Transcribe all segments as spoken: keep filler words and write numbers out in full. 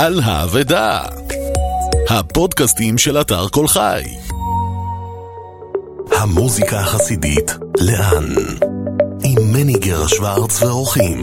על האבדה, הפודקאסטים של אתר כל חי. המוזיקה החסידית לאן, עם מני גר שוורץ ואורחים.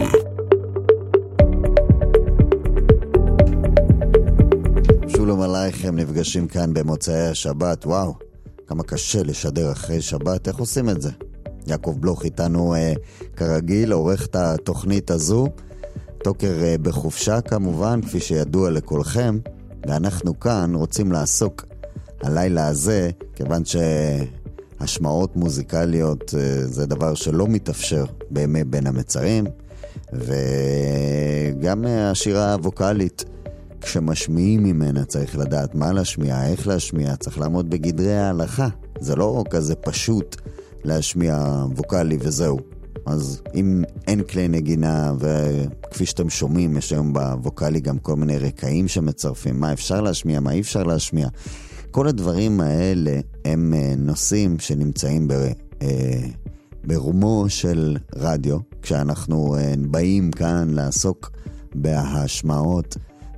שלום עלייכם, נפגשים כאן במוצאי השבת. וואו, כמה קשה לשדר אחרי שבת, איך עושים את זה? יעקב בלוך איתנו אה, כרגיל, עורך את התוכנית הזו, תוקר אה, בחופשה כמובן, כפי שידוע לכולכם, ואנחנו כאן רוצים לעסוק הלילה הזה, כיוון שהשמעות מוזיקליות אה, זה דבר שלא מתאפשר בימי בין המצרים, וגם אה, השירה הווקלית, כשמשמיעים ממנה צריך לדעת מה להשמיע, איך להשמיע, צריך לעמוד בגדרי ההלכה. זה לא כזה פשוט להשמיע ווקלי וזהו. אז אם אין כלי נגינה, וכפי שאתם שומעים, יש היום בווקלי גם כל מיני רקעים שמצרפים, מה אפשר להשמיע, מה אי אפשר להשמיע. כל הדברים האלה הם נושאים שנמצאים ב, ברומו של רדיו, כשאנחנו באים כאן לעסוק בהשמעות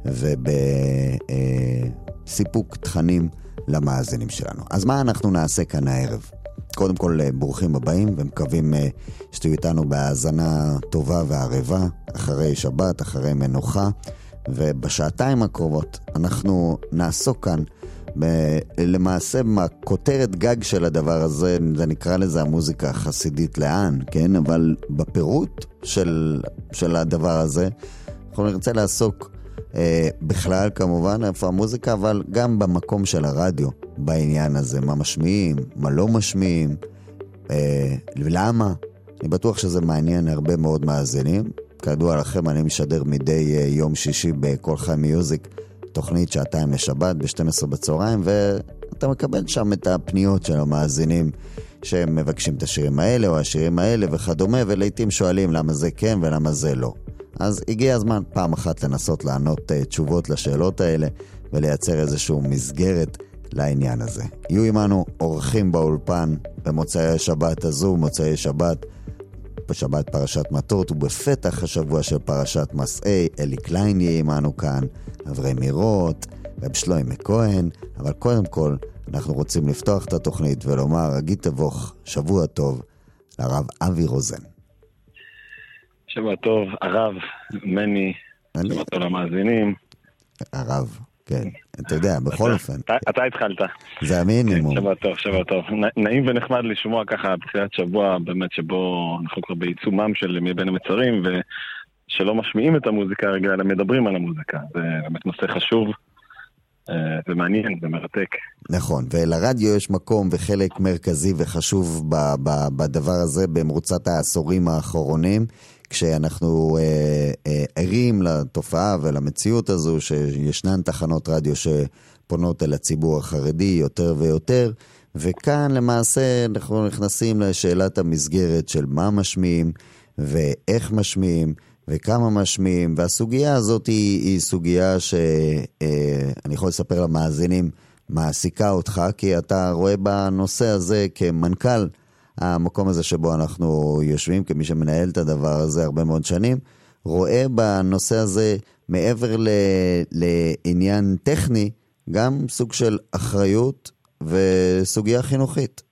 ובסיפוק תכנים למאזינים שלנו. אז מה אנחנו נעשה כאן הערב? קודם כל, ברוכים הבאים, ומקווים שתהיו איתנו בהאזנה טובה וערבה, אחרי שבת, אחרי מנוחה, ובשעתיים הקרובות אנחנו נעסוק כאן, ב- למעשה מהכותרת גג של הדבר הזה, זה נקרא לזה המוזיקה החסידית לאן, כן? אבל בפירוט של, של הדבר הזה, אנחנו נרצה לעסוק אה, בכלל כמובן איפה המוזיקה, אבל גם במקום של הרדיו בעניין הזה, מה משמיעים, מה לא משמיעים, אה, למה. אני בטוח שזה מעניין הרבה מאוד מאזינים. כידוע לכם, אני משדר מדי אה, יום שישי בכל חי מיוזיק, תוכנית שעתיים לשבת ב-שתים עשרה בצהריים, ואתה מקבל שם את הפניות של המאזינים שהם מבקשים את השירים האלה או השירים האלה וכדומה, ולעיתים שואלים למה זה כן ולמה זה לא. אז הגיע הזמן פעם אחת לנסות לענות uh, תשובות לשאלות האלה ולייצר איזשהו מסגרת לעניין הזה. יהיו עמנו אורחים באולפן במוצאי השבת הזו, מוצאי שבת, בשבת פרשת מטות, ובפתח השבוע של פרשת מסעי, אלי קליין יהיה עמנו כאן, אברי מירות, רב שלוימי כהן, אבל קודם כל אנחנו רוצים לפתוח את התוכנית ולומר, אגיד תבוך, שבוע טוב, לרב אבי רוזן. שבוע טוב, הרב, מני, שבוע טוב למאזינים. הרב, כן, אתה יודע, בכל אופן. אתה התחלת. זה המינימום. שבוע טוב, שבוע טוב. נעים ונחמד לשמוע ככה בתחילת שבוע, באמת שבו אנחנו כבר בעיצומם של מבין המצרים, ושלא משמיעים את המוזיקה הרגע, אלא מדברים על המוזיקה. זה באמת נושא חשוב ומעניין ומרתק. נכון, ולרדיו יש מקום וחלק מרכזי וחשוב בדבר הזה, במרוצת העשורים האחרונים, כשאנחנו אה, אה, ערים לתופעה ולמציאות הזו שישנן תחנות רדיו שפונות אל הציבור החרדי יותר ויותר, וכאן למעשה אנחנו נכנסים לשאלת המסגרת של מה משמיעים ואיך משמיעים וכמה משמיעים, והסוגיה הזאת היא, היא סוגיה שאני יכול לספר למאזינים מעסיקה אותך, כי אתה רואה בנושא הזה כמנכ"ל המקום הזה שבו אנחנו יושבים, כמי שמנהל את הדבר הזה הרבה מאוד שנים, רואה בנושא הזה מעבר ל, לעניין טכני, גם סוג של אחריות וסוגיה חינוכית.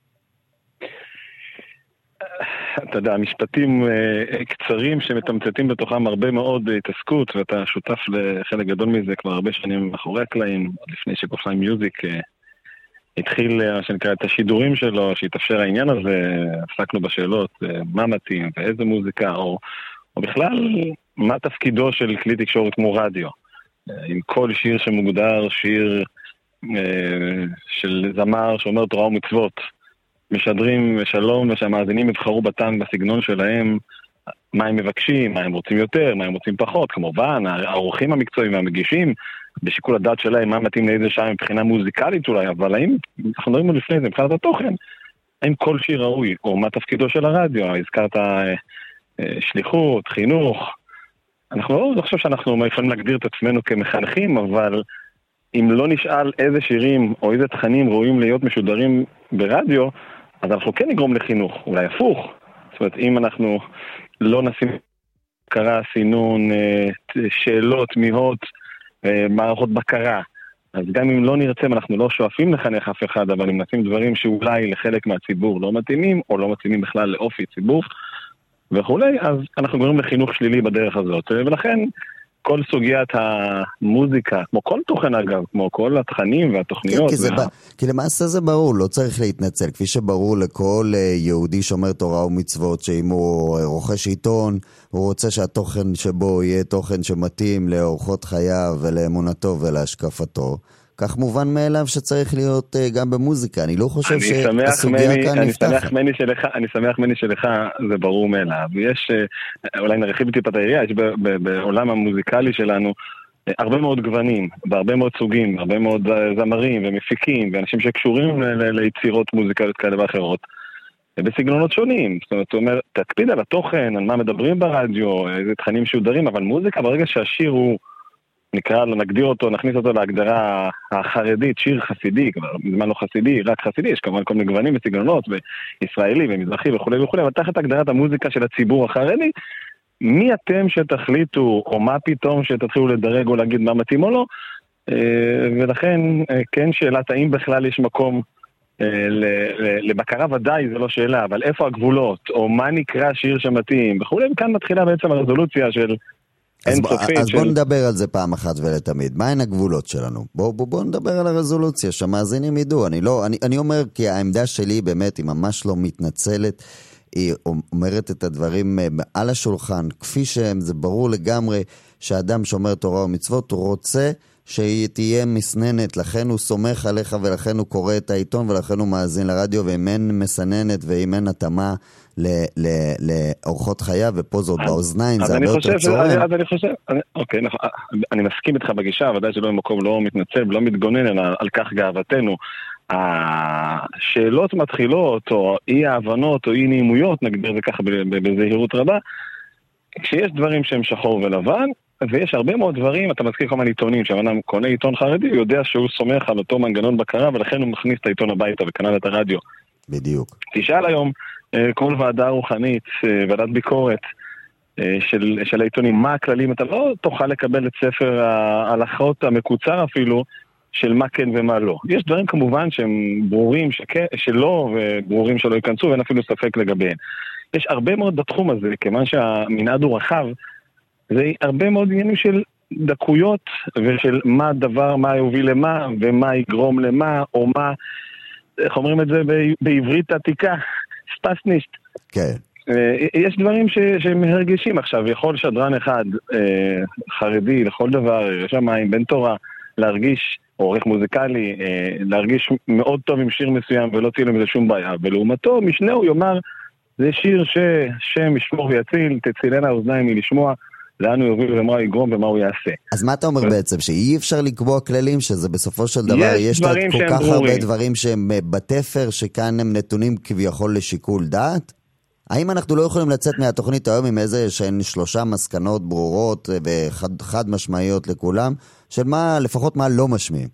אתה יודע, משפטים uh, קצרים שמתמצתים בתוכם הרבה מאוד התעסקות, ואתה שותף לחלק גדול מזה כבר הרבה שנים מאחורי הקלעים, לפני שכל חי מיוזיק uh, התחיל uh, שנקרא את השידורים שלו, שהתאפשר העניין הזה, עסקנו בשאלות uh, מה מתאים ואיזה מוזיקה, או, או בכלל מה תפקידו של כלי תקשורת כמו רדיו. Uh, עם כל שיר שמוגדר שיר uh, של זמר שאומר תורה ומצוות, משדרים שלום ושהמאזינים יבחרו בטעם בסגנון שלהם, מה הם מבקשים, מה הם רוצים יותר, מה הם רוצים פחות. כמובן, האורחים המקצועיים והמגישים, בשיקול הדעת שלהם, מה מתאים לאיזה שעה מבחינה מוזיקלית אולי, אבל האם, אנחנו מדברים לפני זה, מבחינת התוכן, האם כל שיר ראוי, או מה תפקידו של הרדיו, הזכרת אה, אה, שליחות, חינוך, אנחנו לא חושב שאנחנו יכולים להגדיר את עצמנו כמחנכים, אבל אם לא נשאל איזה שירים או איזה תכנים ראויים להיות משודרים ברדיו, אז אנחנו כן נגרום לחינוך, אולי הפוך. זאת אומרת, אם אנחנו לא נשים קרא, סינון, שאלות, תמיהות, מערכות בקרה. אז גם אם לא נרצה, אנחנו לא שואפים לחנך אף אחד, אבל אם נשים דברים שאולי לחלק מהציבור לא מתאימים, או לא מתאימים בכלל לאופי ציבור וכולי, אז אנחנו גורמים לחינוך שלילי בדרך הזאת. ולכן כל סוגיית המוזיקה, כמו כל תוכן אגב, כמו כל התכנים והתוכניות. כן, כי, וה... ב... כי למעשה זה ברור, לא צריך להתנצל. כפי שברור לכל יהודי שומר תורה ומצוות, שאם הוא רוכש עיתון, הוא רוצה שהתוכן שבו יהיה תוכן שמתאים לאורחות חייו ולאמונתו ולהשקפתו. כך מובן מאליו שצריך להיות גם במוזיקה. אני לא חושב שהסוגיה כאן נפתחת. אני שמח מני שלך, זה ברור מאליו. יש, אולי נרחיב טיפה את היריעה, יש בעולם המוזיקלי שלנו הרבה מאוד גוונים, והרבה מאוד סוגים, הרבה מאוד זמרים ומפיקים, ואנשים שקשורים ליצירות מוזיקליות כאלה ואחרות, בסגנונות שונים. זאת אומרת, תקפיד על התוכן, על מה מדברים ברדיו, איזה תכנים שודרים, אבל מוזיקה, ברגע שהשיר הוא נקרא, נגדיר אותו, נכניס אותו להגדרה החרדית, שיר חסידי, כבר מזמן לא חסידי, רק חסידי, יש כמובן כל מיני גוונים וסגנונות, וישראלי ומזרחי וכו' וכו', אבל תחת הגדרת המוזיקה של הציבור החרדי, מי אתם שתחליטו, או מה פתאום שתתחילו לדרג או להגיד מה מתאים או לא, ולכן, כן, שאלת האם בכלל יש מקום לבקרה, ודאי זה לא שאלה, אבל איפה הגבולות, או מה נקרא שיר שמתאים, וכו', וכאן מתחילה בעצם הרזולוציה של אז, אז בוא נדבר על זה פעם אחת ולתמיד. מה הן הגבולות שלנו? בוא, בוא, בוא נדבר על הרזולוציה, שהמאזינים ידעו. אני, לא, אני, אני אומר כי העמדה שלי באמת היא ממש לא מתנצלת, היא אומרת את הדברים על השולחן, כפי שהם, זה ברור לגמרי שאדם שומר תורה ומצוות, הוא רוצה שהיא תהיה מסננת, לכן הוא סומך עליך ולכן הוא קורא את העיתון ולכן הוא מאזין לרדיו, ואם אין מסננת ואם אין התאמה לאורחות חייו, ופה זאת באוזניים, זה הרבה יותר צורם. אז אני חושב, אוקיי, אני מסכים איתך בגישה, ודאי שלא במקום לא מתנצל ולא מתגונן, אלא על כך גאוותנו. השאלות מתחילות, או אי ההבנות, או אי נעימויות, נגדיר זה ככה בזהירות רבה, כשיש דברים שהם שחור ולבן, ויש הרבה מאוד דברים, אתה מזכיר כל מיני עיתונים, שהבנם קונה עיתון חרדי, הוא יודע שהוא סומך על אותו מנגנון בקרה, ולכן הוא מכניס את העיתון הביתה וכנ"ל את הרדיו. בדיוק. תשאל היום, כל ועדה רוחנית, ועדת ביקורת של, של העיתונים, מה הכללים, אתה לא תוכל לקבל את ספר ההלכות המקוצר אפילו, של מה כן ומה לא. יש דברים כמובן שהם ברורים שכן, שלא, וברורים שלא ייכנסו, ואין אפילו ספק לגביהם. יש הרבה מאוד בתחום הזה, כיוון שהמנעד הוא רחב, זה הרבה מאוד עניינים של דקויות, ושל מה דבר, מה יוביל למה, ומה יגרום למה, או מה, איך אומרים את זה בעברית עתיקה, ספסנישט. כן. יש דברים ש, שהם הרגשים עכשיו, יכול שדרן אחד, חרדי, לכל דבר, שמיים, בן תורה, להרגיש, או עורך מוזיקלי, להרגיש מאוד טוב עם שיר מסוים, ולא תהיה להם שום בעיה, ולעומתו, משנה הוא יאמר, זה שיר ששם ישמור ויציל, תצילנה האוזניים מלשמוע, לאן הוא יוביל ומה הוא יגרום ומה הוא יעשה. אז מה אתה אומר בעצם? שאי אפשר לקבוע כללים, שזה בסופו של דבר, יש כל כך הרבה דברים שהם בתפר, שכאן הם נתונים כביכול לשיקול דעת? האם אנחנו לא יכולים לצאת מהתוכנית היום עם איזה שהן שלושה מסקנות ברורות וחד משמעיות לכולם, של מה, לפחות מה לא משמיעים?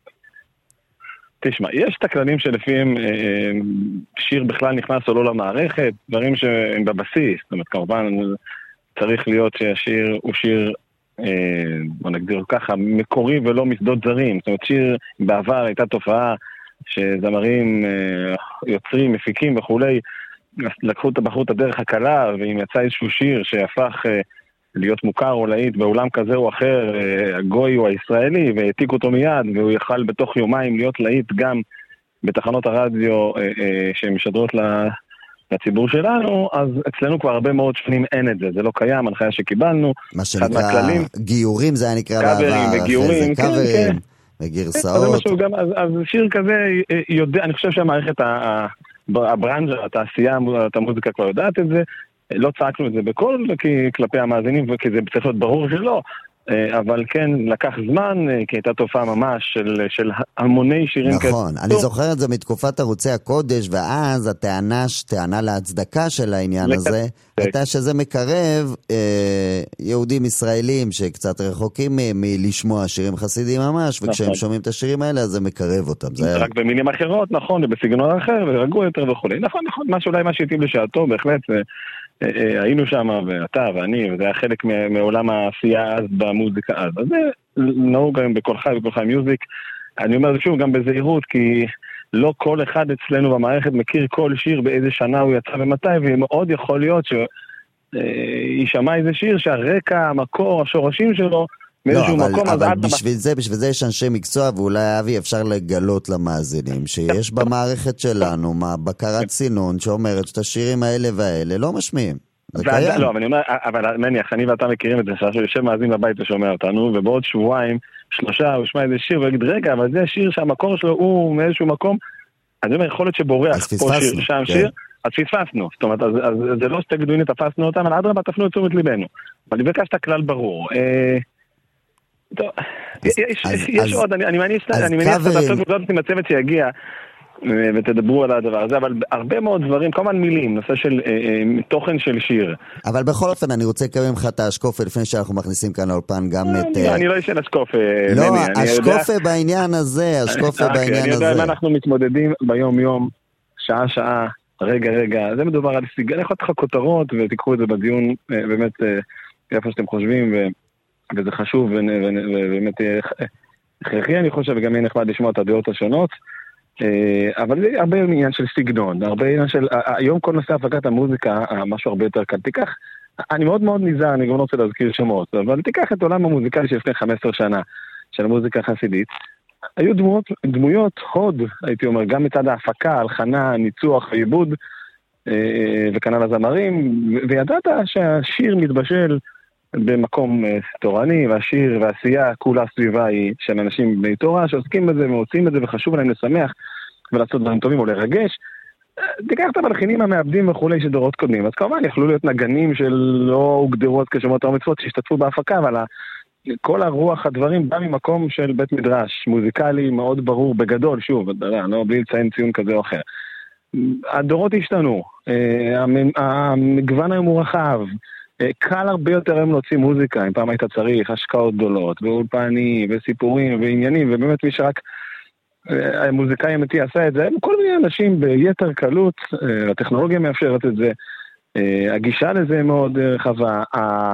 תשמע, יש את הכללים שלפיהם אה, שיר בכלל נכנס או לא למערכת, דברים שהם בבסיס, זאת אומרת, כמובן צריך להיות שהשיר הוא שיר, אה, בוא נגדיר ככה, מקורי ולא משדות זרים. זאת אומרת, שיר בעבר הייתה תופעה שזמרים אה, יוצרים, מפיקים וכולי, לקחו את בחרו את הדרך הקלה, ואם יצא איזשהו שיר שהפך אה, להיות מוכר או להיט בעולם כזה או אחר, אה, הגוי או הישראלי, והעתיק אותו מיד, והוא יכל בתוך יומיים להיות להיט גם בתחנות הרדיו אה, אה, שמשדרות לציבור שלנו, אז אצלנו כבר הרבה מאוד שנים אין את זה, זה לא קיים, הנחיה שקיבלנו. מה שנקרא גיורים, זה היה נקרא בעבר, וגיורים, כן, כן. וגרסאות. אז, אז שיר כזה יודע, אני חושב שהמערכת הברנז'ה, התעשייה, את המוזיקה כבר יודעת את זה, לא צעקנו את זה בכל כלפי המאזינים, כי זה צריך להיות ברור שלא, אבל כן לקח זמן, כי הייתה תופעה ממש של, של המוני שירים כזה. נכון, אני זוכר את זה מתקופת ערוצי הקודש, ואז הטענה, טענה להצדקה של העניין הזה, הייתה שזה מקרב אה, יהודים ישראלים שקצת רחוקים מלשמוע שירים חסידים ממש, וכשהם שומעים את השירים האלה, אז זה מקרב אותם. זה רק במילים אחרות, נכון, ובסגנון אחר, ורגוע יותר וכו'. נכון, נכון, מה שאולי מה שהתאים לשעתו, בהחלט, היינו שם, ואתה ואני, וזה היה חלק מעולם העשייה אז במוזיקה אז. אז זה נהוג היום בכל חי, בכל חי מיוזיק. אני אומר זה שוב גם בזהירות, כי לא כל אחד אצלנו במערכת מכיר כל שיר באיזה שנה הוא יצא ומתי, ומאוד יכול להיות שישמע איזה שיר שהרקע, המקור, השורשים שלו, לא, אבל, אבל בשביל זה, בשביל זה יש אנשי מקצוע, ואולי אבי אפשר לגלות למאזינים, שיש במערכת שלנו בקרת סינון שאומרת שאת השירים האלה והאלה לא משמיעים. זה קיים. לא, אבל אני אומר, אבל מניח, אני ואתה מכירים את זה, שיושב מאזין בבית ושומע אותנו, ובעוד שבועיים, שלושה, הוא ישמע איזה שיר, ויגיד, רגע, אבל זה שיר שהמקור שלו הוא מאיזשהו מקום, אני אומר, יכול להיות שבורח פה שיר, שם שיר, אז פספסנו. זאת אומרת, אז זה לא שתגידו, הנה תפסנו אותם, אבל אדרבה תפנו את תשומת ליבנו. אבל אני ביקשת כלל ברור. טוב, יש עוד, אני מניח שתעשו עם הצוות שיגיע ותדברו על הדבר הזה, אבל הרבה מאוד דברים, כמובן מילים, נושא של תוכן של שיר. אבל בכל אופן אני רוצה לקבל ממך את השקופה לפני שאנחנו מכניסים כאן לאולפן גם את... אני לא ישן השקופה. לא, השקופה בעניין הזה, השקופה בעניין הזה. אני יודע מה אנחנו מתמודדים ביום יום, שעה שעה, רגע רגע, זה מדובר על סיגל, אני יכול לתת לך כותרות ותיקחו את זה בדיון באמת איפה שאתם חושבים ו... וזה חשוב ובאמת הכרחי אני חושב, וגם יהיה נחמד לשמוע את הדעות השונות, אבל זה הרבה עניין של סגנון, הרבה עניין של, היום כל נושא הפקת המוזיקה, משהו הרבה יותר קל, תיקח, אני מאוד מאוד נזהר, אני גם לא רוצה להזכיר שמות, אבל תיקח את עולם המוזיקלי שלפני חמש עשרה שנה, של המוזיקה החסידית, היו דמויות, דמויות הוד, הייתי אומר, גם מצד ההפקה, הלחנה, ניצוח, עיבוד, וכנ"ל הזמרים, וידעת שהשיר מתבשל, במקום תורני, והשיר והעשייה כולה סביבה היא של אנשים בני תורה שעוסקים בזה ומוצאים את זה וחשוב להם לשמח ולעשות דברים טובים או לרגש. תיקח את המלחינים המעבדים וכולי של דורות קודמים, אז כמובן יכלו להיות נגנים שלא הוגדרו אז כשמות המצוות שהשתתפו בהפקה, אבל כל הרוח הדברים בא ממקום של בית מדרש מוזיקלי מאוד ברור בגדול, שוב, לא בלי לציין ציון כזה או אחר. הדורות השתנו, המגוון היום הוא רחב, קל הרבה יותר היום להוציא מוזיקה, אם פעם היית צריך השקעות גדולות, ואולפנים, וסיפורים, ועניינים, ובאמת מי שרק המוזיקאי אמיתי עשה את זה, כל מיני אנשים ביתר קלות, הטכנולוגיה מאפשרת את זה, הגישה לזה מאוד רחבה,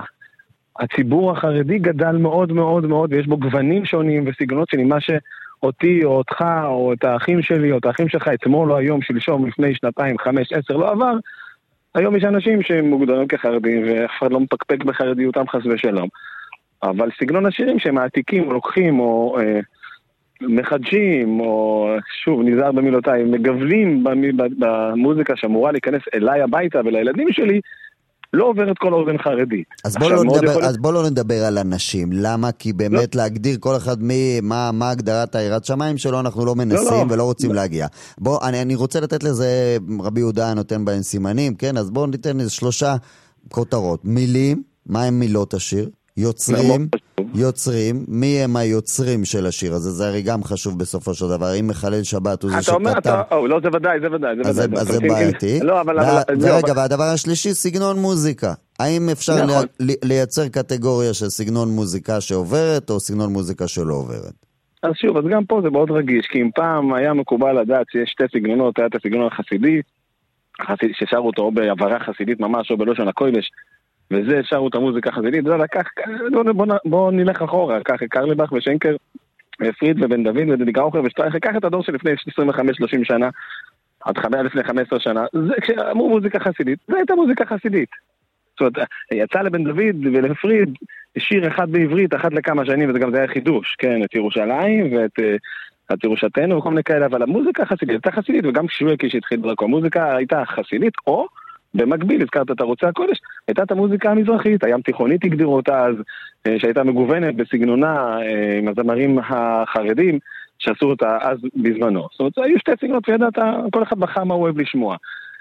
הציבור החרדי גדל מאוד מאוד מאוד, ויש בו גוונים שונים וסגנונות שלי, מה שאותי או אותך או את האחים שלי או את האחים שלך אתמול או היום, שלשום, לפני שנתיים, חמש, עשר, לא עבר, היום יש אנשים שמוגדרים כחרדים, ואף אחד לא מפקפק בחרדיותם חס ושלום. אבל סגנון השירים שהם מעתיקים, או לוקחים, או אה, מחדשים, או שוב, נזהר במילותיי, מגבלים במוזיקה שאמורה להיכנס אליי הביתה ולילדים שלי, לא עוברת כל האוזן חרדית. אז בוא, לא נדבר, יכול... אז בוא לא נדבר על אנשים. למה? כי באמת לא. להגדיר כל אחד מי, מה, מה הגדרת היראת שמיים שלו, אנחנו לא מנסים לא, לא. ולא רוצים לא. להגיע. בוא, אני, אני רוצה לתת לזה, רבי יהודה נותן בהם סימנים, כן? אז בואו ניתן איזה שלושה כותרות. מילים, מה הם מילות השיר? יוצרים, יוצרים, מי הם היוצרים של השיר הזה? זה הרי גם חשוב בסופו של דבר. אם מחלל שבת הוא זה שכתב... אתה אומר, אתה... לא, זה ודאי, זה ודאי. אז זה בעייתי. לא, אבל... ורגע, והדבר השלישי, סגנון מוזיקה. האם אפשר לייצר קטגוריה של סגנון מוזיקה שעוברת, או סגנון מוזיקה שלא עוברת? אז שוב, אז גם פה זה מאוד רגיש, כי אם פעם היה מקובל לדעת שיש שתי סגנונות, היה את הסגנון החסידי, ששרו אותו בעברה חסידית ממש, או בלושן הקודש, וזה שרו את המוזיקה החסידית, זה לקח, בוא, בוא נלך אחורה, קח קרליבך ושנקר, פריד ובן דוד ודדיקה אוכר ושטרייך, קח את הדור שלפני עשרים וחמש שלושים שנה, עד חמש לפני חמש עשרה שנה, זה כשאמרו מוזיקה חסידית, זה הייתה מוזיקה חסידית. זאת אומרת, יצא לבן דוד ולפריד שיר אחד בעברית, אחת לכמה שנים, וזה גם זה היה חידוש, כן, את ירושלים ואת את ירושתנו וכל מיני כאלה, אבל המוזיקה החסידית הייתה חסידית, וגם כשהוא שהתחיל דרכו, המוזיקה הייתה חסידית, או במקביל, הזכרת את ערוצי הקודש, הייתה את המוזיקה המזרחית, הים תיכונית הגדירו אותה אז, שהייתה מגוונת בסגנונה עם הזמרים החרדים, שעשו אותה אז בזמנו. זאת אומרת, היו שתי סגנות וידעת, כל אחד בחר מה הוא אוהב לשמוע.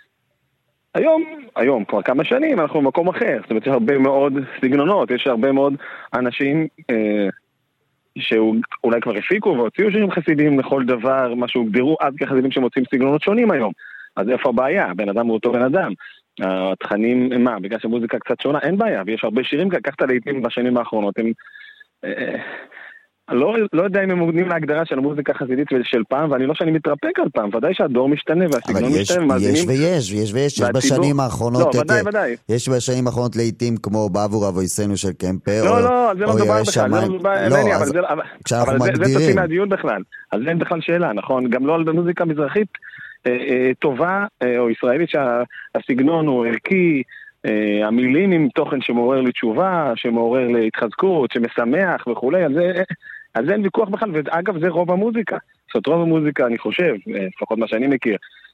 היום, היום, כבר כמה שנים, אנחנו במקום אחר. זאת אומרת, יש הרבה מאוד סגנונות, יש הרבה מאוד אנשים אה, שאולי כבר הפיקו והוציאו שירים חסידים לכל דבר, מה שהוגדרו אז כחסידים שמוצאים סגנונות שונים היום. אז איפה הבעיה? בן אדם הוא אותו בן אדם. התכנים, מה? בגלל שמוזיקה קצת שונה, אין בעיה, ויש הרבה שירים, לקחת לעיתים בשנים האחרונות, הם... אה, לא, לא יודע אם הם מוגנים להגדרה של המוזיקה החסידית ושל פעם, ואני לא שאני מתרפק על פעם, ודאי שהדור משתנה והסגנון משתנה. אבל יש ויש, יש ויש, יש בשנים האחרונות, לא, ודאי, ודאי. יש בשנים האחרונות לעיתים כמו בעבור אבויסנו של קמפר, לא, לא, זה לא מדובר בכלל, לא, אז כשאנחנו מגדירים. זה תוציא מהדיון בכלל, אז אין בכלל שאלה, נכון? גם לא על מוזיקה מזרחית טובה או ישראלית שהסגנון הוא ערכי, המילים עם תוכן שמעורר לתשובה, שמעורר להתחזקות, שמשמח וכולי, אז זה... אז זה אין ויכוח בכלל, ואגב זה רוב המוזיקה. זאת רוב המוזיקה, אני חושב, לפחות מה שאני מכיר,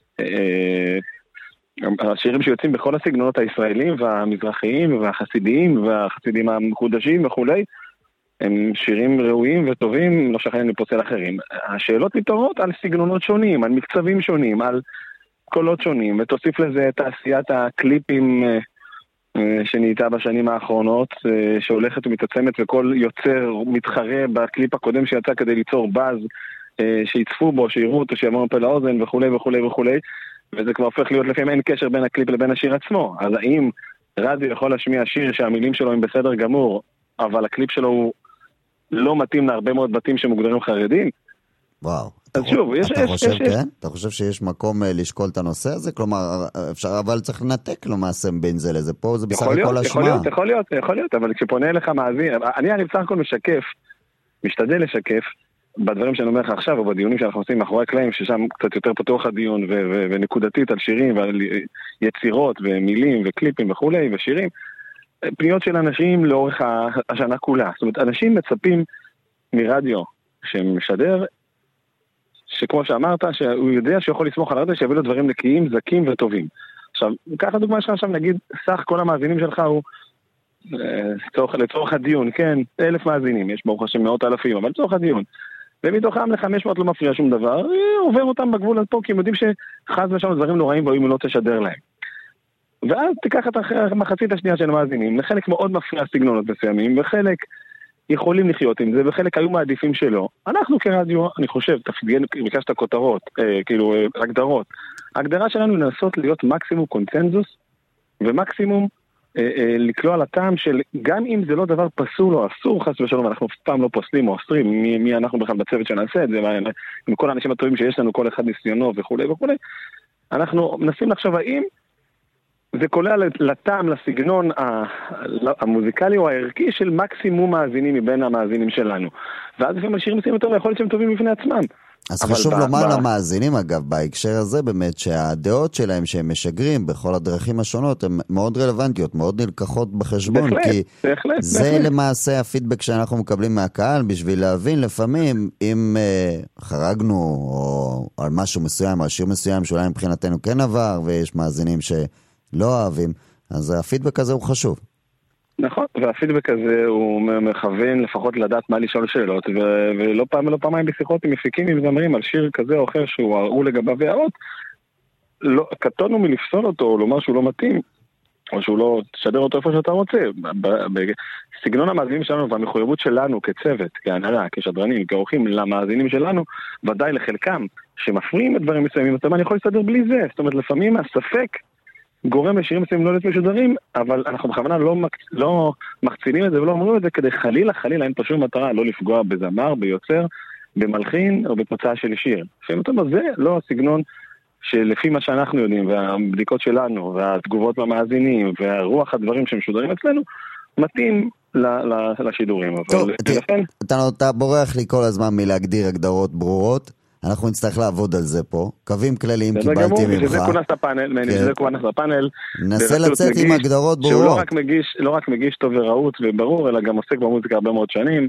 השירים שיוצאים בכל הסגנונות הישראלים והמזרחיים והחסידיים והחסידים המחודשים וכולי, הם שירים ראויים וטובים, לא שכנים לפוצל אחרים. השאלות מתעוררות על סגנונות שונים, על מקצבים שונים, על קולות שונים, ותוסיף לזה תעשיית הקליפים שנהייתה בשנים האחרונות, שהולכת ומתעצמת וכל יוצר מתחרה בקליפ הקודם שיצא כדי ליצור באז, שיצפו בו, שיראו אותו, שיאמרו פה לאוזן וכולי וכולי וכולי, וזה כבר הופך להיות לפעמים אין קשר בין הקליפ לבין השיר עצמו. אז האם רדיו יכול להשמיע שיר שהמילים שלו הם בסדר גמור, אבל הקליפ שלו הוא לא מתאים להרבה מאוד בתים שמוגדרים חרדים? וואו. אז שוב, יש... אתה חושב, כן? אתה חושב שיש מקום לשקול את הנושא הזה? כלומר, אפשר, אבל צריך לנתק למעשה בין זה לזה. פה זה בסך הכל השמע. יכול להיות, יכול להיות, יכול להיות, אבל כשפונה אליך מאזין, אני הרי בסך הכל משקף, משתדל לשקף, בדברים שאני אומר לך עכשיו, או בדיונים שאנחנו עושים מאחורי הקלעים, ששם קצת יותר פתוח הדיון, ונקודתית על שירים, ועל יצירות, ומילים, וקליפים וכולי, ושירים, פניות של אנשים לאורך השנה כולה. זאת אומרת, אנשים מצפים מרדיו שמשדר, שכמו שאמרת, שהוא יודע שיכול לסמוך על הרדיו, שיביא לו דברים נקיים, זקים וטובים. עכשיו, ככה דוגמה שלך עכשיו, נגיד, סך כל המאזינים שלך הוא, לצורך, לצורך הדיון, כן, אלף מאזינים, יש ברוך השם מאות אלפים, אבל לצורך הדיון. ומתוכם ל-חמש מאות לא מפריע שום דבר, עובר אותם בגבול עד פה, כי הם יודעים שחז ושם דברים נוראים, ואם הוא לא תשדר להם. ואז תיקח את המחצית השנייה של המאזינים, לחלק מאוד מפריע סגנונות מסוימים, וחלק יכולים לחיות עם זה, וחלק היו מעדיפים שלו. אנחנו כרדיו, אני חושב, תפגן, ביקשת כותרות, אה, כאילו, אה, הגדרות. ההגדרה שלנו היא לנסות להיות מקסימום קונצנזוס, ומקסימום אה, אה, לקלוע לטעם של, גם אם זה לא דבר פסול או אסור, חס ושלום, אנחנו אף פעם לא פוסלים או אסרים, מי, מי אנחנו בכלל בצוות שנעשה את זה, עם כל האנשים הטובים שיש לנו, כל אחד ניסיונו וכו' וכו'. אנחנו מנסים לחשוב האם זה כולל לטעם, לסגנון המוזיקלי או הערכי של מקסימום מאזינים מבין המאזינים שלנו. ואז לפעמים השירים מסוימים יותר, ויכול להיות שהם טובים בפני עצמם. אז חשוב לומר למאזינים, אגב, בהקשר הזה באמת, שהדעות שלהם שהם משגרים בכל הדרכים השונות, הן מאוד רלוונטיות, מאוד נלקחות בחשבון, כי זה למעשה הפידבק שאנחנו מקבלים מהקהל, בשביל להבין לפעמים, אם חרגנו או על משהו מסוים, על שיר מסוים, שאולי מבחינתנו כן עבר, ויש מאזינים ש... לא אוהבים, אז הפידבק הזה הוא חשוב. נכון, והפידבק הזה הוא מכוון לפחות לדעת מה לשאול שאלות, ו- ולא פעם ולא פעמיים בשיחות עם מפיקים עם זמרים על שיר כזה או אחר שהוא הראו לגביו הערות, לא, קטונו מלפסול אותו, או לומר שהוא לא מתאים, או שהוא לא תשדר אותו איפה שאתה רוצה. בסגנון המאזינים שלנו והמחויבות שלנו כצוות, כהנהלה, כשדרנים, כאורחים למאזינים שלנו, ודאי לחלקם שמפריעים את דברים מסוימים, אז אני יכול להסתדר בלי זה. זאת אומרת, לפעמים הספק גורם לשירים מסוימים לא להיות משודרים, אבל אנחנו בכוונה לא, מק... לא מחצינים את זה ולא אומרים את זה, כדי חלילה, חלילה, אין פה שום מטרה לא לפגוע בזמר, ביוצר, במלחין או בתוצאה של שיר. לפעמים זה לא הסגנון שלפי מה שאנחנו יודעים, והבדיקות שלנו, והתגובות מהמאזינים, והרוח הדברים שמשודרים אצלנו, מתאים ל... ל... לשידורים. טוב, אבל... אתה, לכן... אתה, אתה בורח לי כל הזמן מלהגדיר הגדרות ברורות, אנחנו נצטרך לעבוד על זה פה. קווים כלליים קיבלתי ממך. שזה כונס הפאנל, שזה כונס הפאנל. ננסה לצאת עם הגדרות ברורות. שהוא לא רק מגיש, לא רק מגיש טוב וראות וברור, אלא גם עוסק במוזיקה הרבה מאוד שנים,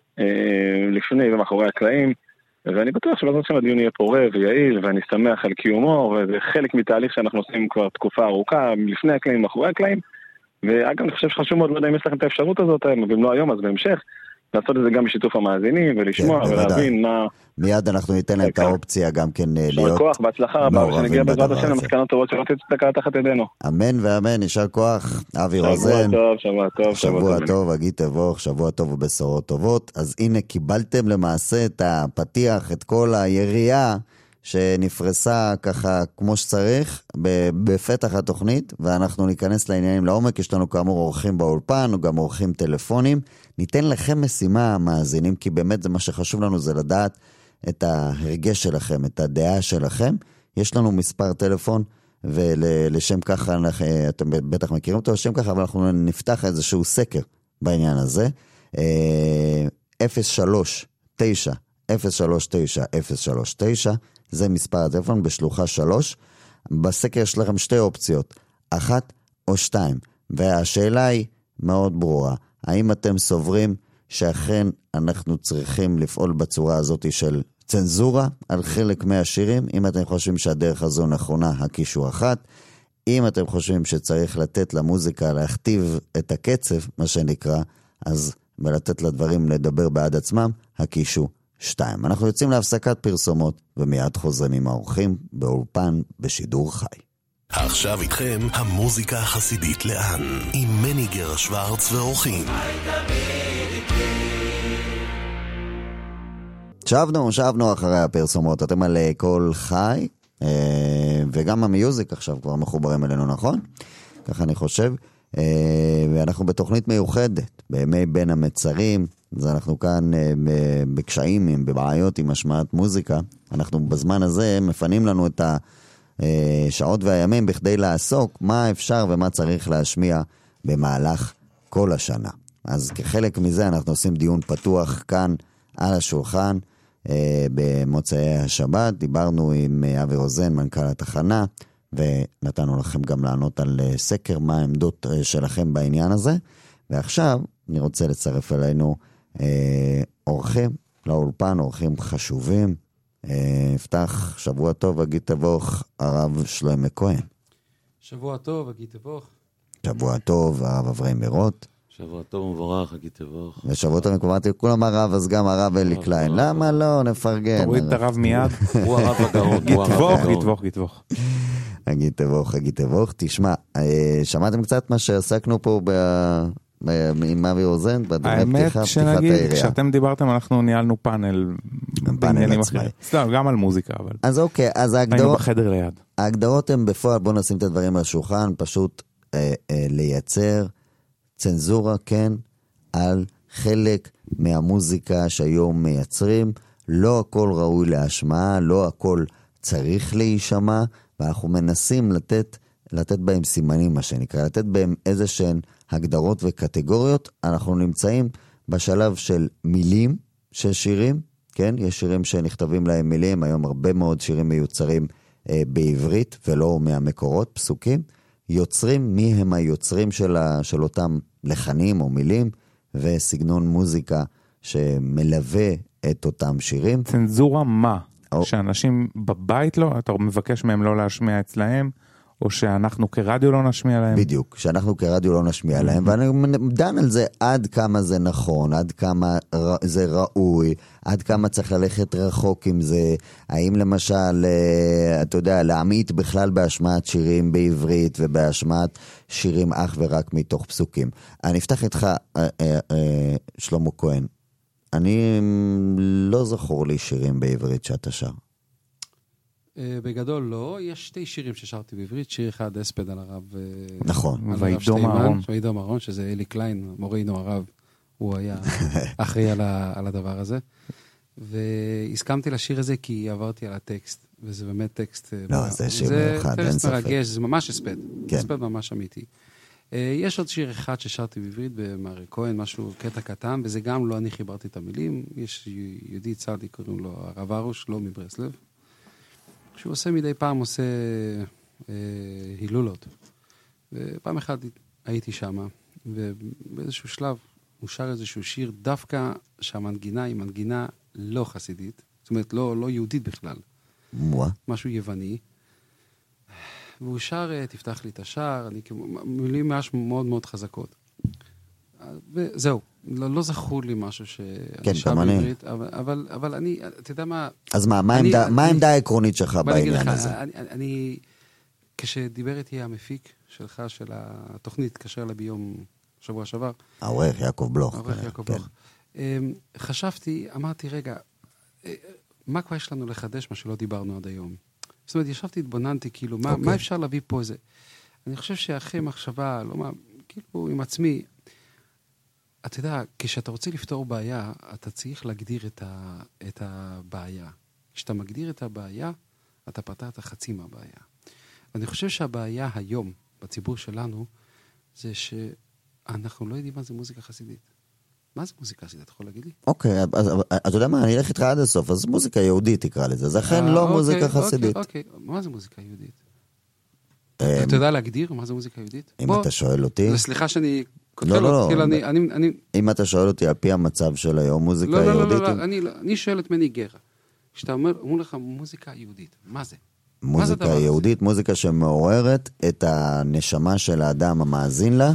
לפני ומאחורי הקלעים. ואני בטוח שבעזרת שם הדיון יהיה פורה ויעיל, ואני שמח על קיומו, וזה חלק מתהליך שאנחנו עושים כבר תקופה ארוכה, לפני הקלעים, מאחורי הקלעים. ואגב, אני חושב שחשוב מאוד, לא יודע אם יש לכם את האפשרות הזאת, ואם לא היום, אז בהמשך. לעשות את זה גם בשיתוף המאזינים, ולשמוע ולהבין מה... מיד אנחנו ניתן להם את האופציה גם כן להיות... יישר כוח, בהצלחה רבה, ושנגיע בעזרת השם למסקנות טובות שלא תצטקה תחת ידינו. אמן ואמן, יישר כוח, אבי רוזן. שבוע טוב, שבוע טוב. שבוע טוב, אגיד תבוך, שבוע טוב ובשורות טובות. אז הנה קיבלתם למעשה את הפתיח, את כל היריעה שנפרסה ככה כמו שצריך בפתח התוכנית, ואנחנו ניכנס לעניינים לעומק. יש לנו כאמור אורחים באולפן, או גם אורחים טלפונים. ניתן לכם משימה, המאזינים, כי באמת זה מה שחשוב לנו, זה לדעת את ההרגש שלכם, את הדעה שלכם. יש לנו מספר טלפון, ולשם ככה, אתם בטח מכירים אותו, לשם ככה, אבל אנחנו נפתח איזשהו סקר בעניין הזה. אפס שלוש תשע אפס שלוש תשע אפס שלוש תשע, זה מספר הטלפון בשלוחה שלוש. בסקר יש לכם שתי אופציות, אחת או שתיים, והשאלה היא מאוד ברורה. האם אתם סוברים שאכן אנחנו צריכים לפעול בצורה הזאת של צנזורה על חלק מהשירים? אם אתם חושבים שהדרך הזו נכונה, הקישו אחת. אם אתם חושבים שצריך לתת למוזיקה להכתיב את הקצב, מה שנקרא, אז ולתת לדברים לדבר בעד עצמם, הקישו שתיים. אנחנו יוצאים להפסקת פרסומות, ומיד חוזרים עם האורחים באולפן בשידור חי. עכשיו איתכם המוזיקה החסידית לאן, עם מני גר שוורץ ואורחים. שבנו, שבנו אחרי הפרסומות. אתם על כל חי, וגם המיוזיק עכשיו כבר מחוברים אלינו, נכון? ככה אני חושב. ואנחנו בתוכנית מיוחדת, בימי בין המצרים. אז אנחנו כאן בקשיים, בבעיות עם השמעת מוזיקה. אנחנו בזמן הזה מפנים לנו את השעות והימים בכדי לעסוק מה אפשר ומה צריך להשמיע במהלך כל השנה. אז כחלק מזה אנחנו עושים דיון פתוח כאן על השולחן במוצאי השבת. דיברנו עם אבי רוזן, מנכ"ל התחנה, ונתנו לכם גם לענות על סקר מה העמדות שלכם בעניין הזה. ועכשיו אני רוצה לצרף אלינו אה, אורחים לאולפן, אורחים חשובים. אה, אפתח, שבוע טוב, אגיד תבוך, הרב שלמה כהן. שבוע טוב, אגיד תבוך. שבוע טוב, הרב אברהם מירות. שבוע טוב ומבורך, אגיד תבוך. ושבוע טוב, מקומתי, כולם הרב, אז גם הרב אלי קליין. למה לא? נפרגן. תוריד את הרב מיד. הוא הרב הגאון. גתבוך, גתבוך, גתבוך. אגיד תבוך, אגיד תבוך. תשמע, שמעתם קצת מה שעסקנו פה עם אבי רוזן? האמת שנגיד, כשאתם דיברתם, אנחנו ניהלנו פאנל בעניינים אחרים. סתם, גם על מוזיקה, אבל... אז אוקיי, אז ההגדרות... היינו בחדר ליד. ההגדרות הן בפועל, בואו נשים את הדברים על השולחן, פשוט לייצר צנזורה, כן, על חלק מהמוזיקה שהיום מייצרים. לא הכל ראוי להשמעה, לא הכל צריך להישמע, ואנחנו מנסים לתת, לתת בהם סימנים, מה שנקרא, לתת בהם איזה שהן הגדרות וקטגוריות. אנחנו נמצאים בשלב של מילים של שירים, כן? יש שירים שנכתבים להם מילים, היום הרבה מאוד שירים מיוצרים אה, בעברית, ולא מהמקורות, פסוקים. יוצרים, מי הם היוצרים של, ה, של אותם לחנים או מילים, וסגנון מוזיקה שמלווה את אותם שירים. צנזורה מה? או... שאנשים בבית לא, אתה מבקש מהם לא להשמיע אצלהם, או שאנחנו כרדיו לא נשמיע להם? בדיוק, שאנחנו כרדיו לא נשמיע mm-hmm. להם, ואני דן על זה עד כמה זה נכון, עד כמה זה ראוי, עד כמה צריך ללכת רחוק עם זה, האם למשל, אתה יודע, להעמיד בכלל בהשמעת שירים בעברית, ובהשמעת שירים אך ורק מתוך פסוקים. אני אפתח איתך, שלמה כהן, אני לא זכור לי שירים בעברית שאתה שר. בגדול לא, יש שתי שירים ששרתי בעברית, שיר אחד אספד על הרב, נכון, וידום אהרון, וידום אהרון, שזה אלי קליין, מורינו הרב, הוא היה אחראי על הדבר הזה, והסכמתי לשיר הזה כי עברתי על הטקסט, וזה באמת טקסט, לא, זה שיר מיוחד, אין ספק, מרגש, זה ממש אספד, אספד ממש אמיתי. יש עוד שיר אחד ששרתי בעברית במרי כהן, משהו קטע קטן, וזה גם לא אני חיברתי את המילים, יש יהודי צעדי, קוראים לו הרב ארוש, לא מברסלב, שהוא עושה מדי פעם, עושה אה, הילולות. ופעם אחת הייתי שם, ובאיזשהו שלב הוא שר איזשהו שיר, דווקא שהמנגינה היא מנגינה לא חסידית, זאת אומרת, לא, לא יהודית בכלל. מה? משהו יווני. והוא שר, תפתח לי את השער, אני מילים ממש מאוד מאוד חזקות. וזהו, לא, לא זכור לי משהו שאני שר בעברית, אבל, אבל, אבל אני, אתה יודע מה... אז מה, מה העמדה, מה העמדה העקרונית שלך בעניין הזה? אני, אני, כשדיבר איתי המפיק שלך, של התוכנית, התקשר לה ביום שבוע שעבר. העורך יעקב בלוך. העורך יעקב בלוך. חשבתי, אמרתי, רגע, מה כבר יש לנו לחדש, מה שלא דיברנו עד היום? זאת אומרת, ישבתי, התבוננתי, כאילו, מה, okay. מה אפשר להביא פה איזה? אני חושב שאחרי מחשבה, לא מה, כאילו, עם עצמי, אתה יודע, כשאתה רוצה לפתור בעיה, אתה צריך להגדיר את, ה, את הבעיה. כשאתה מגדיר את הבעיה, אתה פתרת חצי מהבעיה. ואני חושב שהבעיה היום, בציבור שלנו, זה שאנחנו לא יודעים מה זה מוזיקה חסידית. מה זה מוזיקה חסידית? אתה יכול להגיד לי? אוקיי, אז אתה יודע מה, אני אלך איתך עד הסוף, אז מוזיקה יהודית תקרא לזה, זה אכן לא מוזיקה חסידית. אוקיי, אוקיי, מה זה מוזיקה יהודית? אתה יודע להגדיר מה זה מוזיקה יהודית? אם אתה שואל אותי... סליחה שאני... לא, לא, לא. אם אתה שואל אותי על פי המצב של היום, מוזיקה יהודית... לא, לא, לא, אני שואל את מני גרה. כשאתה אומר לך מוזיקה יהודית, מה זה? מוזיקה יהודית, מוזיקה שמעוררת את הנשמה של האדם המאזין לה,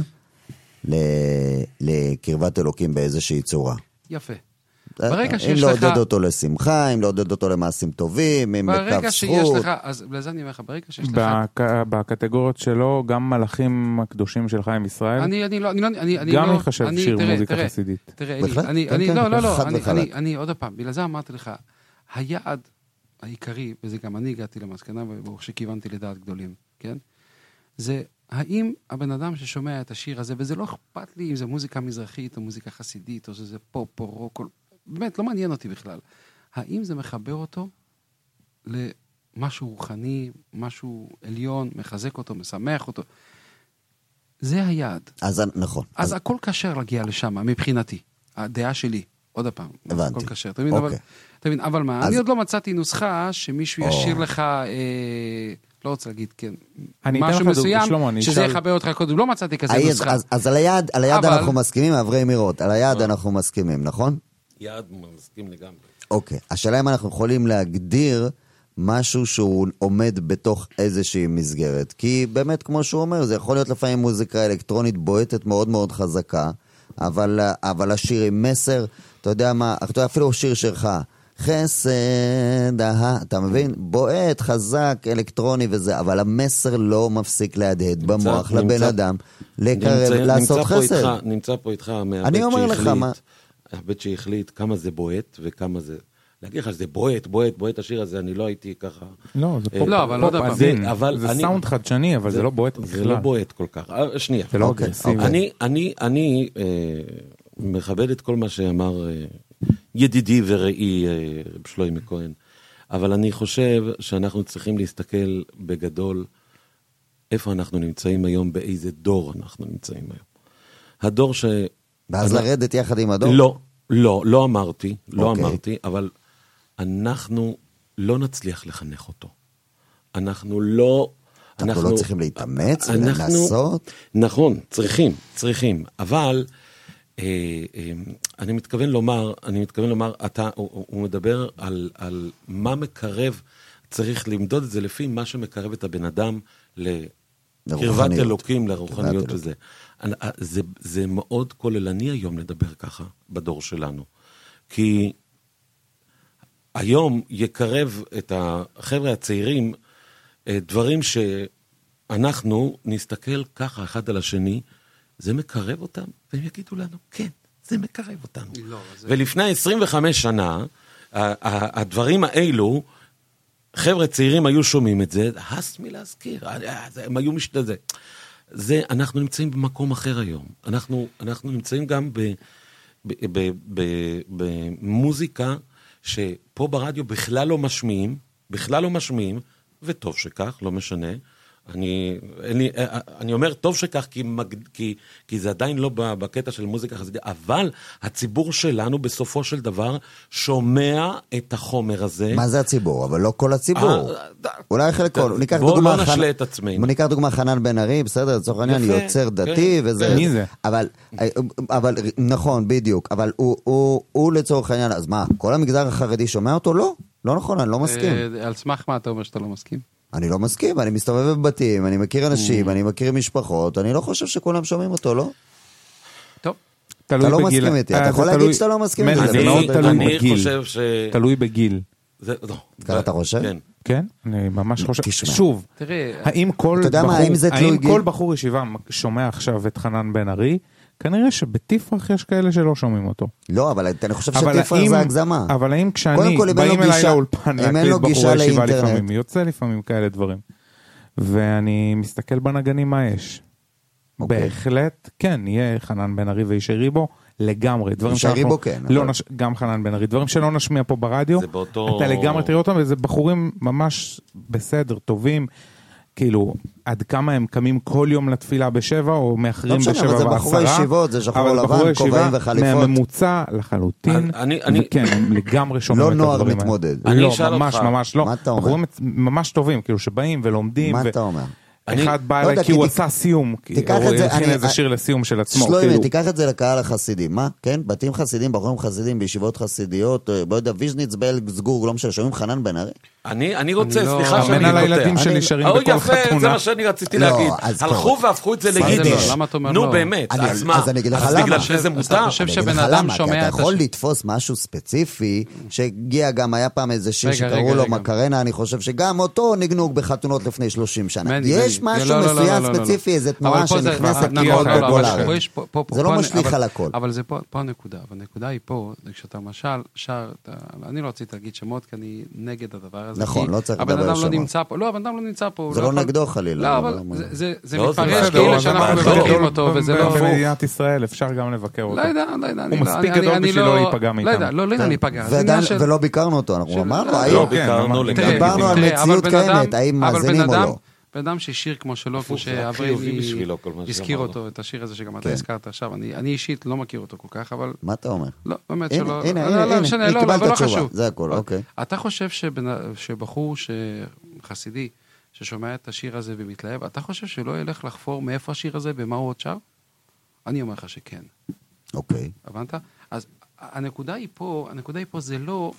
לקרבת אלוקים באיזושהי צורה. יפה. אם לעודד אותו לשמחה, אם לעודד אותו למעשים טובים, אם לקו זכות. ברגע שיש לך, אז לזה אני אומר לך, ברגע שיש לך... בקטגוריות שלו, גם מלאכים הקדושים של חיים ישראל, אני לא... גם יחשב שיר מוזיקה חסידית. תראה, אלי, לא, לא, לא, אני עוד הפעם, בגלל זה אמרתי לך, היעד העיקרי, וזה גם אני הגעתי למסקנה, וברוך שכיוונתי לדעת גדולים, כן? זה... האם הבן אדם ששומע את השיר הזה, וזה לא אכפת לי אם זה מוזיקה מזרחית או מוזיקה חסידית, או שזה פופ או רוק, באמת לא מעניין אותי בכלל. האם זה מחבר אותו למשהו רוחני, משהו עליון, מחזק אותו, משמח אותו? זה היעד. אז נכון. אז הכל קשר להגיע לשם, מבחינתי. הדעה שלי, עוד הפעם. הבנתי. הכל קשר. אתה מבין, אבל, אתה מבין, אבל מה? אני עוד לא מצאתי נוסחה שמישהו ישיר לך... לא רוצה להגיד, כן, משהו מסוים, שזה יחבר אותך קודם, לא מצאתי כזה נוסחה. אז על היעד, על היעד אנחנו מסכימים, עברי מירות, על היעד אנחנו מסכימים, נכון? יעד מסכים לגמרי. אוקיי, השאלה אם אנחנו יכולים להגדיר משהו שהוא עומד בתוך איזושהי מסגרת, כי באמת, כמו שהוא אומר, זה יכול להיות לפעמים מוזיקה אלקטרונית בועטת מאוד מאוד חזקה, אבל, אבל השיר עם מסר, אתה יודע מה, אתה יודע, אפילו שיר שלך, חסד, אתה מבין? בועט, חזק, אלקטרוני וזה, אבל המסר לא מפסיק להדהד במוח לבן אדם, לקרב, לעשות חסד. נמצא פה איתך מהבית שהחליט כמה זה בועט וכמה זה... להגיד לך שזה בועט, בועט, בועט השיר הזה, אני לא הייתי ככה... לא, זה פופ. לא, אבל לא דבר. זה סאונד חדשני, אבל זה לא בועט בכלל. זה לא בועט כל כך. שנייה. זה לא אגרסיבי. אני מכבד את כל מה שאמר... ידידי וראי רב שלוימי כהן, אבל אני חושב שאנחנו צריכים להסתכל בגדול איפה אנחנו נמצאים היום, באיזה דור אנחנו נמצאים היום. הדור ש... ואז לרדת יחד עם הדור? לא, לא, לא אמרתי, לא אמרתי, אבל אנחנו לא נצליח לחנך אותו. אנחנו לא... אנחנו לא צריכים להתאמץ ולנסות? נכון, צריכים, צריכים, אבל... אני מתכוון לומר, אני מתכוון לומר, אתה, הוא, הוא מדבר על, על מה מקרב, צריך למדוד את זה לפי מה שמקרב את הבן אדם לקרבת אלוקים, לרוחניות וזה. זה, זה מאוד כוללני היום לדבר ככה בדור שלנו. כי היום יקרב את החבר'ה הצעירים דברים שאנחנו נסתכל ככה אחד על השני, זה מקרב אותם, והם יגידו לנו, כן, זה מקרב אותנו. לא, זה... ולפני עשרים וחמש שנה, הדברים האלו, חבר'ה צעירים היו שומעים את זה, הס מלהזכיר, הם היו משתזה. זה, אנחנו נמצאים במקום אחר היום. אנחנו, אנחנו נמצאים גם ב, ב, ב, ב, במוזיקה, שפה ברדיו בכלל לא משמיעים, בכלל לא משמיעים, וטוב שכך, לא משנה, אני, אני, אני אומר טוב שכך, כי, כי, כי זה עדיין לא בקטע של מוזיקה חסידית, אבל הציבור שלנו בסופו של דבר שומע את החומר הזה. מה זה הציבור? אבל לא כל הציבור. אולי חלק כל. בואו לא נשלה את עצמנו. ניקח דוגמה חנן בן ארי, בסדר, לצורך העניין, יוצר דתי וזה. מי זה? אבל, אבל, נכון, בדיוק, אבל הוא, הוא, הוא לצורך העניין, אז מה, כל המגזר החרדי שומע אותו? לא, לא נכון, אני לא מסכים. על סמך מה אתה אומר שאתה לא מסכים? אני לא מסכים, אני מסתובב בבתים, אני מכיר אנשים, אני מכיר משפחות, אני לא חושב שכולם שומעים אותו, לא? טוב. אתה לא מסכים איתי, אתה יכול להגיד שאתה לא מסכים איתי. אני חושב ש... תלוי בגיל. אתה חושב? כן. כן, אני ממש חושב. שוב, תראה, האם כל בחור ישיבה שומע עכשיו את חנן בן ארי, כנראה שבטיפח יש כאלה שלא שומעים אותו. לא, אבל אני חושב שטיפח זה הגזמה. אבל האם כשאני, באים אליי לאולפן להקליט בחורי ישיבה לפעמים, יוצא לפעמים כאלה דברים. ואני מסתכל בנגנים מה יש. בהחלט, כן, יהיה חנן בן ארי וישי ריבו, לגמרי. ישי ריבו כן. גם חנן בן ארי, דברים שלא נשמיע פה ברדיו, אתה לגמרי תראו אותם, וזה בחורים ממש בסדר, טובים, כאילו, עד כמה הם קמים כל יום לתפילה בשבע, או מאחרים בשבע ועשרה. אבל זה בחורי ישיבות, זה שחור לבן, כובעים וחליפות. מהממוצע לחלוטין, וכן, הם לגמרי שומעים את הדברים האלה. לא נוער מתמודד. לא, ממש ממש לא. בחורים ממש טובים, כאילו שבאים ולומדים. מה אתה אומר? אחד בא אליי כי הוא עשה סיום, הוא הכין איזה שיר לסיום של עצמו. שלוימי, תיקח את זה לקהל החסידים, מה? כן? בתים חסידים, בחורים חסידים, בישיבות חסידיות, בוא יודע, ויז'ניץ, בלגסגורג, לא משנה, שומעים חנן בן ארי? אני רוצה, סליחה שאני נותן. הילדים שלי שרים בכל חתונה. יפה, זה מה שאני רציתי להגיד. הלכו והפכו את זה ליידיש. נו באמת, אז מה? אז אני אגיד לך למה. אז בגלל שזה מותר? אתה חושב שבן אדם שומע את אתה יכול לתפוס משהו ספציפי, שהגיע גם, היה פעם איזה שיר שקראו לו מקרנה, אני חושב שגם אותו נגנוג בחתונות לפני שלושים שנה. יש משהו מסוים ספציפי, איזה תנועה שנכנסת מאוד בגולרי. זה לא משליך על הכל. אבל זה פה הנקודה. והנקודה היא פה, כשאתה משל, שר, אני לא רציתי להגיד שמות, כי אני נגד הדבר הזה. נכון, לא צריך לדבר הבן אדם לא נמצא פה, לא, הבן אדם לא נמצא פה. זה לא נגדו חלילה. לא, אבל זה מתפרש כאילו שאנחנו מבקרים אותו, וזה לא... במדינת ישראל אפשר גם לבקר אותו. לא יודע, לא יודע. הוא מספיק גדול בשביל לא להיפגע מאיתנו. לא יודע, לא יודע, להיפגע. ולא ביקרנו אותו, אנחנו אמרנו, דיברנו על תראה, מציאות קיימת, האם מאזינים או לא. בן אדם ששיר כמו שלו, כמו שאברמי הזכיר אותו, את השיר הזה שגם אתה הזכרת עכשיו, אני אישית לא מכיר אותו כל כך, אבל... מה אתה אומר? לא, באמת שלא... הנה, הנה, הנה, קיבלת תשובה, זה הכל, אוקיי. אתה חושב שבחור חסידי, ששומע את השיר הזה ומתלהב, אתה חושב שלא ילך לחפור מאיפה השיר הזה ומה הוא עוד שר? אני אומר לך שכן. אוקיי. הבנת? אז הנקודה היא פה, הנקודה היא פה זה לא...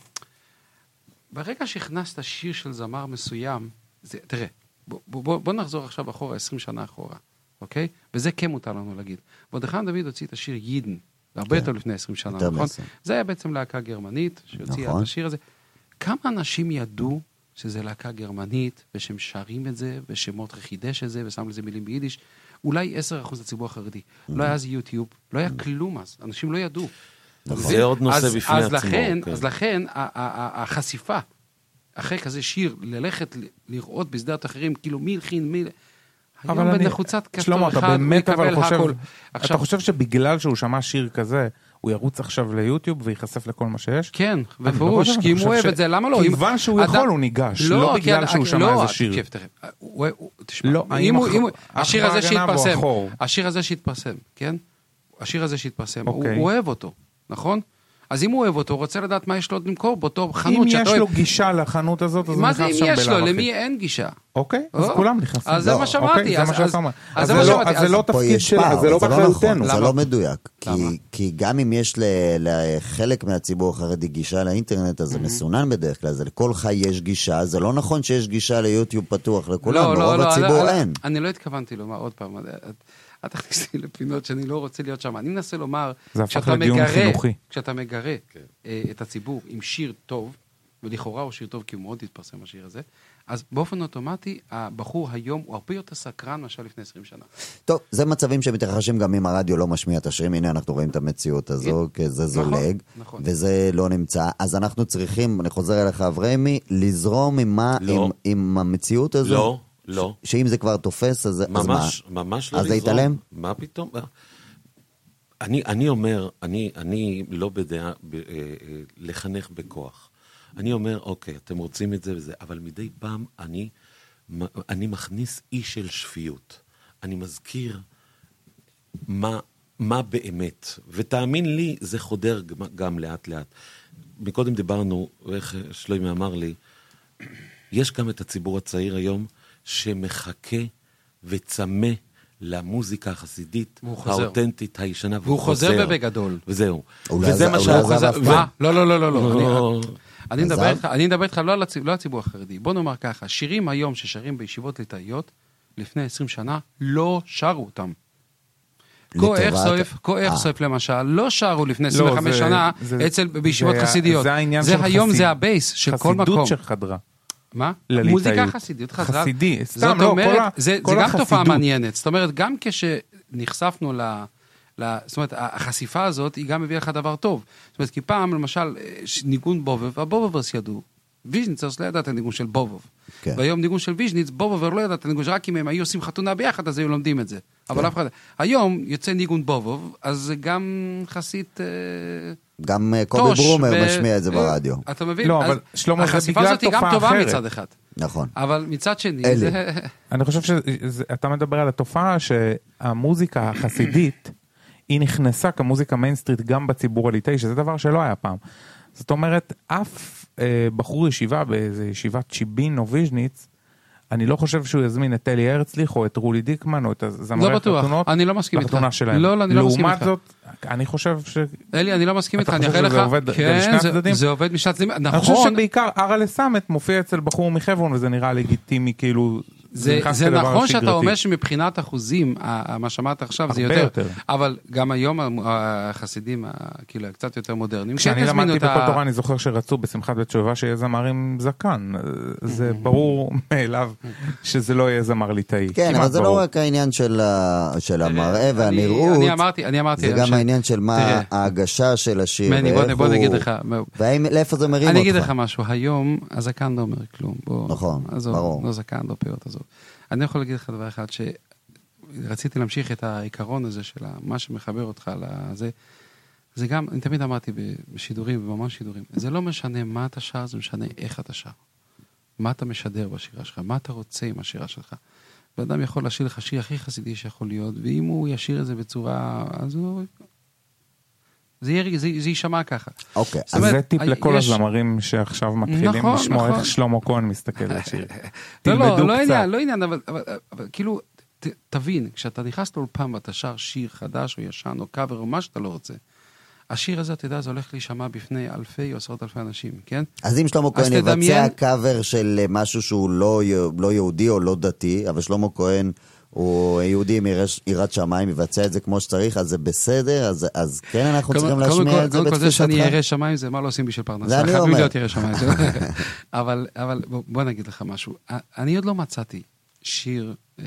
ברגע שהכנסת שיר של זמר מסוים, זה, תראה, בוא, בוא, בוא נחזור עכשיו אחורה, עשרים שנה אחורה, אוקיי? וזה כן מותר לנו להגיד. מרדכי דוד הוציא את השיר יידן, הרבה יותר לפני עשרים שנה, נכון? זה היה בעצם להקה גרמנית, שהוציאה את השיר הזה. כמה אנשים ידעו שזה להקה גרמנית, ושהם שרים את זה, ושמות חידש את זה, ושם לזה מילים ביידיש? אולי עשרה אחוז לציבור החרדי. לא היה אז יוטיוב, לא היה כלום אז, אנשים לא ידעו. זה עוד נושא בפני עצמו. אז לכן, החשיפה, אחרי כזה שיר, ללכת לראות בסדרת אחרים, כאילו מי הלחין, מי... אבל אני... שלמה, אתה באמת אבל חושב... אתה חושב שבגלל שהוא שמע שיר כזה, הוא ירוץ עכשיו ליוטיוב ויחשף לכל מה שיש? כן, בפירוש, כי אם הוא אוהב את זה, למה לא? כיוון שהוא יכול, הוא ניגש, לא בגלל שהוא שמע איזה שיר. תשמע, השיר הזה שהתפרסם, השיר הזה שהתפרסם, כן? השיר הזה שהתפרסם, הוא אוהב אותו, נכון? אז אם הוא אוהב אותו, הוא רוצה לדעת מה יש לו למכור באותו חנות שאתה אוהב. אם יש לו גישה לחנות הזאת, אז הוא נכנס שם בלב אחי. מה זה אם יש לו? למי אין גישה? אוקיי, אז כולם נכנסים. אז זה מה שמעתי. אז זה לא תפקיד שלה, זה לא באחריותנו. זה לא מדויק. כי גם אם יש לחלק מהציבור החרדי גישה לאינטרנט, אז זה מסונן בדרך כלל. לכל חי יש גישה, זה לא נכון שיש גישה ליוטיוב פתוח לכולם, ברוב הציבור אין. אני לא התכוונתי לומר עוד פעם, אל תכניסי לפינות שאני לא רוצה להיות שם. אני מנסה לומר, כשאתה מגרה את הציבור עם שיר טוב, ולכאורה הוא שיר טוב כי הוא מאוד התפרסם השיר הזה, אז באופן אוטומטי, הבחור היום הוא הרבה יותר סקרן מאשר לפני עשרים שנה. טוב, זה מצבים שמתרחשים גם אם הרדיו לא משמיע את השירים, הנה אנחנו רואים את המציאות הזו, כי זה זולג, וזה לא נמצא, אז אנחנו צריכים, אני חוזר אליך אברמי, לזרום עם המציאות הזו. לא. לא. שאם זה כבר תופס, אז ממש, מה? ממש לא אז זה יתעלם? מה פתאום? אני, אני אומר, אני, אני לא בדעה, ב, אה, אה, לחנך בכוח. אני אומר, אוקיי, אתם רוצים את זה וזה, אבל מדי פעם אני, אני מכניס אי של שפיות. אני מזכיר מה, מה באמת. ותאמין לי, זה חודר גם לאט לאט. מקודם דיברנו, איך שלוימי אמר לי, יש גם את הציבור הצעיר היום, שמחכה וצמא למוזיקה החסידית, האותנטית, הישנה, והוא חוזר ובגדול. וזהו. וזה מה שהוא חוזר. מה? לא, לא, לא, לא. אני מדבר איתך לא על הציבור החרדי. בוא נאמר ככה, שירים היום ששרים בישיבות ליטאיות, לפני עשרים שנה, לא שרו אותם. כואך סויף למשל, לא שרו לפני עשרים וחמש שנה, אצל בישיבות חסידיות. זה היום, זה הבייס של כל מקום. חסידות שחדרה. מה? מוזיקה חסידית חזרה. חסידי, סתם, לא, כל ה... זה גם תופעה מעניינת. זאת אומרת, גם כשנחשפנו זאת אומרת, החשיפה הזאת היא גם מביאה לך דבר טוב. זאת אומרת, כי פעם, למשל, ניגון בובוב, הבובוברס ידעו. ויז'ניץ לא ידע את הניגון של בובוב. כן. והיום ניגון של ויז'ניץ, בובובר לא ידע את הניגון, רק אם הם היו עושים חתונה ביחד, אז היו לומדים את זה. כן. אבל אף אחד... היום יוצא ניגון בובוב, אז זה גם חסית... גם קובי ברומר ב... משמיע את זה ברדיו. אתה מבין? לא, אבל שלמה, זה בגלל תופעה אחרת. טובה מצד אחד. נכון. אבל מצד שני... זה... אני חושב שאתה מדבר על התופעה שהמוזיקה החסידית, היא נכנסה כמוזיקה מיינסטריט גם בציבור הליטאי, שזה דבר שלא היה פעם. זאת אומרת, אף אה, בחור ישיבה באיזו ישיבת שיבין או ויז'ניץ, אני לא חושב שהוא יזמין את אלי הרצליך או את רולי דיקמן או את הזמרי החתונות. אני לא מסכים איתך. שלהם. לא, לא, אני לא מסכים איתך. לעומת זאת, אני חושב ש... אלי, אני לא מסכים איתך. אתה חושב שזה עובד כן, בשני הצדדים? זה עובד משני הצדדים. נכון. אני חושב שבעיקר ארה לסמת מופיע אצל בחור מחברון, וזה נראה לגיטימי, כאילו... זה, זה נכון שאתה שגרתי. אומר שמבחינת אחוזים, מה שמעת עכשיו זה יותר, יותר, אבל גם היום החסידים, כאילו, קצת יותר מודרניים. כשאני למדתי בכל ה... תורה, אני זוכר שרצו בשמחת בית שובבה שיהיה זמר עם זקן. זה ברור מאליו שזה לא יהיה זמר ליטאי. כן, אבל זה לא רק העניין של, של המראה והנראות, אני אמרתי, אני אמרתי, זה גם העניין של מה ההגשה של השיר. בוא נגיד לך. לאיפה זה מרים אותך? אני אגיד לך משהו, היום הזקן לא אומר כלום. נכון, ברור. לא זקן, לא פיות הזאת. אני יכול להגיד לך דבר אחד, שרציתי להמשיך את העיקרון הזה של מה שמחבר אותך לזה, זה גם, אני תמיד אמרתי בשידורים, בממש שידורים, זה לא משנה מה אתה שר, זה משנה איך אתה שר. מה אתה משדר בשירה שלך, מה אתה רוצה עם השירה שלך. ואדם יכול לשיר לך שיר הכי חסידי שיכול להיות, ואם הוא ישיר את זה בצורה, אז הוא... זה, יהיה, זה, זה יישמע ככה. אוקיי. אז זה טיפ לכל הזמרים שעכשיו מתחילים לשמוע איך שלמה כהן מסתכל לשיר. לא, לא, לא עניין, לא עניין, אבל כאילו, תבין, כשאתה נכנס לאולפן ואתה שר שיר חדש או ישן או קאבר או מה שאתה לא רוצה, השיר הזה, אתה יודע, זה הולך להישמע בפני אלפי או עשרות אלפי אנשים, כן? אז אם שלמה כהן יבצע קאבר של משהו שהוא לא יהודי או לא דתי, אבל שלמה כהן הוא יהודי עם יראת שמיים, יבצע את זה כמו שצריך, אז זה בסדר, אז, אז כן אנחנו צריכים להשמיע את זה בתפיסתך. קודם כל זה שאני ירא שמיים, זה מה לא עושים בשביל פרנסה. זה אני אומר. חייבים להיות ירא שמיים. אבל, אבל בוא נגיד לך משהו. אני עוד לא מצאתי שיר, אתה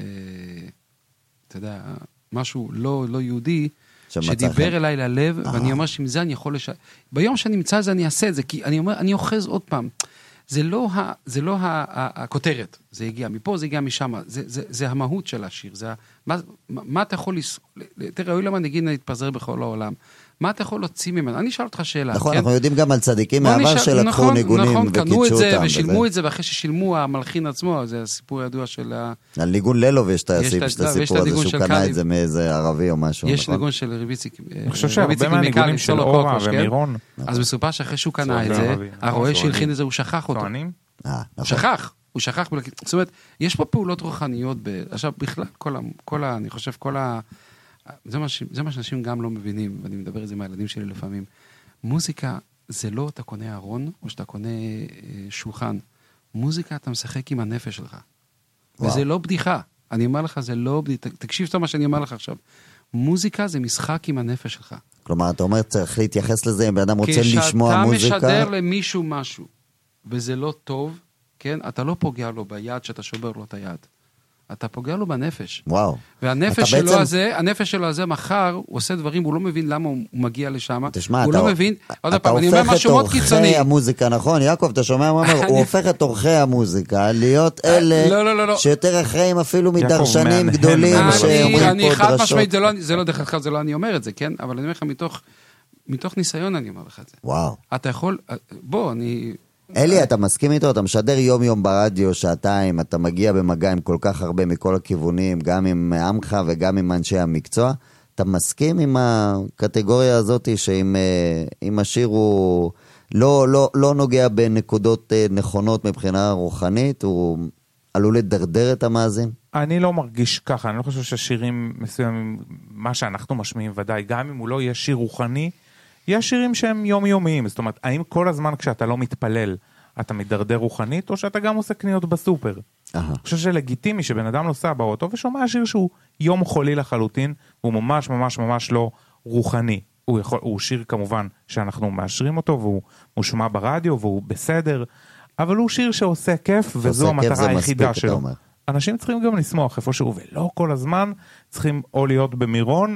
יודע, משהו לא, לא יהודי, שדיבר אליי ללב, ואני אומר שעם זה אני יכול לש... ביום שאני מצא את זה אני אעשה את זה, כי אני אומר, אני אוחז עוד פעם. זה לא, ה, זה לא ה, ה, הכותרת, זה הגיע מפה, זה הגיע משם, זה, זה, זה המהות של השיר, זה, מה, מה אתה יכול, תראה, אוי למה נגיד להתפזר בכל העולם, מה אתה יכול להוציא ממנו? אני אשאל אותך שאלה. נכון, אנחנו יודעים גם על צדיקים מהעבר שלקחו ניגונים וקידשו אותם. קנו את זה ושילמו את זה, ואחרי ששילמו המלחין עצמו, זה הסיפור הידוע של... על ניגון ללוב יש את הסיפור הזה, שהוא קנה את זה מאיזה ערבי או משהו. יש ניגון של רביציק. אני חושב שהרבה מהניגונים של אורה ומירון. אז מסופר שאחרי שהוא קנה את זה, הרואה שהלחין את זה, הוא שכח אותו. הוא שכח. הוא שכח. זאת אומרת, יש פה פעולות רוחניות, עכשיו בכלל, כל ה... אני חושב, כל ה... זה מה, זה מה שאנשים גם לא מבינים, ואני מדבר את זה עם הילדים שלי לפעמים. מוזיקה זה לא אתה קונה ארון, או שאתה קונה אה, שולחן. מוזיקה אתה משחק עם הנפש שלך. וואו. וזה לא בדיחה. אני אומר לך, זה לא בדיחה. תקשיב טוב מה שאני אומר לך עכשיו. מוזיקה זה משחק עם הנפש שלך. כלומר, אתה אומר, צריך להתייחס לזה, אם באדם רוצה לשמוע מוזיקה. כשאתה משדר למישהו משהו, וזה לא טוב, כן? אתה לא פוגע לו ביד שאתה שובר לו את היד. אתה פוגע לו בנפש. וואו. והנפש שלו בעצם... הזה, הנפש שלו הזה מחר, הוא עושה דברים, הוא לא מבין למה הוא מגיע לשם. תשמע, הוא אתה, לא מבין. אתה פעם, הופך את אורחי המוזיקה, נכון? יעקב, אתה שומע מה אומר? הוא הופך את אורחי המוזיקה להיות אלה לא, לא, לא, לא. שיותר אחראים אפילו מדרשנים גדולים שאומרים פה חד משמעית, זה לא, זה לא דרך כלל, זה לא אני אומר את זה, כן? אבל אני אומר לך, מתוך, מתוך ניסיון אני אומר לך את זה. וואו. אתה יכול, בוא, אני... אלי, אתה מסכים איתו? אתה משדר יום יום ברדיו, שעתיים, אתה מגיע במגע עם כל כך הרבה מכל הכיוונים, גם עם עמך וגם עם אנשי המקצוע. אתה מסכים עם הקטגוריה הזאת, שאם השיר הוא לא, לא, לא נוגע בנקודות נכונות מבחינה רוחנית, הוא עלול לדרדר את המאזין? אני לא מרגיש ככה, אני לא חושב שהשירים מסוימים, מה שאנחנו משמיעים ודאי, גם אם הוא לא יהיה שיר רוחני, יש שירים שהם יומיומיים, זאת אומרת, האם כל הזמן כשאתה לא מתפלל, אתה מדרדר רוחנית, או שאתה גם עושה קניות בסופר? אני חושב שלגיטימי שבן אדם נוסע באוטו ושומע שיר שהוא יום חולי לחלוטין, והוא ממש ממש ממש לא רוחני. הוא, יכול, הוא שיר כמובן שאנחנו מאשרים אותו, והוא מושמע ברדיו, והוא בסדר, אבל הוא שיר שעושה כיף, וזו המטרה היחידה שלו. אנשים צריכים גם לשמוח איפשהו, ולא כל הזמן צריכים או להיות במירון, או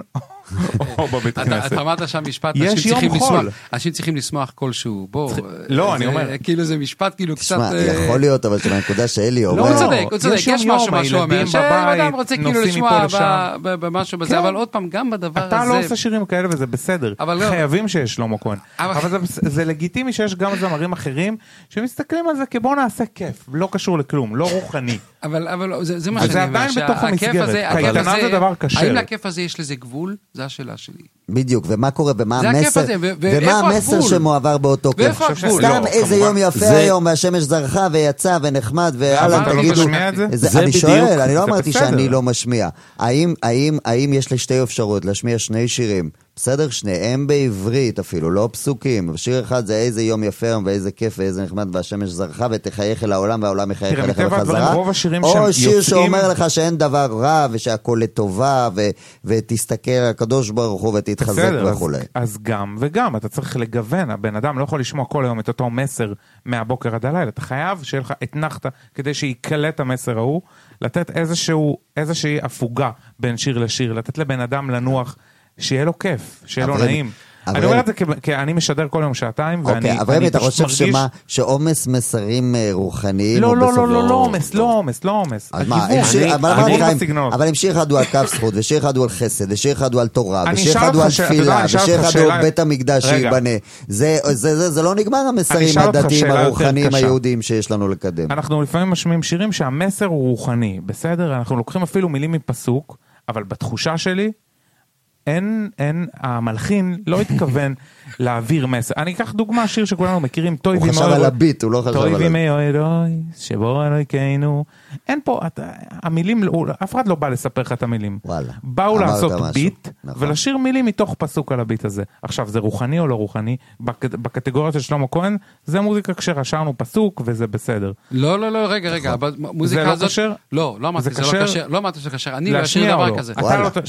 או בבית הכנסת. אתה אמרת שם משפט, יש יום חול. אנשים צריכים לשמוח כלשהו. בוא. לא, אני אומר. כאילו זה משפט כאילו קצת... יכול להיות, אבל זה מהנקודה שאלי אומר. לא, הוא צודק, הוא צודק. יש משהו משהו אומר. שאדם רוצה כאילו לשמוע במשהו בזה, אבל עוד פעם, גם בדבר הזה... אתה לא עושה שירים כאלה וזה בסדר. חייבים שיש שלמה כהן. אבל זה לגיטימי שיש גם זמרים אחרים שמסתכלים על זה כבוא נעשה כיף, לא קשור לכלום, לא רוחני. אבל זה מה שאני אומר. זה עדיין בתוך המסגרת. קייטנה זה דבר קשה. האם לכיף הזה יש לזה גבול? זה השאלה שלי. בדיוק, ומה קורה, ומה המסר, ומה המסר שמועבר באותו כיף. סתם איזה יום יפה היום, והשמש זרחה ויצא ונחמד, ואללה תגידו, אני שואל, אני לא אמרתי שאני לא משמיע. האם יש לי שתי אפשרויות להשמיע שני שירים? בסדר, שניהם בעברית אפילו, לא פסוקים. שיר אחד זה איזה יום יפה היום ואיזה כיף ואיזה נחמד והשמש זרחה ותחייך אל העולם והעולם יחייך אליך בחזרה. או שיר שאומר לך שאין דבר רע ושהכל לטובה ותסתכל על הקדוש ברוך הוא ותתחזק וכו'. אז גם וגם, אתה צריך לגוון. הבן אדם לא יכול לשמוע כל היום את אותו מסר מהבוקר עד הלילה. אתה חייב שיהיה לך אתנחת כדי שיקלט המסר ההוא, לתת איזושהי הפוגה בין שיר לשיר, לתת לבן אדם לנוח שיהיה לו כיף, שיהיה לו נעים. אני אומר את זה כי אני משדר כל יום שעתיים, ואני אבל אתה חושב שמה, שעומס מסרים רוחניים? לא, לא, לא, לא, לא עומס, לא עומס, לא עומס. אבל אם שיר אחד הוא על כף זכות, ושיר אחד הוא על חסד, ושיר אחד הוא על תורה, ושיר אחד הוא על תפילה, ושיר אחד הוא על בית המקדש שיבנה, זה לא נגמר המסרים הדתיים הרוחניים היהודיים שיש לנו לקדם. אנחנו לפעמים משמיעים שירים שהמסר הוא רוחני, בסדר? אנחנו לוקחים אפילו מילים מפסוק, אבל בתחושה שלי אין, אין, המלחין לא התכוון להעביר מסר. אני אקח דוגמה, שיר שכולנו מכירים, טוי הוא חשב על הביט, הוא לא חשב על הביט. טוי וימי אלוהי, שבו אלוהינו. אין פה, המילים, אף אחד לא בא לספר לך את המילים. וואלה. באו לעשות ביט, ולשיר מילים מתוך פסוק על הביט הזה. עכשיו, זה רוחני או לא רוחני? בקטגוריה של שלמה כהן, זה מוזיקה כשרשרנו פסוק, וזה בסדר. לא, לא, לא, רגע, רגע, זה לא קשר? לא, לא אמרתי שזה לא קשר. לא אמרתי שזה קשר. אני לא אשיר דבר כזה.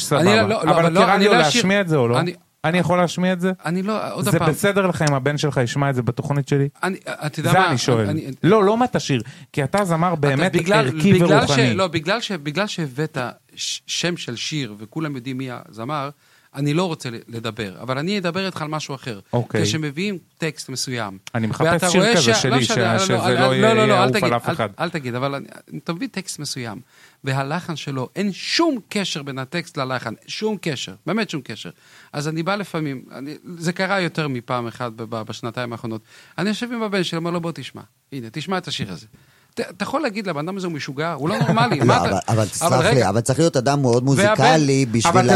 אבל קרא לי לו להשמיע את זה או לא? אני יכול להשמיע את זה? אני לא, עוד זה הפעם. בסדר לך אם הבן שלך ישמע את זה בתוכנית שלי? אני, אתה יודע זה מה? אני שואל. אני, לא, לא מה תשיר, כי אתה זמר באמת בגלל, ערכי בגלל ורוחני. ש, לא, בגלל ש, בגלל שהבאת שם של שיר וכולם יודעים מי הזמר, אני לא רוצה לדבר, אבל אני אדבר איתך על משהו אחר. אוקיי. כשמביאים טקסט מסוים. אני מחפש שיר כזה שלי, שזה לא יהיה אהוב על אף אחד. אל תגיד, אבל אתה מביא טקסט מסוים, והלחן שלו, אין שום קשר בין הטקסט ללחן, שום קשר, באמת שום קשר. אז אני בא לפעמים, זה קרה יותר מפעם אחת בשנתיים האחרונות, אני יושב עם הבן שלי, אומר לו בוא תשמע, הנה, תשמע את השיר הזה. אתה יכול להגיד לבן אדם הזה הוא משוגע, הוא לא נורמלי. אבל סלח לי, אבל צריך להיות אדם מאוד מוזיקלי בשביל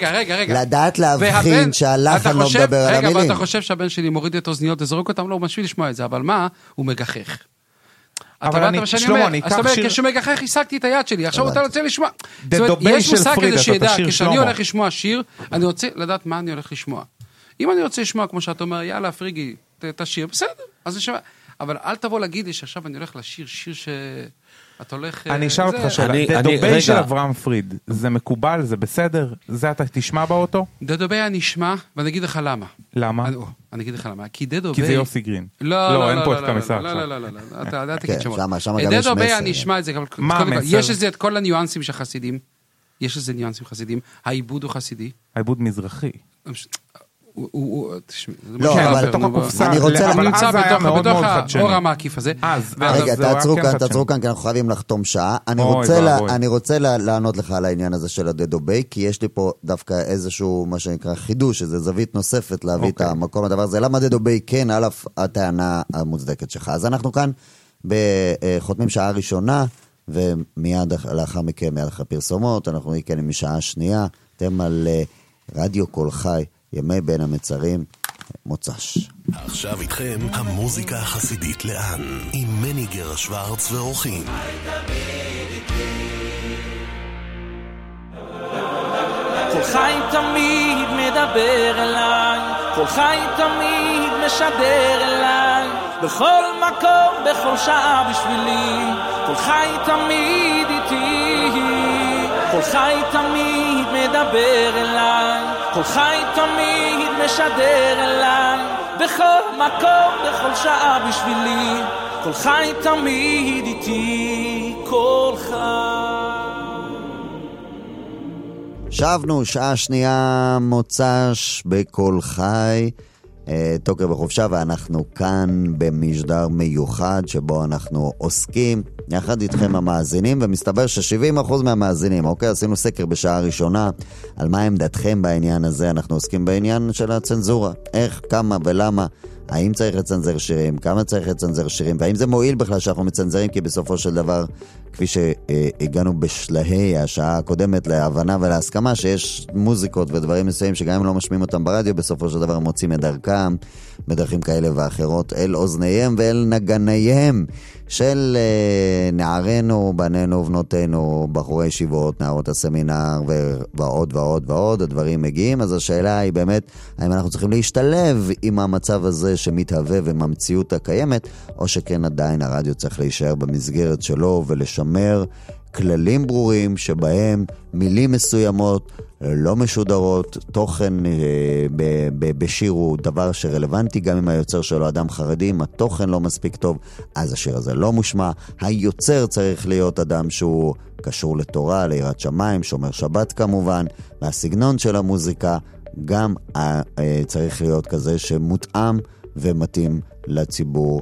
לדעת להבחין שהלחן לא מדבר על המילים. רגע, אבל אתה חושב שהבן שלי מוריד את אוזניות וזרוק אותם? לא, הוא משביל לשמוע את זה, אבל מה? הוא מגחך. אבל אני, שלמה, אני אקח שיר... כשמגחך השגתי את היד שלי, עכשיו אתה רוצה לשמוע. יש מושג כזה שידע, כשאני הולך לשמוע שיר, אני רוצה לדעת מה אני הולך לשמוע. אם אני רוצה לשמוע, כמו שאתה אומר, יאללה, פריגי, תשיר, בסדר, אז נשמע. אבל אל תבוא להגיד לי שעכשיו אני הולך לשיר שיר שאתה הולך... אני אשאל אותך שאלה, דדובי של אברהם פריד, זה מקובל, זה בסדר? זה אתה תשמע באוטו? דדובי אני אשמע, ואני אגיד לך למה. למה? אני אגיד לך למה, כי דדובי... כי זה יוסי גרין. לא, לא, אין פה את לא, כמסע לא, לא, לא, לא, אתה יודע, תגיד שמות. שם גם יש מסר. דדובי אני אשמע את זה, מה המסר? יש לזה את כל הניואנסים של חסידים, יש לזה ניואנסים חסידים, העיבוד הוא חסידי. העיבוד מזרחי. לא, אבל אני רוצה... אבל אז זה היה מאוד מאוד חדשני. אור המעקיף הזה. רגע, תעצרו כאן, תעצרו כאן, כי אנחנו חייבים לחתום שעה. אני רוצה לענות לך על העניין הזה של הדדובי, כי יש לי פה דווקא איזשהו, מה שנקרא, חידוש, איזו זווית נוספת להביא את המקום הדבר הזה. למה דדובי כן, על אף הטענה המוצדקת שלך. אז אנחנו כאן בחותמים שעה ראשונה, ומיד לאחר מכן, מיד אחרי פרסומות, אנחנו מכן עם שעה שנייה, אתם על רדיו כל חי, ימי בין המצרים, מוצ"ש. עכשיו איתכם המוזיקה החסידית לאן, עם מניגר שוורץ ואורחים. כל חי תמיד מדבר אליי, כל חי תמיד משדר אליי, בכל מקום, בכל שעה בשבילי, כל חי תמיד איתי, כל חי תמיד מדבר אליי, כל חי תמיד משדר אליי, בכל מקום, בכל שעה בשבילי, כל חי תמיד איתי, כל חי. שבנו, שעה שנייה מוצ"ש בכל חי, תוקר בחופשה, ואנחנו כאן במשדר מיוחד שבו אנחנו עוסקים יחד איתכם המאזינים, ומסתבר ש-שבעים אחוז מהמאזינים, אוקיי, עשינו סקר בשעה ראשונה על מה עמדתכם בעניין הזה. אנחנו עוסקים בעניין של הצנזורה, איך, כמה ולמה, האם צריך לצנזר שירים, כמה צריך לצנזר שירים, והאם זה מועיל בכלל שאנחנו מצנזרים, כי בסופו של דבר, כפי שהגענו בשלהי השעה הקודמת להבנה ולהסכמה, שיש מוזיקות ודברים מסוימים שגם אם לא משמיעים אותם ברדיו, בסופו של דבר מוצאים את דרכם בדרכים כאלה ואחרות אל אוזניהם ואל נגניהם של נערינו, בנינו ובנותינו, בחורי ישיבות, נערות הסמינר ועוד ועוד ועוד, הדברים מגיעים. אז השאלה היא באמת, האם אנחנו צריכים להשתלב עם המצב הזה שמתהווה וממציאות הקיימת, או שכן עדיין הרדיו צריך להישאר במסגרת שלו ולשמר כללים ברורים שבהם מילים מסוימות לא משודרות, תוכן אה, ב- ב- בשיר הוא דבר שרלוונטי גם אם היוצר שלו אדם חרדי, אם התוכן לא מספיק טוב אז השיר הזה לא מושמע. היוצר צריך להיות אדם שהוא קשור לתורה, ליראת שמיים, שומר שבת כמובן, והסגנון של המוזיקה גם אה, אה, צריך להיות כזה שמותאם ומתאים לציבור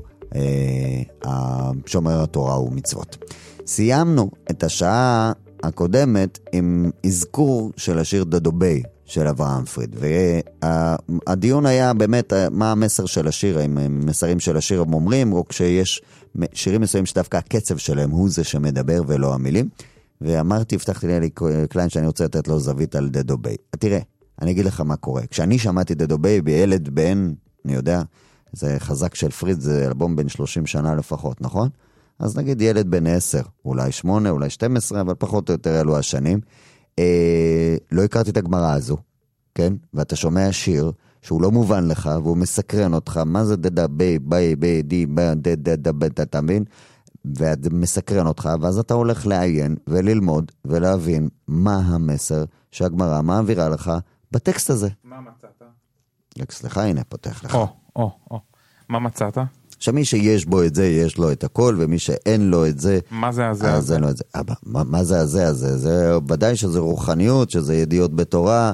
אה, שומר התורה ומצוות. סיימנו את השעה הקודמת עם אזכור של השיר דדובי של אברהם פריד, והדיון היה באמת מה המסר של השיר, האם מסרים של השיר הם אומרים, או כשיש שירים מסוימים שדווקא הקצב שלהם הוא זה שמדבר ולא המילים. ואמרתי, הבטחתי לי קליין שאני רוצה לתת לו זווית על דדובי. תראה, אני אגיד לך מה קורה. כשאני שמעתי דדובי בילד בן, אני יודע, זה חזק של פריד, זה אלבום בן שלושים שנה לפחות, נכון? אז נגיד ילד בן עשר, אולי שמונה, אולי שתים עשרה, אבל פחות או יותר אלו השנים. אה, לא הכרתי את הגמרא הזו, כן? ואתה שומע שיר שהוא לא מובן לך, והוא מסקרן אותך, מה זה דדה בי, בי, בי, די, בי, דדה, דדה, אתה מבין? וזה מסקרן אותך, ואז אתה הולך לעיין וללמוד ולהבין מה המסר שהגמרא מעבירה לך בטקסט הזה. מה מצאת? סליחה, הנה, פותח לך. או, או, או. מה מצאת? שמי שיש בו את זה, יש לו את הכל, ומי שאין לו את זה, מה זה הזה אז אין לו את זה. אבא, מה, מה זה הזה הזה? זה ודאי שזה רוחניות, שזה ידיעות בתורה,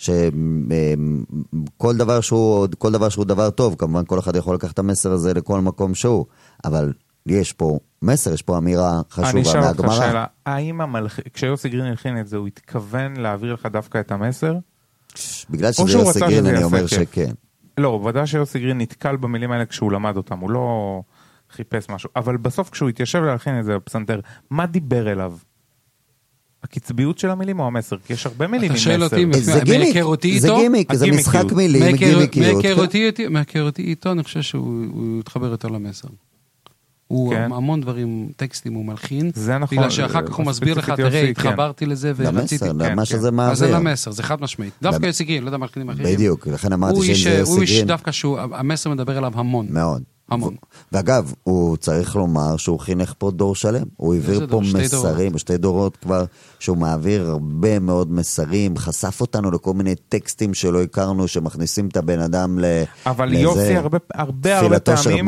שכל דבר שהוא, כל דבר שהוא דבר טוב, כמובן כל אחד יכול לקחת את המסר הזה לכל מקום שהוא, אבל יש פה מסר, יש פה אמירה חשובה מהגמרא. אני אשאל אותך שאלה, האם המלח... כשיוסי גרין הלחין את זה, הוא התכוון להעביר לך דווקא את המסר? בגלל שזה יוסי גרין, אני אומר שכן. לא, ודאי שיוסי גרין נתקל במילים האלה כשהוא למד אותם, הוא לא חיפש משהו, אבל בסוף כשהוא התיישב להלחין את זה בפסנתר, מה דיבר אליו? הקצביות של המילים או המסר? כי יש הרבה מילים עם מסר. זה גימיק, זה גימיק, זה משחק מילים, גימיקיות. מהכרותי איתו, אני חושב שהוא התחבר יותר למסר. הוא המון דברים, טקסטים הוא מלחין, בגלל שאחר כך הוא מסביר לך, תראה, התחברתי לזה ורציתי. למה שזה מעביר. אז זה למסר, זה חד משמעית. דווקא יוסי גרין, לא יודע מלחינים אחרים. בדיוק, לכן אמרתי שזה יוסי גרין. הוא איש דווקא שהמסר מדבר אליו המון. מאוד. המון. ואגב, הוא צריך לומר שהוא חינך פה דור שלם. הוא העביר פה מסרים, שתי דורות כבר, שהוא מעביר הרבה מאוד מסרים, חשף אותנו לכל מיני טקסטים שלא הכרנו, שמכניסים את הבן אדם לזה. אבל יוסי, הרבה הרבה הרבה פעמים,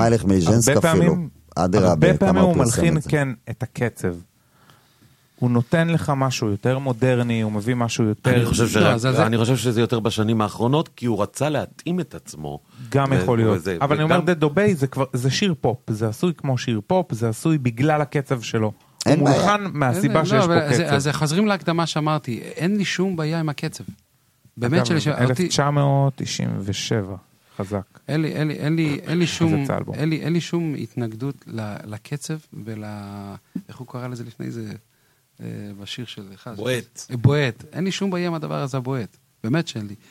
הרבה פעמים הוא מלחין כן את הקצב. הוא נותן לך משהו יותר מודרני, הוא מביא משהו יותר... אני חושב, שרק, זה... אני חושב שזה יותר בשנים האחרונות, כי הוא רצה להתאים את עצמו. גם ו... יכול להיות. וזה... אבל וגם... אני אומר, דדובי זה, כבר... זה שיר פופ, זה עשוי כמו שיר פופ, זה עשוי בגלל הקצב שלו. הוא מולחן מהסיבה אין, שיש לא, פה קצב. אז, אז חוזרים להקדמה שאמרתי, אין לי שום בעיה עם הקצב. באמת שלי... אלף תשע מאות תשעים ושבע, חזק. אין לי, אין לי, אין לי, אין לי שום, אין לי, אין לי שום התנגדות לקצב ול... איך הוא קרא לזה לפני זה? בשיר של אחד. בועט. בועט. אין לי שום בעיה עם הדבר הזה, בועט. באמת שאין לי.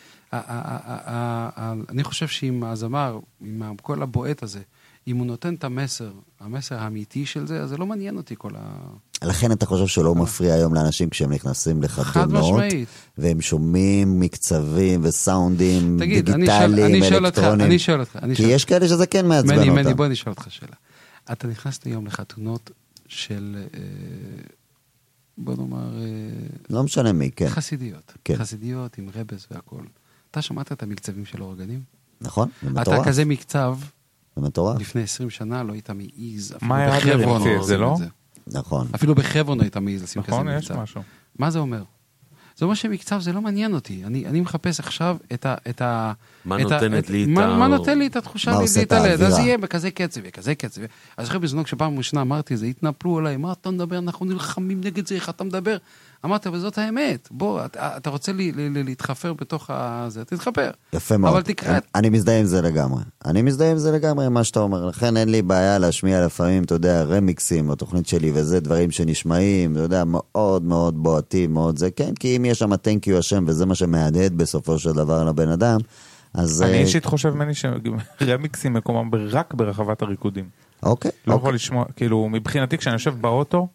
אני חושב שאם הזמר, עם כל הבועט הזה, אם הוא נותן את המסר, המסר האמיתי של זה, אז זה לא מעניין אותי כל ה... לכן אתה חושב שלא מפריע היום לאנשים כשהם נכנסים לחתונות, והם שומעים מקצבים וסאונדים דיגיטליים, אלקטרונים. אני שואל אותך. כי יש כאלה שזה כן מעצבן אותם. מני, בוא נשאל אותך שאלה. אתה נכנסת היום לחתונות של... בוא נאמר... לא משנה מי, כן. חסידיות. כן. חסידיות עם רבס והכל. אתה שמעת את המקצבים של האורגנים? נכון, זה מטורף. אתה כזה מקצב, זה מטורף. לפני עשרים שנה לא היית מעיז. מה היה בחברון? זה לא? נכון. אפילו בחברון היית מעיז לשים כזה מקצב. נכון, יש משהו. מה זה אומר? זה אומר שמקצב זה לא מעניין אותי. אני, אני מחפש עכשיו את ה... את ה מה את נותנת ה, לי את מה, ה... מה נותן לי את התחושה מה עושה את להתעלד? האווירה? אז יהיה בכזה קצב, כזה קצב. אז אחרי בזמן כשפעם ראשונה אמרתי, זה התנפלו עליי, מה אתה מדבר? אנחנו נלחמים נגד זה, איך אתה מדבר? אמרתי, אבל זאת האמת. בוא, אתה, אתה רוצה לי, לי, לי, להתחפר בתוך הזה, תתחפר. יפה מאוד. אבל תקרא... אני מזדהה עם זה לגמרי. אני מזדהה עם זה לגמרי, מה שאתה אומר. לכן אין לי בעיה להשמיע לפעמים, אתה יודע, רמיקסים, התוכנית שלי, וזה דברים שנשמעים, אתה יודע, מאוד מאוד בועטים, מאוד זה, כן, כי אם יש שם thank you השם, וזה מה שמהדהד בסופו של דבר לבן אדם, אז... אני אישית חושב ממני שרמיקסים מקומם רק ברחבת הריקודים. אוקיי. לא יכול לשמוע, כאילו, מבחינתי, כשאני יושב באוטו,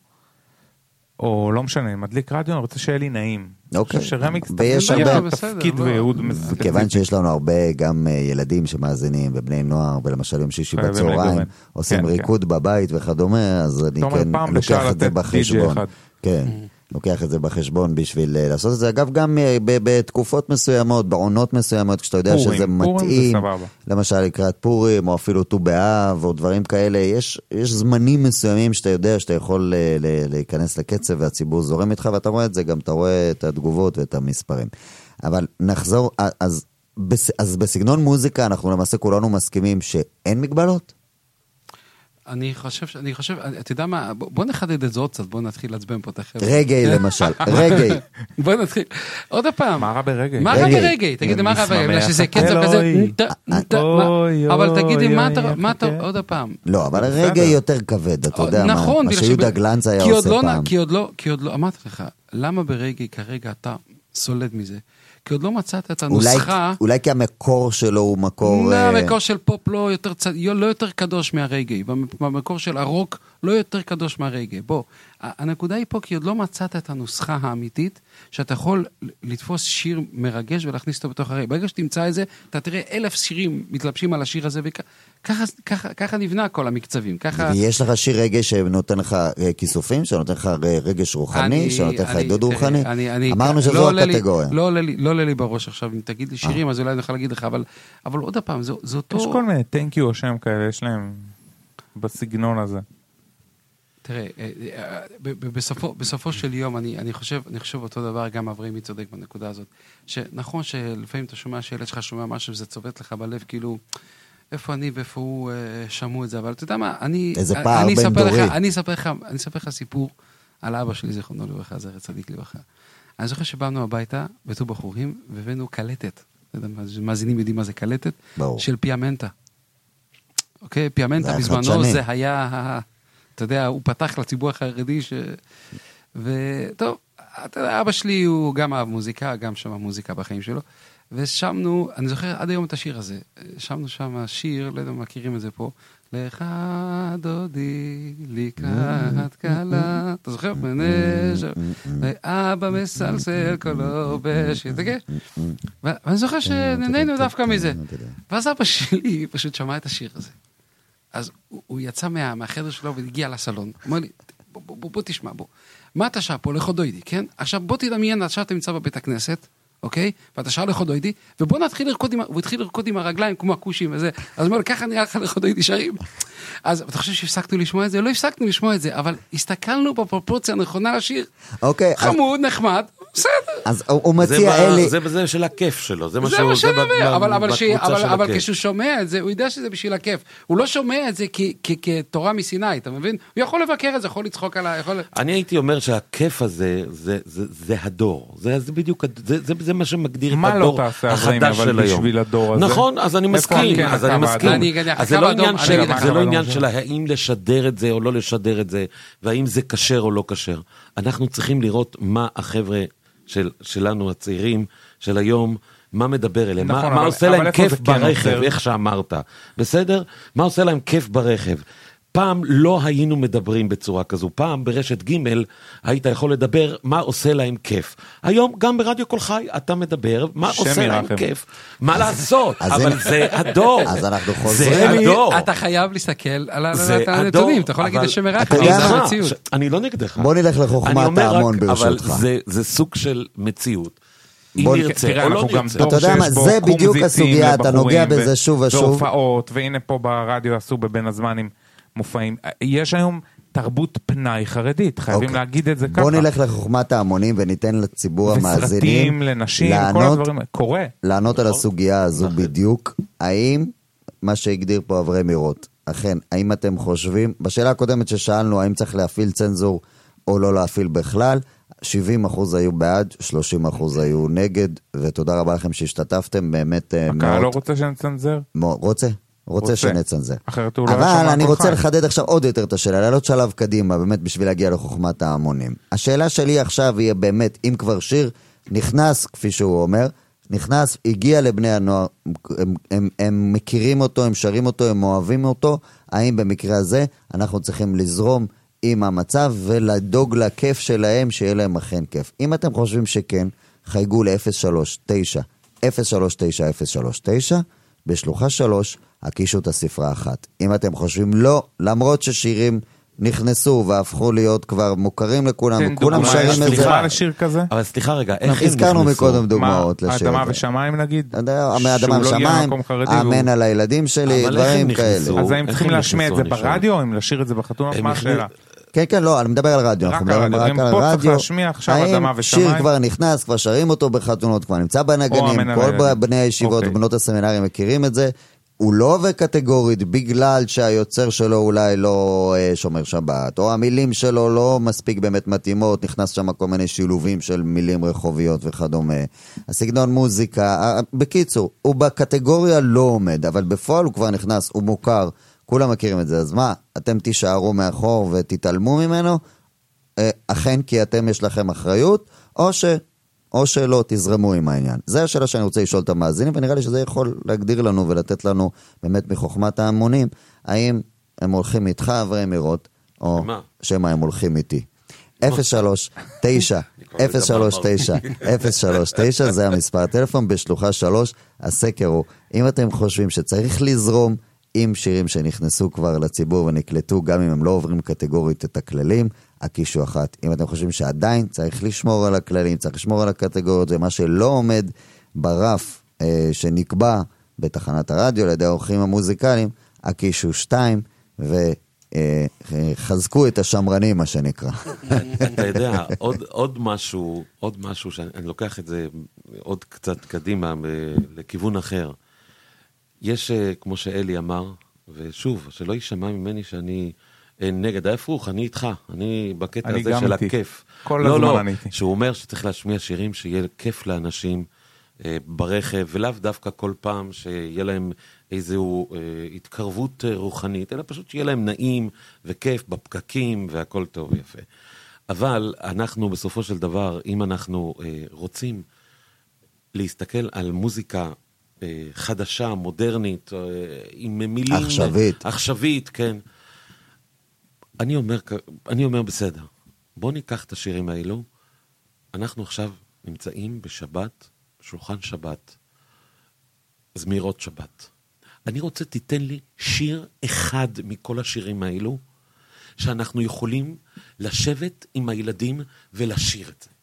או לא משנה, מדליק רדיו, אני רוצה שיהיה לי נעים. אוקיי. אני חושב שרמיקס ויש הרבה תפקיד וייעוד. כיוון שיש לנו הרבה גם ילדים שמאזינים ובני נוער, ולמשל יום שישי בצהריים, עושים ריקוד בבית וכדומה, אז אני כן לוקח את זה בחשבון. כן. לוקח את זה בחשבון בשביל לעשות את זה. אגב, גם בתקופות מסוימות, בעונות מסוימות, כשאתה יודע שזה מתאים, למשל לקראת פורים, או אפילו ט"ו באב, או דברים כאלה, יש, יש זמנים מסוימים שאתה יודע שאתה יכול להיכנס לקצב, והציבור זורם איתך, ואתה רואה את זה, גם אתה רואה את התגובות ואת המספרים. אבל נחזור, אז, אז בסגנון מוזיקה, אנחנו למעשה כולנו מסכימים שאין מגבלות? אני חושב, אני חושב, אתה יודע מה, בוא נחדד את זה עוד קצת, בוא נתחיל להצבם פה את החבר'ה. רגעי למשל, רגעי. בוא נתחיל, עוד הפעם. מה רע ברגעי? מה רע ברגעי? תגיד, מה רע ברגעי? שזה קצב כזה, אבל תגידי, מה אתה, עוד הפעם. לא, אבל רגעי יותר כבד, אתה יודע מה, מה שיהודה גלנץ היה עושה פעם. כי עוד לא, כי עוד לא, אמרתי לך, למה ברגעי כרגע אתה סולד מזה? כי עוד לא מצאת את הנוסחה... אולי כי המקור שלו הוא מקור... לא, המקור של פופ לא יותר, לא יותר קדוש מהרגעי, והמקור של הרוק לא יותר קדוש מהרגעי. בוא, הנקודה היא פה כי עוד לא מצאת את הנוסחה האמיתית, שאתה יכול לתפוס שיר מרגש ולהכניס אותו בתוך הרגעי. ברגע שתמצא את זה, אתה תראה אלף שירים מתלבשים על השיר הזה, וככה ככה, ככה נבנה כל המקצבים. ככה... ויש לך שיר רגש שנותן לך כיסופים, שנותן לך רגש רוחני, שנותן לך עידוד רוחני? אני, אני, אמרנו שזו לא הקטגוריה. לא עולה לי, לא עולה לי בראש עכשיו, אם תגיד לי שירים, אז אולי אני יכול להגיד לך, אבל, אבל עוד הפעם, זה, זה אותו... יש כל מיני thank you השם כאלה, יש להם בסגנון הזה. תראה, בסופו, בסופו של יום, אני, אני חושב, אני חושב אותו דבר, גם אברהימי צודק בנקודה הזאת, שנכון שלפעמים אתה שומע שהילד שלך שומע משהו, וזה צובט לך בלב, כאילו, איפה אני ואיפה הוא שמעו את זה, אבל אתה יודע מה, אני... איזה פער בין דורי. אני אספר לך, אני אספר לך סיפור על אבא שלי, זיכרונו לברכה, זכר צדיק לברכה. אני זוכר שבאנו הביתה, בתו בחורים, והבאנו קלטת, מאזינים יודעים מה זה קלטת, של פיאמנטה. אוקיי, פיאמנטה בזמנו זה היה... אתה יודע, הוא פתח לציבור החרדי, ש... וטוב, אתה יודע, אבא שלי הוא גם אהב מוזיקה, גם שמע מוזיקה בחיים שלו, ושמנו, אני זוכר עד היום את השיר הזה, שמנו שם שיר, לא יודע, מכירים את זה פה, לך דודי לקראת קלה, אתה זוכר? מנשר, ואבא מסלסל קולו בשיר, תגיד, ואני זוכר שנהנינו דווקא מזה, ואז אבא שלי פשוט שמע את השיר הזה. אז הוא, הוא יצא מה, מהחדר שלו והגיע לסלון. הוא אומר לי, בוא, בוא, בוא, בוא תשמע, בוא. מה אתה שעה פה? לחודוידי, כן? עכשיו בוא תדמיין, עכשיו אתה נמצא בבית הכנסת, אוקיי? ואתה שעה לחודוידי, ובוא נתחיל לרקוד עם, הוא התחיל לרקוד עם הרגליים כמו הכושים וזה. אז הוא אומר, ככה נראה לך לחודוידי שרים. אז אתה חושב שהפסקנו לשמוע את זה? לא הפסקנו לשמוע את זה, אבל הסתכלנו בפרופורציה הנכונה לשיר. אוקיי. חמוד, נחמד. בסדר. אז הוא מציע אלי... זה בזה של הכיף שלו. זה מה שאני אומר. אבל כשהוא שומע את זה, הוא יודע שזה בשביל הכיף. הוא לא שומע את זה כתורה מסיני, אתה מבין? הוא יכול לבקר את זה, יכול לצחוק עליי. אני הייתי אומר שהכיף הזה, זה הדור. זה בדיוק, זה מה שמגדיר את הדור החדש של היום. נכון, אז אני מסכים. אז אני מסכים. אז זה לא עניין של האם לשדר את זה או לא לשדר את זה, והאם זה כשר או לא כשר. אנחנו צריכים לראות מה החבר'ה של, שלנו, הצעירים, של היום, מה מדבר אליהם, נכון, מה, אבל, מה עושה להם כיף ברכב, כן איך שאמרת, בסדר? מה עושה להם כיף ברכב? פעם לא היינו מדברים בצורה כזו, פעם ברשת ג' היית יכול לדבר מה עושה להם כיף. היום גם ברדיו כל חי אתה מדבר מה עושה להם כיף. מה לעשות? אבל זה הדור. אז אנחנו חוזרים. זה הדור. אתה חייב להסתכל על הנתונים, אתה יכול להגיד לשם מרחב. אני לא נגדך. בוא נלך לחוכמת ההמון ברשותך. אבל זה סוג של מציאות. אם נרצה או לא נרצה. אתה יודע מה, זה בדיוק הסוגיה, אתה נוגע בזה שוב ושוב. והופעות, והנה פה ברדיו עשו בבין הזמנים מופעים. יש היום תרבות פנאי חרדית, חייבים להגיד את זה ככה. בוא נלך לחוכמת ההמונים וניתן לציבור המאזינים. וסרטים לנשים, כל הדברים, קורה. לענות על הסוגיה הזו בדיוק, האם מה שהגדיר פה אברי מירות, אכן, האם אתם חושבים, בשאלה הקודמת ששאלנו, האם צריך להפעיל צנזור או לא להפעיל בכלל, שבעים אחוז היו בעד, שלושים אחוז היו נגד, ותודה רבה לכם שהשתתפתם, באמת מאוד. הקהל לא רוצה שנצנזר? רוצה, רוצה שנצנזר. אבל אני רוצה לחדד עכשיו עוד יותר את השאלה, לעלות שלב קדימה, באמת בשביל להגיע לחוכמת ההמונים. השאלה שלי עכשיו היא באמת, אם כבר שיר נכנס, כפי שהוא אומר, נכנס, הגיע לבני הנוער, הם, הם, הם מכירים אותו, הם שרים אותו, הם אוהבים אותו, האם במקרה הזה אנחנו צריכים לזרום עם המצב ולדוג לכיף שלהם, שיהיה להם אכן כיף. אם אתם חושבים שכן, חייגו ל-אפס שלוש תשע אפס שלוש תשע אפס שלוש תשע, בשלוחה שלוש, הקישו את הספרה אחת. אם אתם חושבים לא, למרות ששירים נכנסו והפכו להיות כבר מוכרים לכולם, וכולם שרים את זה. סליחה לשיר כזה? אבל סליחה רגע, איך הם נכנסו? הזכרנו מקודם דוגמאות לשיר. האדמה ושמיים נגיד? האדמה ושמיים, האמן על הילדים שלי, דברים כאלה. אז הם צריכים להשמיע את זה ברדיו, או אם לשיר את זה בחתונות? מה השאלה? כן, כן, לא, אני מדבר על רדיו. רק על רדיו. אם פה צריך להשמיע עכשיו אדמה ושמיים. שיר כבר נכנס, כבר שרים אותו בחתונות, כבר נמצא בנגנים, כל בני הישיבות ובנות הסמינרים מכירים את זה. הוא לא עובר קטגורית בגלל שהיוצר שלו אולי לא שומר שבת, או המילים שלו לא מספיק באמת מתאימות, נכנס שם כל מיני שילובים של מילים רחוביות וכדומה. הסגנון מוזיקה, בקיצור, הוא בקטגוריה לא עומד, אבל בפועל הוא כבר נכנס, הוא מוכר, כולם מכירים את זה. אז מה, אתם תישארו מאחור ותתעלמו ממנו? אכן כי אתם יש לכם אחריות, או ש... או שלא תזרמו עם העניין. זה השאלה שאני רוצה לשאול את המאזינים, ונראה לי שזה יכול להגדיר לנו ולתת לנו באמת מחוכמת ההמונים, האם הם הולכים איתך אברי מירות, או שמה הם הולכים איתי. אפס שלוש תשע אפס שלוש תשע אפס שלוש תשע זה המספר הטלפון בשלוחה שלוש. הסקר הוא, אם אתם חושבים שצריך לזרום עם שירים שנכנסו כבר לציבור ונקלטו, גם אם הם לא עוברים קטגורית את הכללים, הקישו אחת. אם אתם חושבים שעדיין צריך לשמור על הכללים, צריך לשמור על הקטגוריות, ומה שלא עומד ברף אה, שנקבע בתחנת הרדיו לידי האורחים המוזיקליים, הקישו שתיים, וחזקו את השמרנים, מה שנקרא. אתה יודע, עוד, עוד משהו, עוד משהו, שאני לוקח את זה עוד קצת קדימה, לכיוון אחר. יש, כמו שאלי אמר, ושוב, שלא יישמע ממני שאני נגד ההפוך, אני איתך, אני בקטע הזה של הכיף. כל הזמן לא, אני איתי. שהוא אומר שצריך להשמיע שירים שיהיה כיף לאנשים אה, ברכב, ולאו דווקא כל פעם שיהיה להם איזו אה, התקרבות רוחנית, אלא פשוט שיהיה להם נעים וכיף בפקקים והכל טוב ויפה. אבל אנחנו בסופו של דבר, אם אנחנו אה, רוצים להסתכל על מוזיקה חדשה, מודרנית, עם מילים... עכשווית. עכשווית, כן. אני אומר, אני אומר בסדר, בוא ניקח את השירים האלו, אנחנו עכשיו נמצאים בשבת, שולחן שבת, זמירות שבת. אני רוצה, תיתן לי שיר אחד מכל השירים האלו, שאנחנו יכולים לשבת עם הילדים ולשיר את זה.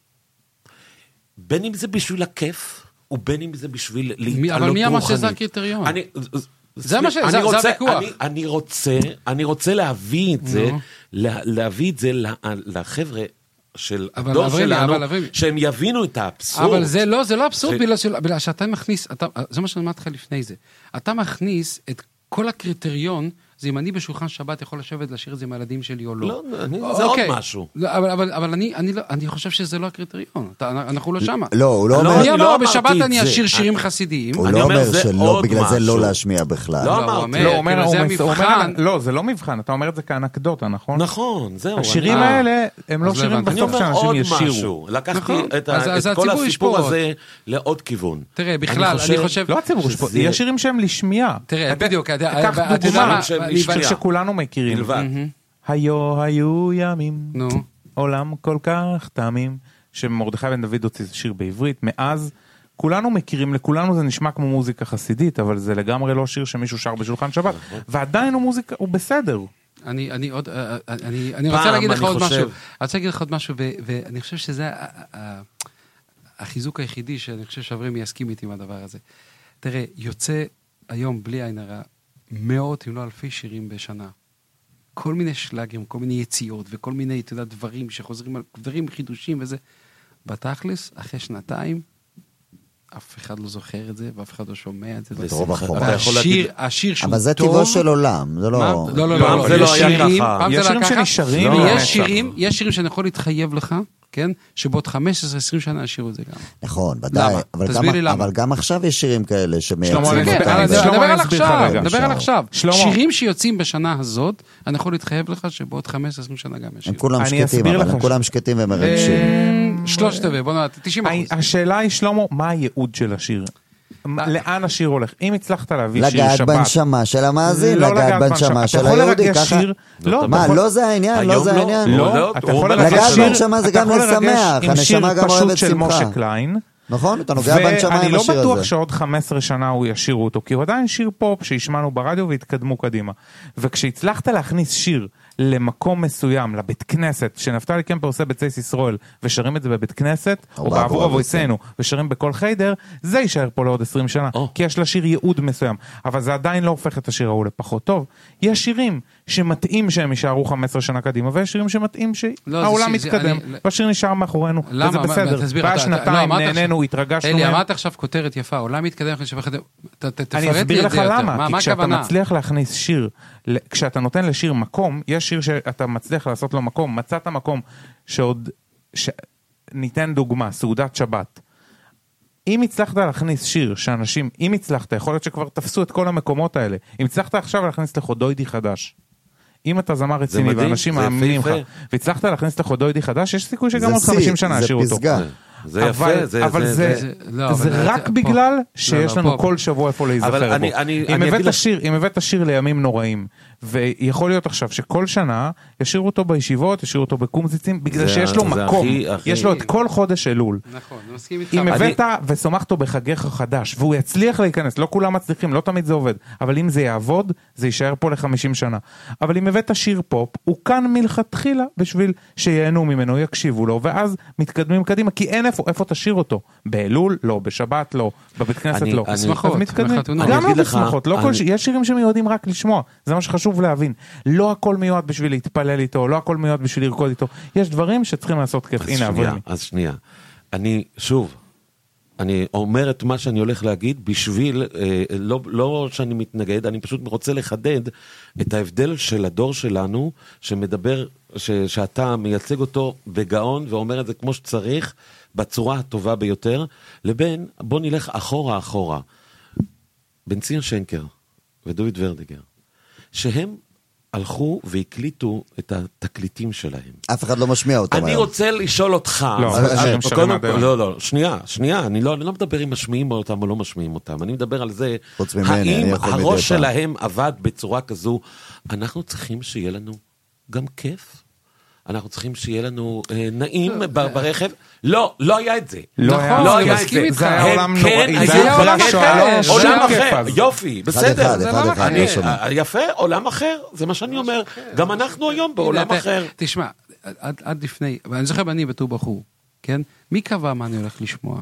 בין אם זה בשביל הכיף, ובין אם זה בשביל להתעלות רוחנית. אבל מי אמר שזה הקריטריון? אני, זה מה ש... זה הוויכוח. אני רוצה, אני רוצה להביא את זה, להביא את זה לחבר'ה של הדור שלנו, שהם יבינו את האבסורד. אבל זה לא, זה לא אבסורד, בגלל שאתה מכניס, זה מה שאני אמרתי לך לפני זה, אתה מכניס את כל הקריטריון, זה אם אני בשולחן שבת יכול לשבת לשיר את זה עם הילדים שלי או לא. לא, זה עוד משהו. אבל אני חושב שזה לא הקריטריון. אנחנו לא שמה. לא, הוא לא אומר... אני אמר, בשבת אני אשיר שירים חסידיים. הוא לא אומר שלא, בגלל זה לא להשמיע בכלל. לא אמרתי. לא, זה המבחן. לא, זה לא מבחן, אתה אומר את זה כאנקדוטה, נכון? נכון, זהו. השירים האלה, הם לא שירים בסוף שאנשים ישירו. לקחתי את כל הסיפור הזה לעוד כיוון. תראה, בכלל, אני חושב... לא הציבור, יש שירים שהם לשמיעה. תראה, בדיוק, שכולנו מכירים. היו היו ימים, עולם כל כך תמים, שמרדכי בן דוד הוציא שיר בעברית, מאז כולנו מכירים, לכולנו זה נשמע כמו מוזיקה חסידית, אבל זה לגמרי לא שיר שמישהו שר בשולחן שבת, ועדיין הוא מוזיקה, הוא בסדר. אני, אני עוד, אני, אני רוצה להגיד לך עוד משהו, אני רוצה להגיד לך עוד משהו, ואני חושב שזה החיזוק היחידי, שאני חושב שאברהם יסכים איתי עם הדבר הזה. תראה, יוצא היום בלי עין הרע, מאות אם לא אלפי שירים בשנה. כל מיני שלאגים, כל מיני יציאות, וכל מיני, אתה יודע, דברים שחוזרים על דברים חידושים וזה. בתכלס, אחרי שנתיים, אף אחד לא זוכר את זה, ואף אחד לא שומע את זה. השיר, השיר שהוא טוב... אבל זה טבעו של עולם, זה לא... לא, לא, לא, זה לא היה ככה. יש שירים שנשארים. יש שירים שאני יכול להתחייב לך, כן? שבעוד חמש עשרה עשרים שנה ישירו את זה גם. נכון, ודאי. אבל גם עכשיו יש שירים כאלה שמייצאים אותם. נדבר על עכשיו, נדבר על עכשיו. שירים שיוצאים בשנה הזאת, אני יכול להתחייב לך שבעוד חמש עשרה עשרים שנה גם ישירו. הם כולם שקטים, אבל הם כולם שקטים ומרגשים. שלושת רבעי, בוא נראה, תשעים אחוז. השאלה היא, שלמה, מה הייעוד של השיר? לאן השיר הולך? אם הצלחת להביא שיר שבת... לגעת בנשמה של המאזין, לגעת בנשמה של היהודי, ככה... מה, לא זה העניין? לא זה העניין? לא, אתה יכול לגעת בנשמה זה גם לשמח, הנשמה גם אוהבת שמחה. נכון, אתה נוגע בנשמה עם השיר הזה. ואני לא בטוח שעוד חמש עשרה שנה הוא ישירו אותו, כי הוא עדיין שיר פופ שהשמענו ברדיו והתקדמו קדימה. וכשהצלחת להכניס שיר למקום מסוים, לבית כנסת, שנפתלי קמפר עושה בצייס ישראל, ושרים את זה בבית כנסת, או בעבור אבויסנו, ושרים בכל חיידר, זה יישאר פה לעוד עשרים שנה, כי יש לשיר ייעוד מסוים. אבל זה עדיין לא הופך את השיר ההוא לפחות טוב. יש שירים שמתאים שהם יישארו חמש עשרה שנה קדימה, ויש שירים שמתאים שהעולם מתקדם, והשיר נשאר מאחורינו, וזה בסדר. בשנתיים נהנינו, התרגשנו. אלי, אמרת עכשיו כותרת יפה, העולם מתקדם, אני אסביר לך למה, כי כשאתה מצליח להכניס שיר, כשאתה נותן לשיר מקום, יש שיר שאתה מצליח לעשות לו מקום, מצאת מקום שעוד, ש... ניתן דוגמה, סעודת שבת. אם הצלחת להכניס שיר שאנשים, אם הצלחת, יכול להיות שכבר תפסו את כל המקומות האלה, אם הצלחת עכשיו להכניס לחודוידי חדש, אם אתה זמר רציני ואנשים מאמינים לך, והצלחת להכניס לחודוידי חדש, יש סיכוי שגם עוד חמישים שנה ישירו אותו. זה יפה, אבל זה רק בגלל שיש לנו כל שבוע איפה להיזכר בו. אם הבאת שיר לימים נוראים, ויכול להיות עכשיו שכל שנה ישירו אותו בישיבות, ישירו אותו בקומזיצים, בגלל שיש לו מקום, יש לו את כל חודש אלול. נכון, אני מסכים איתך. אם הבאת ושמחת בחגיך חדש, והוא יצליח להיכנס, לא כולם מצליחים, לא תמיד זה עובד, אבל אם זה יעבוד, זה יישאר פה ל-חמישים שנה. אבל אם הבאת שיר פופ, הוא כאן מלכתחילה בשביל שיהנו ממנו, יקשיבו לו, ואז מתקדמים קדימה, כי אין איפה, איפה תשאיר אותו? באלול? לא, בשבת? לא, בבית כנסת? לא. שמחות, גם לא בשמחות, יש שירים שמיועדים רק לשמוע, זה מה שחשוב להבין. לא הכל מיועד בשביל להתפלל איתו, לא הכל מיועד בשביל לרקוד איתו. יש דברים שצריכים לעשות כיף. הנה, עברי לי. אז שנייה. אני, שוב, אני אומר את מה שאני הולך להגיד בשביל, אה, לא, לא שאני מתנגד, אני פשוט רוצה לחדד את ההבדל של הדור שלנו, שמדבר, ש, שאתה מייצג אותו בגאון, ואומר את זה כמו שצריך, בצורה הטובה ביותר, לבין, בוא נלך אחורה אחורה. בן ציון שנקר ודוד ורדיגר, שהם הלכו והקליטו את התקליטים שלהם. אף אחד לא משמיע אותם אני היום. רוצה לשאול אותך. לא, הם שרים עד היום. לא, לא, שנייה, שנייה, אני לא, אני לא מדבר אם משמיעים אותם או לא משמיעים אותם. אני מדבר על זה, האם הראש שלהם עבד בצורה כזו, אנחנו צריכים שיהיה לנו גם כיף. אנחנו צריכים שיהיה לנו אה, נעים ברכב. לא, לא היה את זה. לא היה את זה. זה היה עולם נוראי. זה היה עולם אחר. עולם אחר. יופי, בסדר. יפה, עולם אחר. זה מה שאני אומר. גם אנחנו היום בעולם אחר. תשמע, עד לפני, ואני זוכר אני בתור בחור, כן? מי קבע מה אני הולך לשמוע?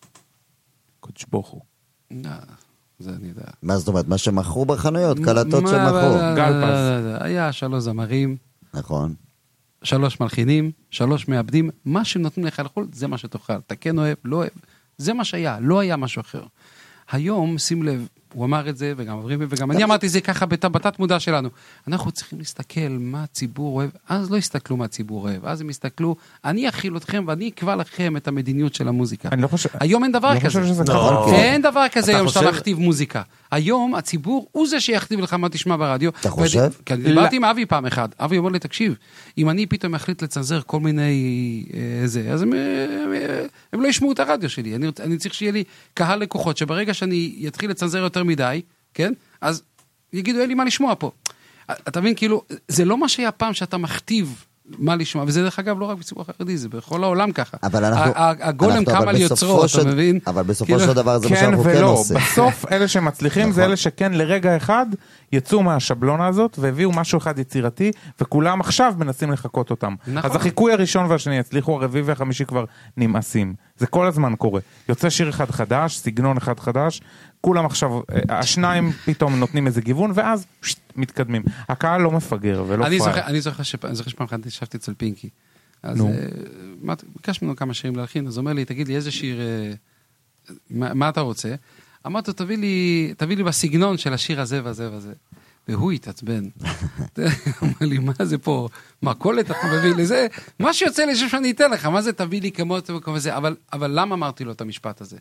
קודש ברוך הוא. זה אני יודע. מה זאת אומרת? מה שמכרו בחנויות, קלטות שמכרו. גל פס. היה שלוש זמרים. נכון. שלוש מלחינים, שלוש מעבדים, מה שנותנים לך לאכול, זה מה שתאכל. אתה כן אוהב, לא אוהב. זה מה שהיה, לא היה משהו אחר. היום, שים לב, הוא אמר את זה, וגם עברים, וגם אני אמרתי זה ככה בתת מודע שלנו. אנחנו צריכים להסתכל מה הציבור אוהב, אז לא יסתכלו מה הציבור אוהב, אז הם יסתכלו, אני אכיל אתכם ואני אקבע לכם את המדיניות של המוזיקה. אני לא חושב... היום אין דבר לא כזה. חושב שזה לא. כזה. אין דבר כזה היום שאתה מכתיב מוזיקה. היום הציבור הוא זה שיכתיב לך מה תשמע ברדיו. אתה חושב? כי אני דיברתי עם אבי פעם אחד. אבי אומר לי, תקשיב, אם אני פתאום החליט לצנזר כל מיני זה, אז הם, הם לא ישמעו את הרדיו שלי. אני, אני צריך שיהיה לי קהל לקוחות, שברגע שאני יתחיל לצנזר יותר מדי, כן? אז יגידו, אין לי מה לשמוע פה. אתה מבין, כאילו, זה לא מה שהיה פעם שאתה מכתיב מה לשמוע, וזה דרך אגב לא רק בציבור החרדי, זה בכל העולם ככה. אבל אנחנו... הגולם קם על יוצרו, אתה מבין? אבל בסופו של דבר זה מה שאנחנו כן עושים. בסוף אלה שמצליחים זה אלה שכן לרגע אחד יצאו מהשבלונה הזאת, והביאו משהו אחד יצירתי, וכולם עכשיו מנסים לחכות אותם. אז החיקוי הראשון והשני יצליחו, הרביעי והחמישי כבר נמאסים. זה כל הזמן קורה. יוצא שיר אחד חדש, סגנון אחד חדש, כולם עכשיו, השניים פתאום נותנים איזה גיוון, ואז מתקדמים. הקהל לא מפגר ולא פראי. אני זוכר שפעם אחת ישבתי אצל פינקי. אז ביקש ממנו כמה שירים להלחין, אז הוא אומר לי, תגיד לי, איזה שיר, מה אתה רוצה? אמרת, תביא לי, תביא לי בסגנון של השיר הזה וזה וזה. והוא התעצבן. אמר לי, מה זה פה? מה, קולט אתה מביא לזה? מה שיוצא לי שאני אתן לך, מה זה תביא לי כמו זה? אבל, אבל למה אמרתי לו את המשפט הזה?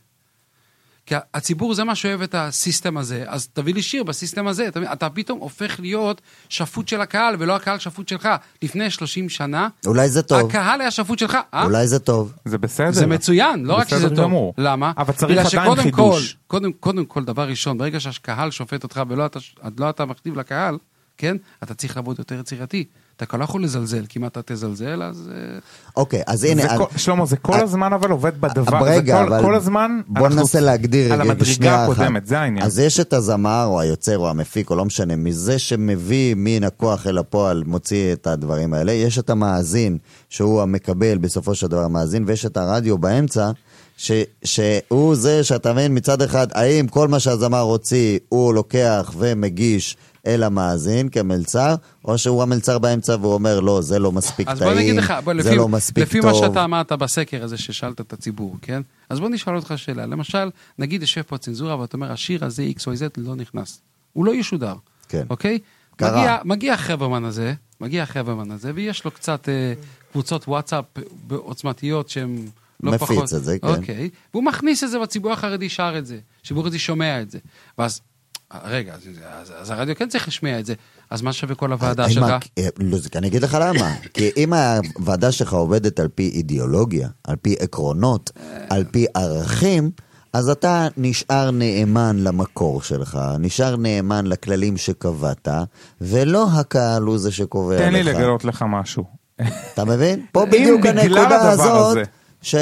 כי הציבור זה מה שאוהב את הסיסטם הזה, אז תביא לי שיר בסיסטם הזה, אתה, אתה פתאום הופך להיות שפוט של הקהל, ולא הקהל שפוט שלך. לפני שלושים שנה, אולי זה טוב. הקהל היה שפוט שלך. אה? אולי זה טוב. זה בסדר. זה מצוין, לא רק שזה טוב. גמור. למה? אבל צריך עדיין חידוש. כל, קודם, קודם כל, דבר ראשון, ברגע שהקהל שופט אותך, ולא אתה, לא אתה מכתיב לקהל, כן? אתה צריך לעבוד יותר יצירתי. אתה לא יכול לזלזל, כי אם אתה תזלזל, אז... אוקיי, אז הנה... שלמה, זה כל הזמן אבל עובד בדבר, רגע, אבל... כל הזמן... בוא ננסה להגדיר... על המדרגה הקודמת, זה העניין. אז יש את הזמר, או היוצר, או המפיק, או לא משנה, מזה שמביא מן הכוח אל הפועל, מוציא את הדברים האלה, יש את המאזין, שהוא המקבל בסופו של דבר המאזין, ויש את הרדיו באמצע, ש, שהוא זה שאתה מבין מצד אחד, האם כל מה שהזמר הוציא, הוא לוקח ומגיש אל המאזין כמלצר, או שהוא המלצר באמצע והוא אומר, לא, זה לא מספיק טעים, זה לפי, לא מספיק לפי טוב. לפי מה שאתה אמרת בסקר הזה ששאלת את הציבור, כן? אז בוא נשאל אותך שאלה. למשל, נגיד יושב פה צנזורה, ואתה אומר, השיר הזה X או Z לא נכנס. הוא לא ישודר. כן. אוקיי? מגיע, מגיע החברמן הזה, מגיע החברמן הזה, ויש לו קצת אה, קבוצות וואטסאפ בעוצמתיות שהן לא מפיץ פחות. את זה, כן. אוקיי. והוא מכניס את זה, והציבור החרדי שר את זה. הציבור החרדי שומע את זה. ואז רגע, אז, אז הרדיו כן צריך לשמיע את זה, אז מה שווה כל הוועדה שלך? לא, אני אגיד לך למה, כי אם הוועדה שלך עובדת על פי אידיאולוגיה, על פי עקרונות, על פי ערכים, אז אתה נשאר נאמן למקור שלך, נשאר נאמן לכללים שקבעת, ולא הקהל הוא זה שקובע לך. תן לי לגלות לך משהו. אתה מבין? פה בדיוק הנקודה הזאת, ש...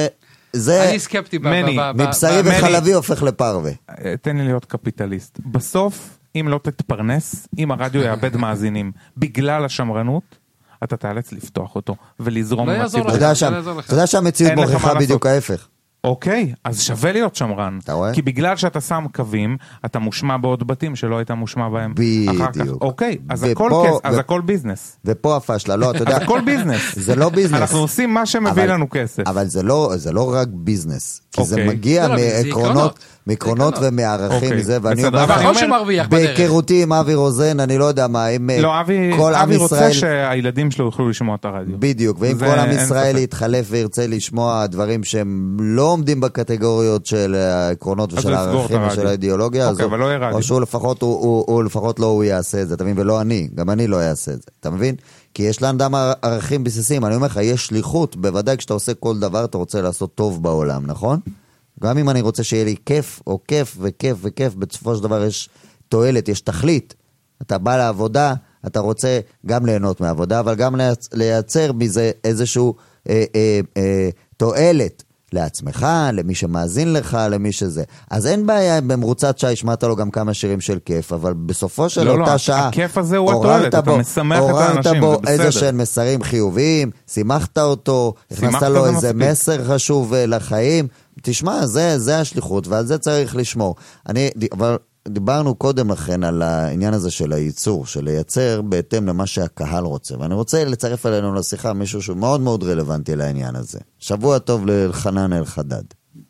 זה אני סקפטי מבשרי וחלבי הופך לפרווה. תן לי להיות קפיטליסט. בסוף, אם לא תתפרנס, אם הרדיו יאבד מאזינים בגלל השמרנות, אתה תאלץ לפתוח אותו ולזרום עם הציבור. אתה יודע שהמציאות מוכיחה בדיוק ההפך. אוקיי, אז שווה להיות שמרן. כי בגלל שאתה שם קווים, אתה מושמע בעוד בתים שלא היית מושמע בהם. בדיוק. אוקיי, אז הכל ביזנס. ופה הפשלה, לא, אתה יודע. הכל ביזנס. זה לא ביזנס. אנחנו עושים מה שמביא לנו כסף. אבל זה לא רק ביזנס. כי זה מגיע מעקרונות, מעקרונות ומערכים וזה, ואני אומר לך, בהיכרותי עם אבי רוזן, אני לא יודע מה, אם כל עם ישראל... אבי רוצה שהילדים שלו יוכלו לשמוע את הרדיו. בדיוק, ואם כל עם ישראל יתחלף וירצה לשמוע דברים שהם לא עומדים בקטגוריות של העקרונות ושל הערכים ושל האידיאולוגיה, או שהוא לפחות, הוא לפחות לא הוא יעשה את זה, אתה מבין? ולא אני, גם אני לא אעשה את זה, אתה מבין? כי יש לאדם ערכים בסיסיים, אני אומר לך, יש שליחות, בוודאי כשאתה עושה כל דבר, אתה רוצה לעשות טוב בעולם, נכון? גם אם אני רוצה שיהיה לי כיף, או כיף וכיף וכיף, בסופו של דבר יש תועלת, יש תכלית. אתה בא לעבודה, אתה רוצה גם ליהנות מהעבודה, אבל גם לייצר מזה איזשהו אה, אה, אה, תועלת לעצמך, למי שמאזין לך, למי שזה. אז אין בעיה, במרוצת שעה השמעת לו גם כמה שירים של כיף, אבל בסופו של לא, אותה לא, שעה... הכיף הזה הוא התועלת, אתה משמח את האנשים, זה בסדר. בו איזה שהם מסרים חיוביים, שימחת אותו, הכנסת לו איזה מספיק. מסר חשוב לחיים, תשמע, זה, זה השליחות, ועל זה צריך לשמור. אני, אבל דיברנו קודם לכן על העניין הזה של הייצור, של לייצר בהתאם למה שהקהל רוצה, ואני רוצה לצרף אלינו לשיחה מישהו שהוא מאוד מאוד רלוונטי לעניין הזה. שבוע טוב לחנן אלחדד.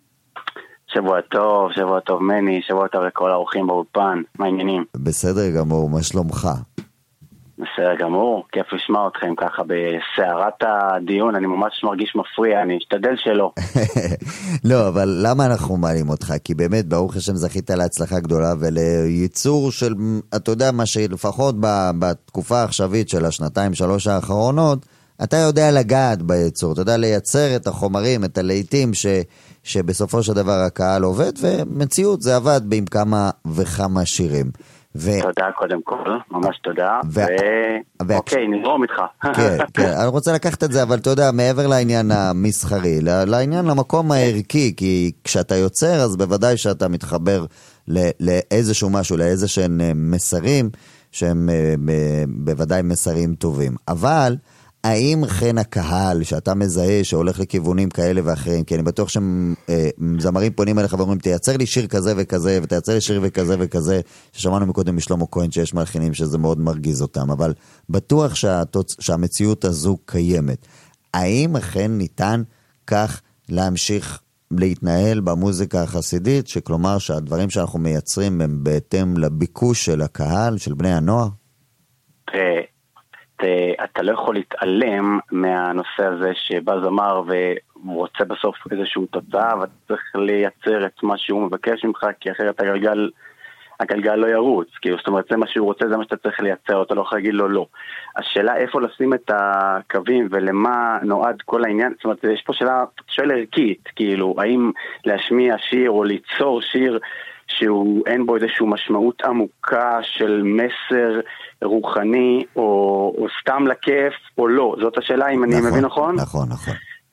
שבוע טוב, שבוע טוב מני, שבוע טוב לכל האורחים באולפן, מה העניינים? בסדר גמור, מה שלומך? בסדר גמור, כיף לשמוע אתכם ככה בסערת הדיון, אני ממש מרגיש מפריע, אני אשתדל שלא. לא, אבל למה אנחנו מעלים אותך? כי באמת, ברוך השם זכית להצלחה גדולה ולייצור של, אתה יודע מה שלפחות בתקופה העכשווית של השנתיים, שלוש האחרונות, אתה יודע לגעת בייצור, אתה יודע לייצר את החומרים, את הלהיטים ש, שבסופו של דבר הקהל עובד, ומציאות זה עבד עם כמה וכמה שירים. ו... תודה קודם כל, ממש תודה, ו... ו... אוקיי, נזרום איתך. כן, כן, אני רוצה לקחת את זה, אבל אתה יודע, מעבר לעניין המסחרי, לעניין למקום הערכי, כי כשאתה יוצר, אז בוודאי שאתה מתחבר לאיזשהו משהו, לאיזשהם מסרים, שהם בוודאי מסרים טובים. אבל האם כן הקהל שאתה מזהה שהולך לכיוונים כאלה ואחרים, כי אני בטוח שזמרים פונים אליך ואומרים, תייצר לי שיר כזה וכזה, ותייצר לי שיר וכזה וכזה, ששמענו מקודם משלמה כהן שיש מלחינים שזה מאוד מרגיז אותם, אבל בטוח שהתוצ... שהמציאות הזו קיימת. האם כן ניתן כך להמשיך להתנהל במוזיקה החסידית, שכלומר שהדברים שאנחנו מייצרים הם בהתאם לביקוש של הקהל, של בני הנוער? אתה לא יכול להתעלם מהנושא הזה שבא זמר והוא רוצה בסוף איזשהו תוצאה, ואתה צריך לייצר את מה שהוא מבקש ממך, כי אחרת הגלגל, הגלגל לא ירוץ. כאילו, זאת אומרת, זה מה שהוא רוצה, זה מה שאתה צריך לייצר, אתה לא יכול להגיד לו לא. השאלה איפה לשים את הקווים ולמה נועד כל העניין, זאת אומרת, יש פה שאלה, שאלה ערכית, כאילו, האם להשמיע שיר או ליצור שיר שהוא אין בו איזושהי משמעות עמוקה של מסר רוחני, או, או סתם לכיף, או לא. זאת השאלה, אם נכון, אני מבין נכון? נכון, נכון.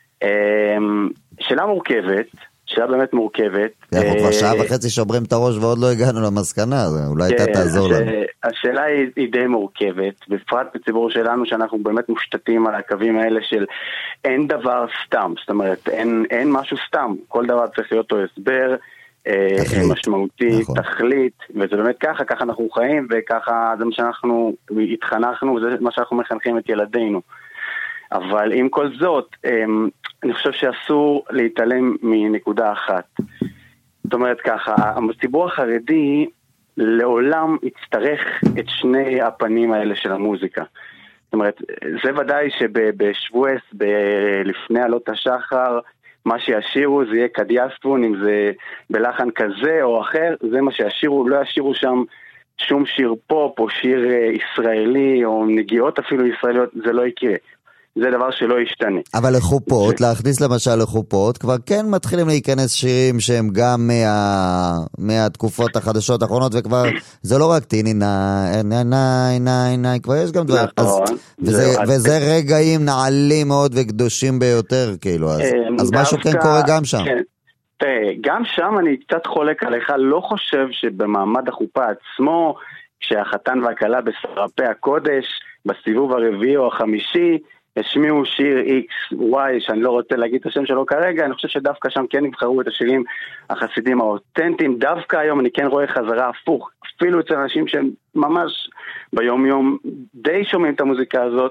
שאלה מורכבת, שאלה באמת מורכבת. אנחנו כבר שעה וחצי שוברים את הראש ועוד לא הגענו למסקנה, אולי אתה תעזור לנו. השאלה היא די מורכבת, בפרט בציבור שלנו, שאנחנו באמת מושתתים על הקווים האלה של אין דבר סתם, זאת אומרת, אין, אין משהו סתם, כל דבר צריך להיות לו הסבר, תכלית. משמעותי, נכון. תכלית, וזה באמת ככה, ככה אנחנו חיים, וככה זה מה שאנחנו התחנכנו, וזה מה שאנחנו מחנכים את ילדינו. אבל עם כל זאת, אני חושב שאסור להתעלם מנקודה אחת. זאת אומרת ככה, הציבור החרדי לעולם יצטרך את שני הפנים האלה של המוזיקה. זאת אומרת, זה ודאי שבשבועס, לפני עלות השחר, מה שישירו זה יהיה קדיאסטרון, אם זה בלחן כזה או אחר, זה מה שישירו, לא ישירו שם שום שיר פופ או שיר ישראלי או נגיעות אפילו ישראליות, זה לא יקרה. זה דבר שלא ישתנה. אבל לחופות, להכניס למשל לחופות, כבר כן מתחילים להיכנס שירים שהם גם מה, מהתקופות החדשות האחרונות, וכבר זה לא רק תיני נאי, נאי, נאי, נאי, נאי, כבר יש גם דברים. נכון. וזה, וזה רגעים נעלים מאוד וקדושים ביותר, כאילו, אז, אז משהו כן קורה גם שם. כן. תראה, גם שם אני קצת חולק עליך, לא חושב שבמעמד החופה עצמו, שהחתן והכלה בסרפי הקודש, בסיבוב הרביעי או החמישי, השמיעו שיר X, Y, שאני לא רוצה להגיד את השם שלו כרגע, אני חושב שדווקא שם כן נבחרו את השירים החסידים האותנטיים, דווקא היום אני כן רואה חזרה הפוך, אפילו אצל אנשים שהם ממש ביום יום די שומעים את המוזיקה הזאת,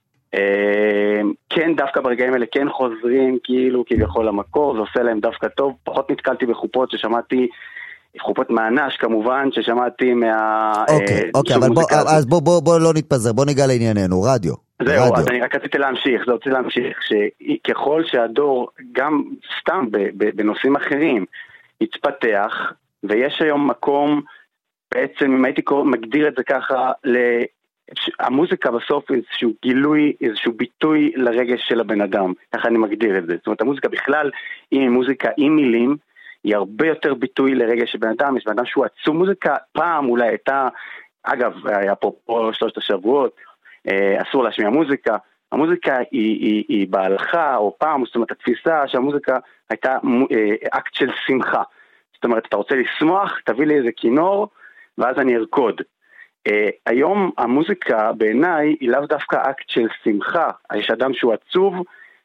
כן דווקא ברגעים האלה כן חוזרים כאילו כביכול למקור, זה עושה להם דווקא טוב, פחות נתקלתי בחופות ששמעתי, חופות מהנש כמובן, ששמעתי מה... אוקיי, אוקיי, אבל אז בוא לא נתפזר, בוא ניגע לענייננו, רדיו. זהו, אז אני רק רציתי להמשיך, זה רוצה להמשיך, שככל שהדור, גם סתם בנושאים אחרים, יתפתח, ויש היום מקום, בעצם אם הייתי מגדיר את זה ככה, המוזיקה בסוף איזשהו גילוי, איזשהו ביטוי לרגש של הבן אדם, ככה אני מגדיר את זה. זאת אומרת, המוזיקה בכלל, היא מוזיקה עם מילים, היא הרבה יותר ביטוי לרגש של בן אדם, יש בן אדם שהוא עצום, מוזיקה פעם אולי הייתה, אגב, היה פה, פה שלושת השבועות, אסור להשמיע מוזיקה, המוזיקה היא, היא, היא בהלכה או פעם, זאת אומרת התפיסה שהמוזיקה הייתה אקט של שמחה, זאת אומרת אתה רוצה לשמוח, תביא לי איזה כינור ואז אני ארקוד. היום המוזיקה בעיניי היא לאו דווקא אקט של שמחה, יש אדם שהוא עצוב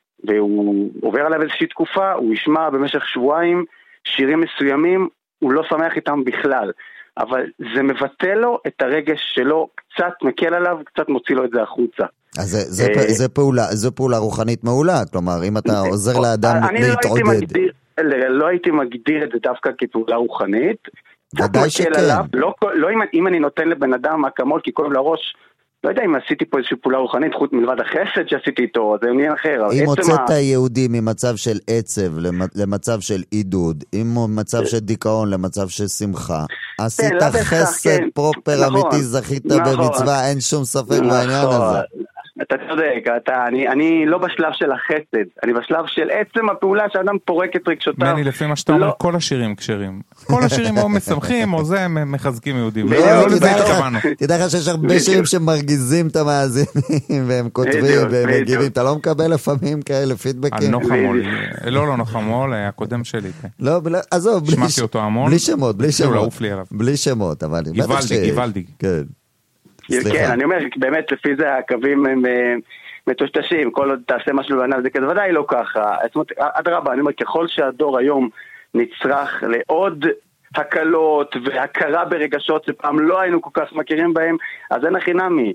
והוא עובר עליו איזושהי תקופה, הוא ישמע במשך שבועיים שירים מסוימים, הוא לא שמח איתם בכלל, אבל זה מבטא לו את הרגש שלו, קצת מקל עליו, קצת מוציא לו את זה החוצה. אז זה, זה, זה פעולה, זו פעולה רוחנית מעולה, כלומר, אם אתה עוזר לאדם להתעודד. לא הייתי מגדיר, לא הייתי מגדיר את זה דווקא כפעולה רוחנית, ודאי שכן. עליו, לא, לא אם, אם אני נותן לבן אדם אקמול כי כואב לראש, לא יודע אם עשיתי פה איזושהי פעולה רוחנית, חוץ מלבד החסד שעשיתי איתו, זה עניין אחר. אם הוצאת היהודי ממצב של עצב למצב של עידוד, אם מצב של דיכאון למצב של שמחה, עשית חסד פרופר אמיתי, זכית במצווה, אין שום ספק בעניין הזה. אתה צודק, אתה, אני, אני לא בשלב של החסד, אני בשלב של עצם הפעולה שאדם פורק את רגשותיו. מני, לפי מה שאתה אומר, כל השירים כשרים. כל השירים או משמחים או זה, הם מחזקים יהודים. לא לזה התכוונו. תדע לך שיש הרבה שירים שמרגיזים את המאזינים, והם כותבים והם מגיבים. אתה לא מקבל לפעמים כאלה פידבקים. הנוחמול, לא לא נוחמול, הקודם שלי. לא, עזוב, שמעתי אותו המון. בלי שמות, בלי שמות. בלי שמות, אבל... גיוולדי, גיוולדי. כן. כן, אני אומר, באמת לפי זה הקווים הם מטושטשים, כל עוד תעשה משהו בעיניו, זה כזה ודאי לא ככה. זאת אומרת, עד רבה, אני אומר, ככל שהדור היום נצרך לעוד הקלות והכרה ברגשות שפעם לא היינו כל כך מכירים בהם, אז אין הכי נמי.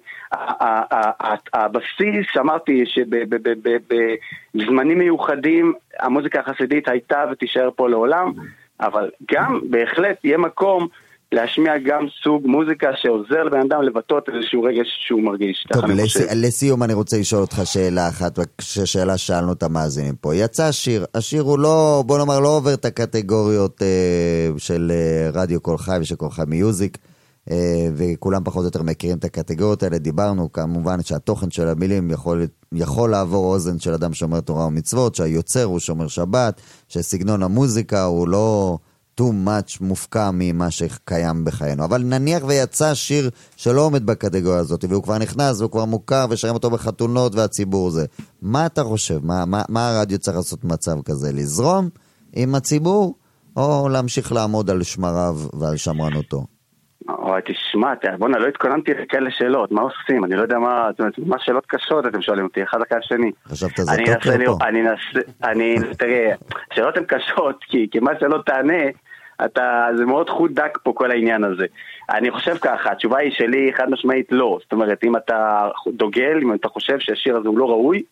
הבסיס, שאמרתי שבזמנים מיוחדים המוזיקה החסידית הייתה ותישאר פה לעולם, אבל גם בהחלט יהיה מקום להשמיע גם סוג מוזיקה שעוזר לבן אדם לבטאות איזשהו רגש שהוא מרגיש. טוב, לסיום אני רוצה לשאול אותך שאלה אחת, שאלה שאלנו את המאזינים פה. יצא שיר, השיר הוא לא, בוא נאמר, לא עובר את הקטגוריות אה, של אה, רדיו קול חי ושל קול חי מיוזיק, אה, וכולם פחות או יותר מכירים את הקטגוריות האלה. דיברנו כמובן שהתוכן של המילים יכול, יכול לעבור אוזן של אדם שומר תורה ומצוות, שהיוצר הוא שומר שבת, שסגנון המוזיקה הוא לא too much מופקע ממה שקיים בחיינו. אבל נניח ויצא שיר שלא עומד בקטגוריה הזאת, והוא כבר נכנס והוא כבר מוכר ושרים אותו בחתונות והציבור זה. מה אתה חושב? מה, מה, מה הרדיו צריך לעשות מצב כזה? לזרום עם הציבור או להמשיך לעמוד על שמריו ועל שמרנותו? אוי, תשמע, בוא'נה, לא התכוננתי לכאלה שאלות, מה עושים? אני לא יודע מה, זאת אומרת, מה שאלות קשות אתם שואלים אותי, אחד אחרי השני. חשבת זה טוקר פה? אני נסה, אני, תראה, שאלות הן קשות, כי, כי מה שלא תענה, אתה, זה מאוד חוד דק פה כל העניין הזה. אני חושב ככה, התשובה היא שלי חד משמעית לא, זאת אומרת, אם אתה דוגל, אם אתה חושב שהשיר הזה הוא לא ראוי,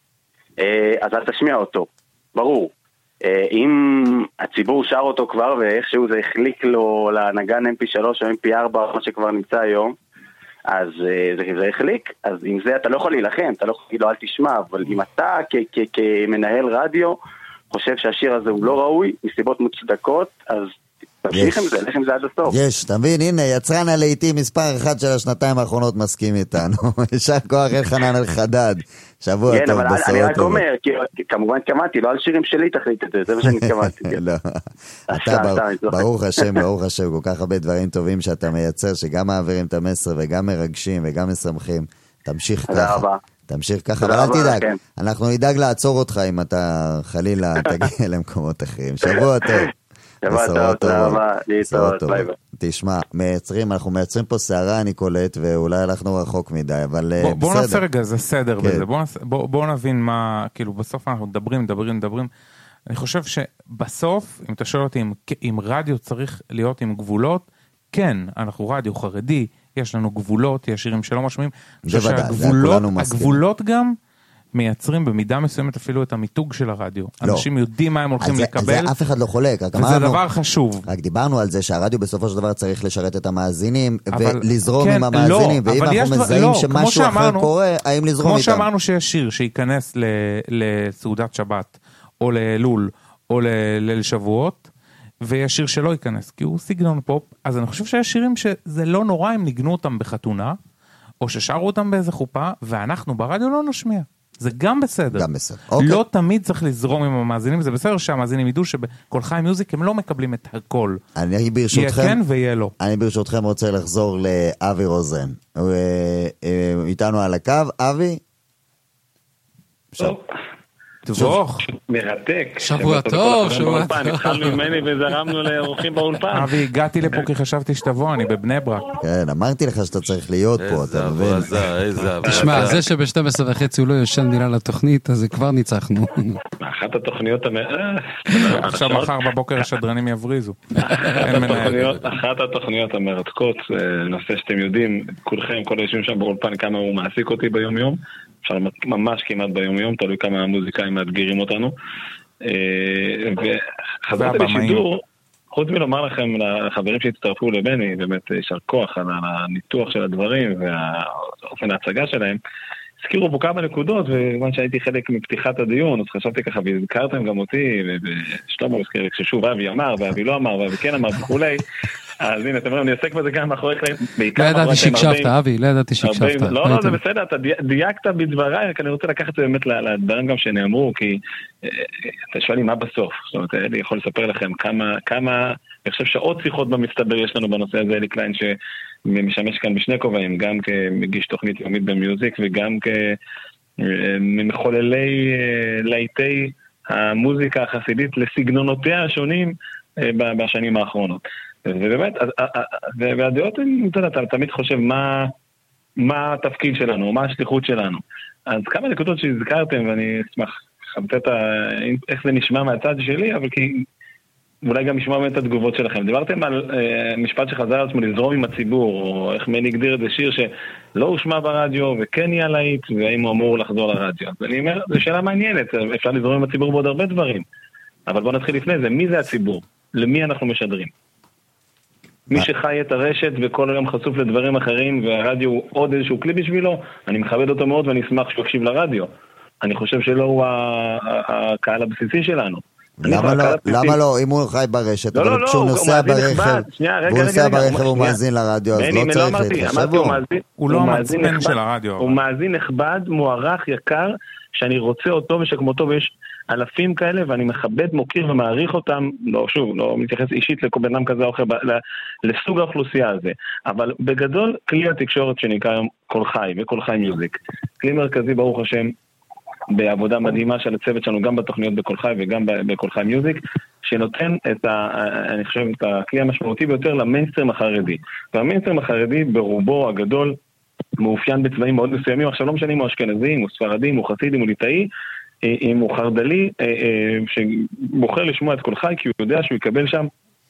אז אל תשמיע אותו, ברור. אם הציבור שר אותו כבר ואיכשהו זה החליק לו לנגן אם פי שלוש או אם פי ארבע, מה שכבר נמצא היום, אז זה, זה החליק, אז עם זה אתה לא יכול להילחם, אתה לא יכול להגיד לו אל תשמע, אבל אם אתה כ- כ- כמנהל רדיו חושב שהשיר הזה הוא לא ראוי, מסיבות מוצדקות, אז תמשיך עם זה, לך עם זה עד הסוף. יש, תבין, הנה, יצרן הלעיתים מספר אחד של השנתיים האחרונות מסכים איתנו. ישר כוח אלחנן אלחדד. שבוע טוב, בשורות טובות. אני רק אומר, כמובן התכוונתי, לא על שירים שלי תחליט את זה, זה מה שאני התכוונתי. לא, אתה ברוך השם, ברוך השם, כל כך הרבה דברים טובים שאתה מייצר, שגם מעבירים את המסר וגם מרגשים וגם משמחים. תמשיך ככה. תמשיך ככה, אבל אל תדאג. אנחנו נדאג לעצור אותך אם אתה חלילה תגיע למקומות אחרים. שבוע טוב. תשמע, מייצרים, אנחנו מייצרים פה שערה, אני קולט, ואולי הלכנו רחוק מדי, אבל בסדר. בוא נעשה רגע, זה סדר בזה. בוא נבין מה, כאילו בסוף אנחנו מדברים, מדברים, מדברים. אני חושב שבסוף, אם אתה שואל אותי אם רדיו צריך להיות עם גבולות, כן, אנחנו רדיו חרדי, יש לנו גבולות, יש שירים שלא משמעים. זה ודאי, זה כולנו מסכים. הגבולות גם מייצרים במידה מסוימת אפילו את המיתוג של הרדיו. לא. אנשים יודעים מה הם הולכים זה, לקבל. זה אף אחד לא חולק. וזה אמרנו, דבר חשוב. רק דיברנו על זה שהרדיו בסופו של דבר צריך לשרת את המאזינים, אבל, ולזרום כן, עם המאזינים, לא, ואם אנחנו מזהים לא, שמשהו שאמרנו, אחר קורה, האם לזרום כמו איתם? כמו שאמרנו שיש שיר שייכנס לסעודת שבת, או לאלול, או לליל שבועות, ויש שיר שלא ייכנס, כי הוא סגנון פופ, אז אני חושב שיש שירים שזה לא נורא אם ניגנו אותם בחתונה, או ששרו אותם באיזה חופה, ואנחנו ברדיו לא נשמיע. זה גם בסדר. גם בסדר. אוקיי. לא תמיד צריך לזרום עם המאזינים, זה בסדר שהמאזינים ידעו שבכל חי מיוזיק הם לא מקבלים את הכל. אני ברשותכם, יהיה כן ויהיה לא. אני ברשותכם רוצה לחזור לאבי רוזן. הוא איתנו על הקו. אבי? תבוך. מרתק. שבוע טוב, שבוע טוב. התחלנו ממני וזרמנו לאורחים באולפן. אבי, הגעתי לפה כי חשבתי שתבוא, אני בבני ברק. כן, אמרתי לך שאתה צריך להיות פה, אתה מבין? איזה עבודה. תשמע, זה שב-שתים עשרה וחצי הוא לא יושן מילה לתוכנית, אז כבר ניצחנו. אחת התוכניות... עכשיו מחר בבוקר השדרנים יבריזו. אחת התוכניות המרתקות, נושא שאתם יודעים, כולכם, כל היושבים שם באולפן, כמה הוא מעסיק אותי ביום יום. אפשר ממש כמעט ביום יום, תלוי כמה המוזיקאים מאתגרים אותנו. וחזרתי לשידור, חוץ מלומר לכם, לחברים שהצטרפו לבני, באמת יישר כוח על הניתוח של הדברים והאופן ההצגה שלהם, הזכירו פה כמה נקודות, וכמובן שהייתי חלק מפתיחת הדיון, אז חשבתי ככה, והזכרתם גם אותי, ושלמה הזכיר, כששוב אבי אמר, ואבי לא אמר, ואבי כן אמר וכולי, אז הנה, אתם אומרים, אני עוסק בזה גם מאחורי קלעים. לא ידעתי שהקשבת, אבי, לא ידעתי שהקשבת. לא, לא, זה בסדר, אתה דייקת בדבריי, רק אני רוצה לקחת את זה באמת לדברים גם שנאמרו, כי אתה שואל לי מה בסוף. זאת אומרת, אלי יכול לספר לכם כמה, אני חושב שעוד שיחות במסתבר יש לנו בנושא הזה, אלי קליין, שמשמש כאן בשני כובעים, גם כמגיש תוכנית יומית במיוזיק, וגם כמחוללי לעיתי המוזיקה החסידית לסגנונותיה השונים בשנים האחרונות. ובאמת, והדעות הן, אתה תמיד חושב מה, מה התפקיד שלנו, מה השליחות שלנו. אז כמה נקודות שהזכרתם, ואני אשמח לחבט איך זה נשמע מהצד שלי, אבל כי אולי גם נשמע את התגובות שלכם. דיברתם על אה, משפט שחזר על עצמו לזרום עם הציבור, או איך מני הגדיר את זה, שיר שלא הושמע ברדיו וכן יהיה להיט, והאם הוא אמור לחזור לרדיו. אז אני אומר, זו שאלה מעניינת, אפשר לזרום עם הציבור בעוד הרבה דברים. אבל בואו נתחיל לפני זה, מי זה הציבור? למי אנחנו משדרים? מי שחי את הרשת וכל היום חשוף לדברים אחרים, והרדיו הוא עוד איזשהו כלי בשבילו, אני מכבד אותו מאוד ואני אשמח שהוא יקשיב לרדיו. אני חושב שלא הוא הקהל הבסיסי שלנו. למה לא, למה לא, אם הוא חי ברשת, אבל כשהוא נוסע ברכב, והוא נוסע ברכב הוא מאזין לרדיו, אז לא צריך להתחשב בו. הוא לא המצפן של הרדיו. הוא מאזין נכבד, מוערך, יקר, שאני רוצה אותו ושכמותו, ויש אלפים כאלה, ואני מכבד, מוקיר ומעריך אותם, לא, שוב, לא מתייחס אישית לכל בן אדם כזה או אחר, לסוג האוכלוסייה הזה. אבל בגדול, כלי התקשורת שנקרא היום קול חי וקול חי מיוזיק. כלי מרכזי, ברוך השם, בעבודה מדהימה של הצוות שלנו, גם בתוכניות בקול חי וגם בקול חי מיוזיק, שנותן את ה, אני חושב, את הכלי המשמעותי ביותר למיינסטרים החרדי. והמיינסטרים החרדי ברובו הגדול מאופיין בצבעים מאוד מסוימים, עכשיו לא משנה אם הוא אשכנזים, הוא ספרדים, הוא חסידים, הוא ליטאי, אם הוא חרדלי, שבוחר לשמוע את קול חי, כי הוא יודע שהוא יקבל שם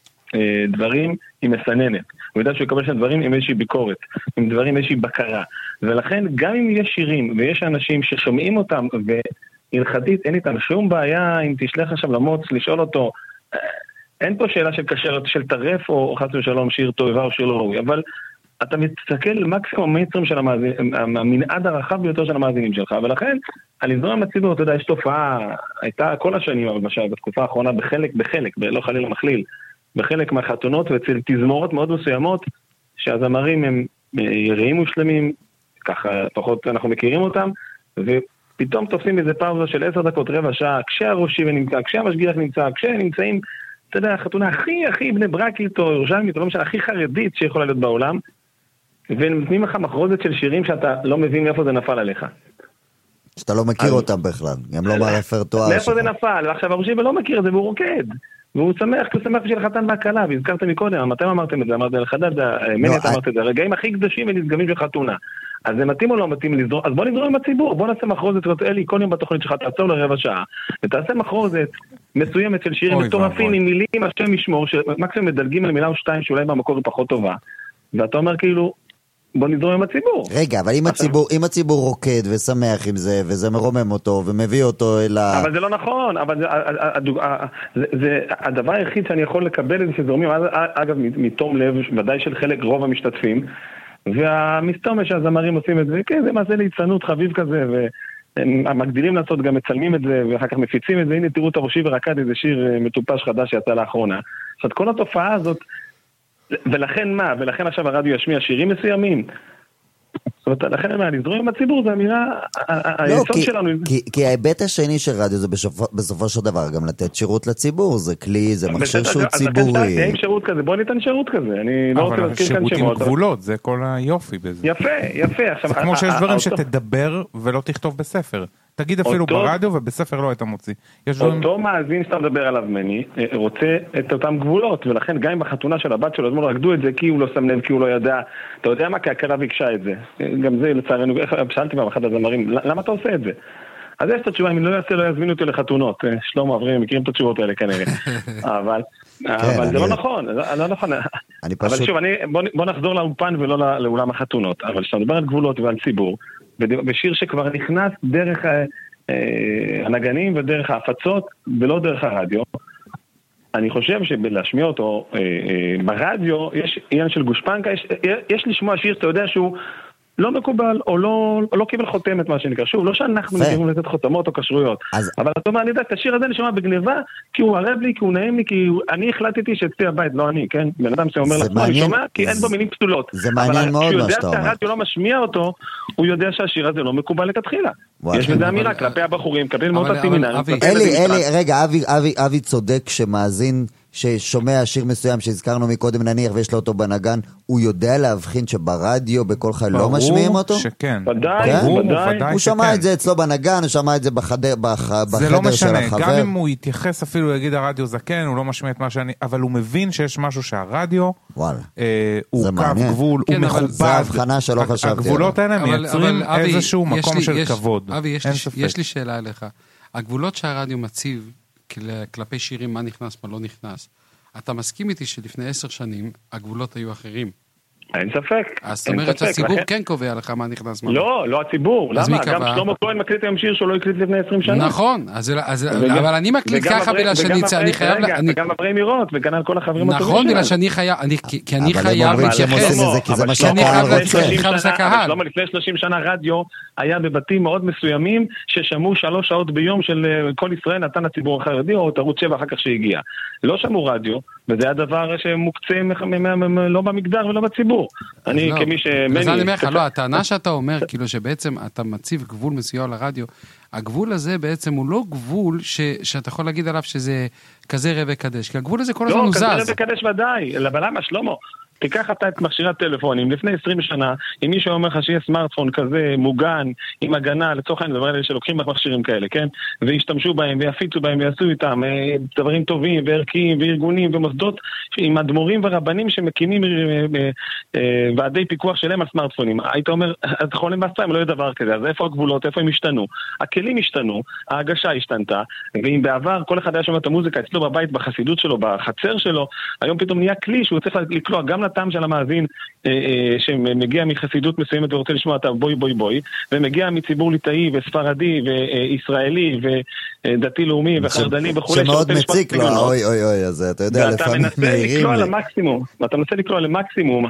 דברים עם מסננת. הוא יודע שהוא יקבל שם דברים עם איזושהי ביקורת, עם דברים עם איזושהי בקרה. ולכן גם אם יש שירים ויש אנשים ששומעים אותם, והלכתית אין איתם שום בעיה אם תשלח עכשיו למוץ לשאול אותו, אין פה שאלה של קשר, של טרף או חס ושלום שיר טובה או שיר לא ראוי, אבל אתה מסתכל מקסימום המיינסטרים של המאזינים, המנעד הרחב ביותר של המאזינים שלך, ולכן על לזרום הציבור, אתה יודע, יש תופעה, הייתה כל השנים, אבל בשביל, בתקופה האחרונה, בחלק, בחלק, לא חלילה מכליל, בחלק מהחתונות ואצל תזמורות מאוד מסוימות, שהזמרים הם יראים מושלמים, ככה פחות אנחנו מכירים אותם, ופתאום תופסים איזה פאוזה של עשר דקות, רבע שעה, כשהראשי נמצא, כשהמשגיח נמצא, כשנמצאים, אתה יודע, החתונה הכי הכי בני ברקית או ירושלמית, או לא משנה, הכי חרדית שיכולה להיות בעולם, ונותנים לך מחרוזת של שירים שאתה לא מבין מאיפה זה נפל עליך. שאתה לא מכיר אותם בכלל, גם לא ברפרטואר. מאיפה זה נפל, ועכשיו הראשי לא מכיר את זה, והוא רוקד. והוא שמח, הוא שמח בשביל חתן והקלה, והזכרתם מקודם, אתם אמרתם את זה, אמרתם לחדד, מני אתה אמרת את זה, הרגעים הכי קדושים ונשגבים של חתונה. אז זה מתאים או לא מתאים לזרום? אז בוא נזרום עם הציבור, בוא נעשה מחרוזת, אלי, כל יום בתוכנית שלך, תעצור לרבע שעה, ותעשה מחרוזת מסוימת של שירים מטורפים עם מילים, השם ישמור, שמקסימום מדלגים על מילה או שתיים, שאולי במקור היא פחות טובה. ואתה אומר כאילו, בוא נזרום עם הציבור. רגע, אבל אם הציבור, אם הציבור רוקד ושמח עם זה, וזה מרומם אותו, ומביא אותו אל ה... אבל זה לא נכון, אבל זה, זה, זה הדבר היחיד שאני יכול לקבל את זה שזורמים, אגב, מתום לב, ודאי של חלק רוב המשתתפים, והמסתום שהזמרים עושים את זה, כן, זה מעשה להצטנות חביב כזה, והם מגדילים לעשות, גם מצלמים את זה, ואחר כך מפיצים את זה, הנה תראו את הראשי ורקד, איזה שיר מטופש חדש שיצא לאחרונה. זאת כל התופעה הזאת, ולכן מה? ולכן עכשיו הרדיו ישמיע שירים מסוימים. זאת אומרת, לכן מה, לזרום עם הציבור זה אמירה, היסוד שלנו. כי ההיבט השני של רדיו זה בסופו של דבר גם לתת שירות לציבור, זה כלי, זה מכשיר שהוא ציבורי. אין שירות כזה, בוא ניתן שירות כזה, אני לא רוצה להזכיר כאן שמות. אבל שירות עם גבולות, זה כל היופי בזה. יפה, יפה. זה כמו שיש דברים שתדבר ולא תכתוב בספר. תגיד אפילו ברדיו ובספר לא היית מוציא. אותו מאזין שאתה מדבר עליו מני, רוצה את אותם גבולות, ולכן גם בחתונה של הבת שלו, אז לא רקדו את זה כי הוא לא שם לב, כי הוא לא ידע. אתה יודע מה? כי הכלה ביקשה את זה. גם זה לצערנו, שאלתי פעם אחד הזמרים, למה אתה עושה את זה? אז יש את התשובה, אם לא יעשה, לא יזמינו אותי לחתונות. שלום, עברים, מכירים את התשובות האלה כנראה. אבל זה לא נכון, לא נכון. אבל שוב, בוא נחזור לאולפן ולא לאולם החתונות. אבל כשאתה מדבר על גבולות ועל ציבור, בשיר שכבר נכנס דרך הנגנים ודרך ההפצות ולא דרך הרדיו, אני חושב שבלהשמיע אותו ברדיו יש עניין של גושפנקה, יש, יש לשמוע שיר שאתה יודע שהוא לא מקובל או לא, או לא קיבל חותמת מה שנקרא, שוב, לא שאנחנו מגיעים לתת חותמות או קשרויות, אז... אבל אתה אומר, אני יודע, את השיר הזה נשמע בגניבה כי הוא ערב לי, כי הוא נעים לי, כי אני החלטתי שאצלי הבית, לא אני, כן? בן אדם שאומר לך, אני שומע, כי אין בו מילים פסולות. זה מעניין מאוד מה שאתה אומר. כשהוא יודע שהרדיו לא משמיע אותו, הוא יודע שהשיר הזה לא מקובל לכתחילה. יש בזה אמירה כלפי הבחורים, כלפי מאוד הסמינרים. אלי, אלי, רגע, אבי צודק שמאזין ששומע שיר מסוים שהזכרנו מקודם נניח ויש לו אותו בנגן, הוא יודע להבחין שברדיו בכל חי לא משמיעים אותו? ברור שכן. ודאי, ודאי. הוא שמע את זה אצלו בנגן, הוא שמע את זה בחדר של החבר. גם אם הוא יתייחס אפילו, יגיד הרדיו זקן, הוא לא משמיע את מה שאני, אבל הוא מבין שיש משהו שהרדיו, הוא קו גבול, הוא מכובד. זה ההבחנה שלא חשבתי. הגבולות האלה מייצרים איזשהו מקום של כבוד. אבי, יש לי שאלה אליך. הגבולות שהרדיו מציב כלפי שירים, מה נכנס, מה לא נכנס. אתה מסכים איתי שלפני עשר שנים הגבולות היו אחרים? אין ספק. אז זאת אומרת שהציבור כן קובע לך מה נכנס, מה לא, לא הציבור. למה? גם שלמה כהן מקליט היום שיר שלא הקליט לפני עשרים שנה. נכון, אבל אני מקליט ככה בגלל שאני חייב... וגם אברהם מירות, וגם על כל החברים הטובים שלנו. נכון, בגלל שאני חייב... כי אני חייב להתייחס. כי אני חייב להתייחס לקהל. שלמה, לפני שלושים שנה רדיו היה בבתים מאוד מסוימים ששמעו שלוש שעות ביום של כל ישראל נתן הציבור החרדי או ערוץ שבע אחר כך שהגיע. לא שמעו רדיו, וזה היה דבר שמוקצה לא במגדר ולא בציבור. אני כמי ש... לא, הטענה שאתה אומר, כאילו שבעצם אתה מציב גבול מסוים לרדיו, הגבול הזה בעצם הוא לא גבול שאתה יכול להגיד עליו שזה כזה רבע קדש, כי הגבול הזה כל הזמן הוא זז. לא, כזה רבע קדש ודאי, אבל למה שלמה? תיקח אתה את מכשירי הטלפונים, לפני עשרים שנה, אם מישהו אומר לך שיהיה סמארטפון כזה מוגן, עם הגנה, לצורך העניין, דבר אלה שלוקחים מכשירים כאלה, כן? וישתמשו בהם, ויפיצו בהם, ויעשו איתם דברים טובים, וערכיים, וארגונים, ומוסדות, עם אדמו"רים ורבנים שמקימים ועדי פיקוח שלהם על סמארטפונים. היית אומר, אתה חולם בסטריים, לא יהיה דבר כזה, אז איפה הגבולות, איפה הם השתנו? הכלים השתנו, ההגשה השתנתה, ואם בעבר כל אחד היה שומע את המוזיקה אצלו בבית, בחסידות שלו, בחצר שלו, היום פתאום נהיה כלי שהוא צריך לקלוע גם לטעם של המאזין אה, אה, שמגיע מחסידות מסוימת ורוצה לשמוע אותה בוי בוי בוי, ומגיע מציבור ליטאי וספרדי וישראלי ודתי לאומי וחרדני וכולי. שמאוד מציק לו, אוי אוי אוי, אז אתה יודע, לפעמים מהירים. ואתה מנסה לקלוע למקסימום, ואתה מנסה לקלוע למקסימום,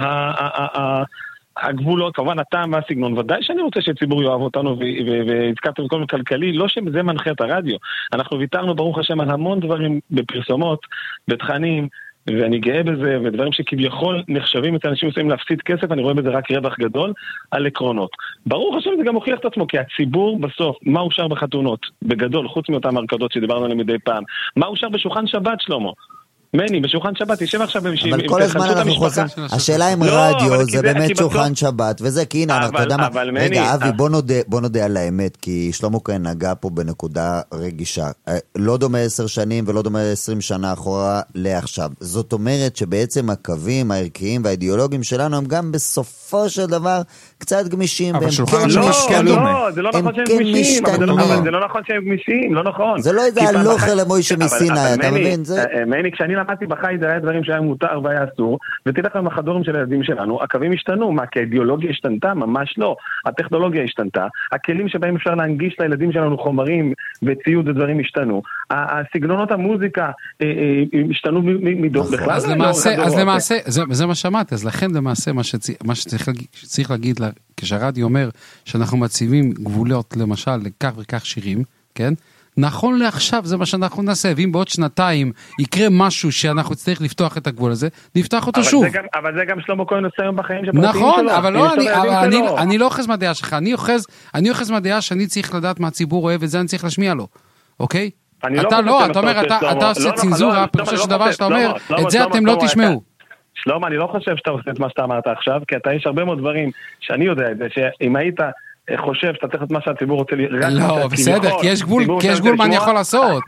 הגבולות, כמובן הטעם והסגנון, ודאי שאני רוצה שהציבור יאהב אותנו והזכרתם את כל כלכלי, לא שזה מנחה את הרדיו. אנחנו ויתרנו ברוך השם על המון דברים בפרסומות, בתכנים, ואני גאה בזה, ודברים שכביכול נחשבים את האנשים מסוימים להפסיד כסף, אני רואה בזה רק רווח גדול על עקרונות. ברור עכשיו זה גם הוכיח את עצמו, כי הציבור בסוף, מה אושר בחתונות? בגדול, חוץ מאותם הרקדות שדיברנו עליהם מדי פעם. מה אושר בשולחן שבת, שלמה? מני, בשולחן שבת, תשב עכשיו במשאים. אבל כל הזמן אנחנו חוזרים, השאלה עם רדיו זה באמת שולחן שבת, וזה כי הנה, אתה יודע מה, רגע אבי, בוא נודה על האמת, כי שלמה כהן נגע פה בנקודה רגישה, לא דומה עשר שנים ולא דומה עשרים שנה אחורה לעכשיו, זאת אומרת שבעצם הקווים הערכיים והאידיאולוגיים שלנו הם גם בסופו של דבר קצת גמישים, והם כן משתנים, הם כן משתנים, אבל זה לא נכון שהם גמישים, לא נכון. זה לא איזה הלוך למוישה מסיני, אתה מבין? מני, כשאני למדתי בחי, זה היה דברים שהיה מותר והיה אסור, ותלך למחדורים של הילדים שלנו, הקווים השתנו, מה, כי האידיאולוגיה השתנתה? ממש לא. הטכנולוגיה השתנתה, הכלים שבהם אפשר להנגיש לילדים שלנו חומרים וציוד ודברים השתנו, הסגנונות המוזיקה השתנו מדור בכלל. אז למעשה, אז למעשה, זה מה שמעת, אז לכן למעשה מה שצריך להגיד, כשהרדיו אומר שאנחנו מציבים גבולות, למשל, לכך וכך שירים, כן? נכון לעכשיו זה מה שאנחנו נעשה, ואם בעוד שנתיים יקרה משהו שאנחנו צריך לפתוח את הגבול הזה, נפתח אותו שוב. אבל זה גם שלמה כהן עושה היום בחיים שפרטיים שלו. נכון, אבל לא, אני לא אוחז מהדעה שלך, אני אוחז מהדעה שאני צריך לדעת מה הציבור אוהב, וזה אני צריך להשמיע לו, אוקיי? אתה לא, אתה אומר, אתה עושה צנזורה, פרושו של דבר שאתה אומר, את זה אתם לא תשמעו. שלמה, אני לא חושב שאתה עושה את מה שאתה אמרת עכשיו, כי אתה יש הרבה מאוד דברים שאני יודע את זה, שאם היית חושב שאתה צריך את מה שהציבור רוצה לי... לא, בסדר, כי יש גבול, כי יש גבול מה אני יכול לעשות.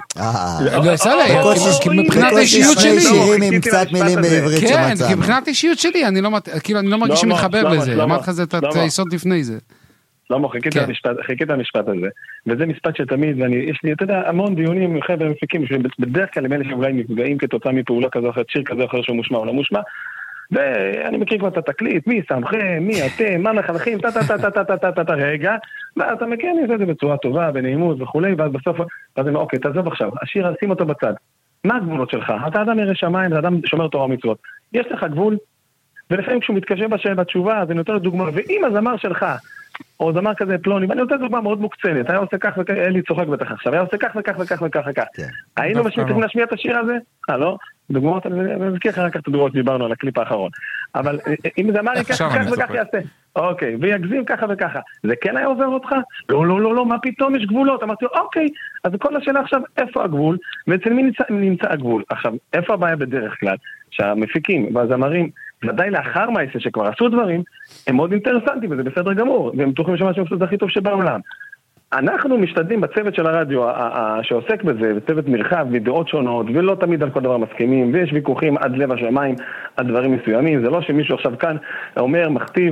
בסדר, מבחינת האישיות שלי. שירים עם קצת מילים בעברית שמצאנו. כן, כי מבחינת האישיות שלי, אני לא מרגיש שמתחבר לזה. אמרת לך זה את היסוד לפני זה. לא, חיכית את המשפט הזה. וזה משפט שתמיד, ויש לי, אתה יודע, המון דיונים עם חבר'ה ומפיקים, בדרך כלל הם אלה שאולי נפגעים כתוצאה מפעולה כזו אחרת, שיר כזה אחר שהוא מושמע או לא מושמע, ואני מכיר כבר את התקליט, מי שמכם, מי אתם, מה מחנכים, טה טה טה טה טה טה טה טה רגע, ואתה מכיר, אני עושה את זה בצורה טובה, בנעימות וכולי, ואז בסוף, ואז אני אומר, אוקיי, תעזוב עכשיו, השיר, שים אותו בצד. מה הגבולות שלך? אתה אדם ירא שמיים, אתה אדם שומר תורה ומצוות. יש לך גבול, ולפעמים כשהוא מתקשר בתשובה, אז אני נותן דוגמה, ואם הזמר שלך, או זמר כזה פלוני, ואני נותן דוגמה מאוד מוקצנת, היה עושה כך וכך, אלי צוחק בטח עכשיו, היה עושה כך וכך וכך וכך וכך. היינו משמיעים את השיר הזה? אה, לא? דוגמאות, אני מזכיר לך רק את הדוגמאות שדיברנו על הקליפ האחרון. אבל אם זה אמר לי ככה וכך יעשה, אוקיי, ויגזים ככה וככה, זה כן היה עובר אותך? לא, לא, לא, לא, מה פתאום יש גבולות? אמרתי לו, אוקיי, אז כל השאלה עכשיו, איפה הגבול? ואצל מי נמצא, נמצא הגבול? עכשיו, איפה הבעיה בדרך כלל? שהמפיקים והזמרים, ודאי לאחר מעשה שכבר עשו דברים, הם מאוד אינטרסנטיים, וזה בסדר גמור, והם תוכלים שמה שהם עשו את הכי טוב שבעולם. אנחנו משתדלים בצוות של הרדיו שעוסק בזה, בצוות מרחב, מדעות שונות, ולא תמיד על כל דבר מסכימים, ויש ויכוחים עד לב השמיים על דברים מסוימים. זה לא שמישהו עכשיו כאן אומר, מכתיב,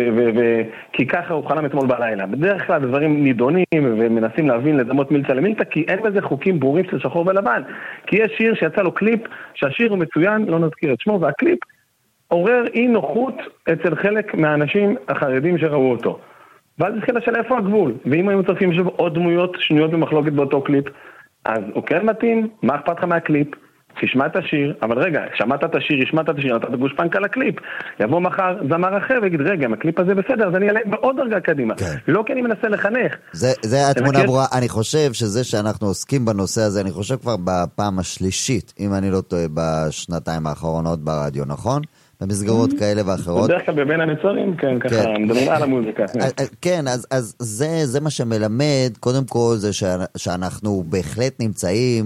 כי ככה הוא חלם אתמול בלילה. בדרך כלל דברים נידונים ומנסים להבין לדמות מילצה למילצה, כי אין בזה חוקים ברורים של שחור ולבן. כי יש שיר שיצא לו קליפ, שהשיר הוא מצוין, לא נזכיר את שמו, והקליפ עורר אי נוחות אצל חלק מהאנשים החרדים שראו אותו. ואז התחילה של איפה הגבול, ואם היו צריכים לשוב עוד דמויות שנויות במחלוקת באותו קליפ, אז הוא כן מתאים, מה אכפת לך מהקליפ? תשמע את השיר, אבל רגע, שמעת את השיר, השמעת את השיר, נתת גושפנקה לקליפ, יבוא מחר זמר אחר ויגיד, רגע, הקליפ הזה בסדר, אז אני אעלה בעוד דרגה קדימה, כן. לא כי אני מנסה לחנך. זה, זה התמונה ברורה, אני חושב שזה שאנחנו עוסקים בנושא הזה, אני חושב כבר בפעם השלישית, אם אני לא טועה, בשנתיים האחרונות ברדיו, נכון? במסגרות כאלה ואחרות. בדרך כלל בבין הנצרים, כן, ככה, מדברים על המוזיקה. כן, אז זה מה שמלמד, קודם כל, זה שאנחנו בהחלט נמצאים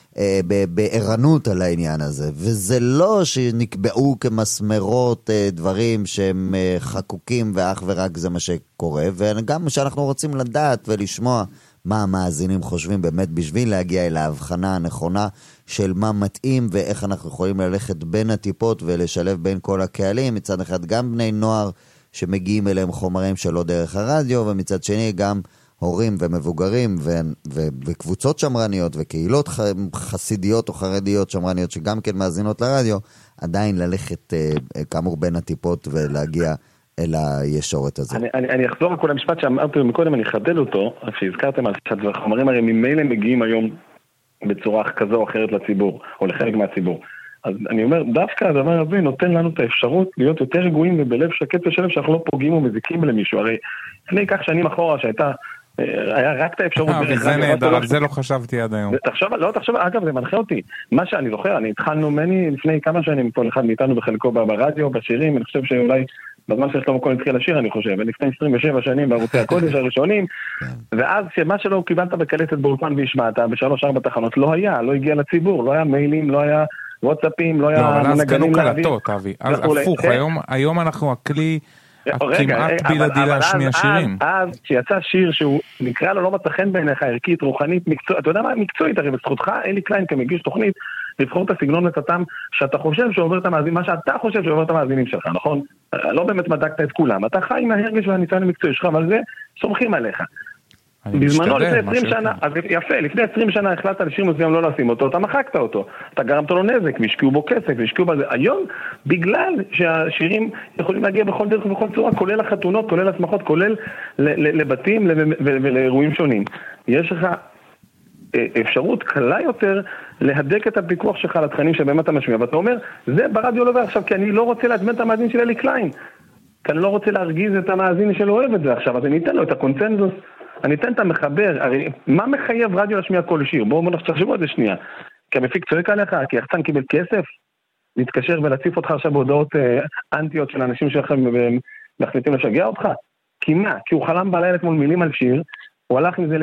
בערנות על העניין הזה, וזה לא שנקבעו כמסמרות דברים שהם חקוקים ואך ורק זה מה שקורה, וגם שאנחנו רוצים לדעת ולשמוע מה המאזינים חושבים באמת בשביל להגיע אל ההבחנה הנכונה של מה מתאים ואיך אנחנו יכולים ללכת בין הטיפות ולשלב בין כל הקהלים, מצד אחד גם בני נוער שמגיעים אליהם חומרים שלא דרך הרדיו, ומצד שני גם הורים ומבוגרים ו- ו- וקבוצות שמרניות וקהילות ח- חסידיות או חרדיות שמרניות שגם כן מאזינות לרדיו, עדיין ללכת כאמור בין הטיפות ולהגיע אל הישורת הזה. אני, אני, אני אחזור על כל המשפט שאמרתי מקודם, אני אחדל אותו, שהזכרתם על שהחומרים הרי ממילא מגיעים היום בצורה כזו או אחרת לציבור, או לחלק מהציבור. אז אני אומר, דווקא הדבר הזה נותן לנו את האפשרות להיות יותר רגועים ובלב שקט ושלב שאנחנו לא פוגעים או מזיקים למישהו. הרי לפני כך שנים אחורה שהייתה, היה רק את האפשרות... וזה נהדר, על זה לא חשבתי עד היום. תחשוב, לא, תחשוב, אגב, זה מנחה אותי. מה שאני זוכר, אני התחלנו מני לפני כמה שנים, כל אחד מאיתנו בחלקו ברדיו, בשירים, אני חושב שאולי בזמן שיש לו מקום התחיל לשיר, אני חושב, לפני עשרים ושבע שנים בערוצי הקודש הראשונים, ואז שמה שלא קיבלת בקלטת באולפן והשמעת, בשלוש ארבע תחנות, לא היה, לא הגיע לציבור, לא היה מיילים, לא היה וואטסאפים, לא היה... לא, אבל אז קנו קלטות, אבי. אז הפוך, היום אנחנו הכלי הכמעט בלעדי להשמיע שירים. אז שיצא שיר שהוא נקרא לו לא מצא חן בעיניך, ערכית, רוחנית, מקצועית, אתה יודע מה? מקצועית, הרי בזכותך, אלי קליין כמגיש תוכנית, לבחור את הסגנון לטעם שאתה חושב שעובר את המאזינים, מה שאתה חושב שעובר את המאזינים שלך, נכון? לא באמת מדקת את כולם, אתה חי עם ההרגש והניסיון המקצועי שלך, אבל זה סומכים עליך. בזמנו לפני עשרים שנה, אז יפה, לפני עשרים שנה החלטת על שיר מסוים לא לשים אותו, אתה מחקת אותו, אתה גרמת לו נזק, והשקיעו בו כסף, והשקיעו בזה. היום, בגלל שהשירים יכולים להגיע בכל דרך ובכל צורה, כולל החתונות, כולל השמחות, כולל לבתים ולאירועים שונים. יש לך אפשרות קלה יותר להדק את הפיקוח שלך לתכנים שבהם אתה משמיע, ואתה אומר, זה ברדיו לא עובר עכשיו, כי אני לא רוצה להדמן את המאזין של אלי קליין, כי אני לא רוצה להרגיז את המאזין שלא אוהב את זה עכשיו, אז אני אתן לו את הקונצנזוס, אני אתן את המחבר, הרי מה מחייב רדיו להשמיע כל שיר? בואו נחשבו על זה שנייה, כי המפיק צועק עליך, כי יחצן קיבל כסף, להתקשר ולהציף אותך עכשיו בהודעות אנטיות של האנשים שלכם ומחליטים לשגע אותך, כי מה? כי הוא חלם בלילה אתמול מילים על שיר, הוא הלך מזה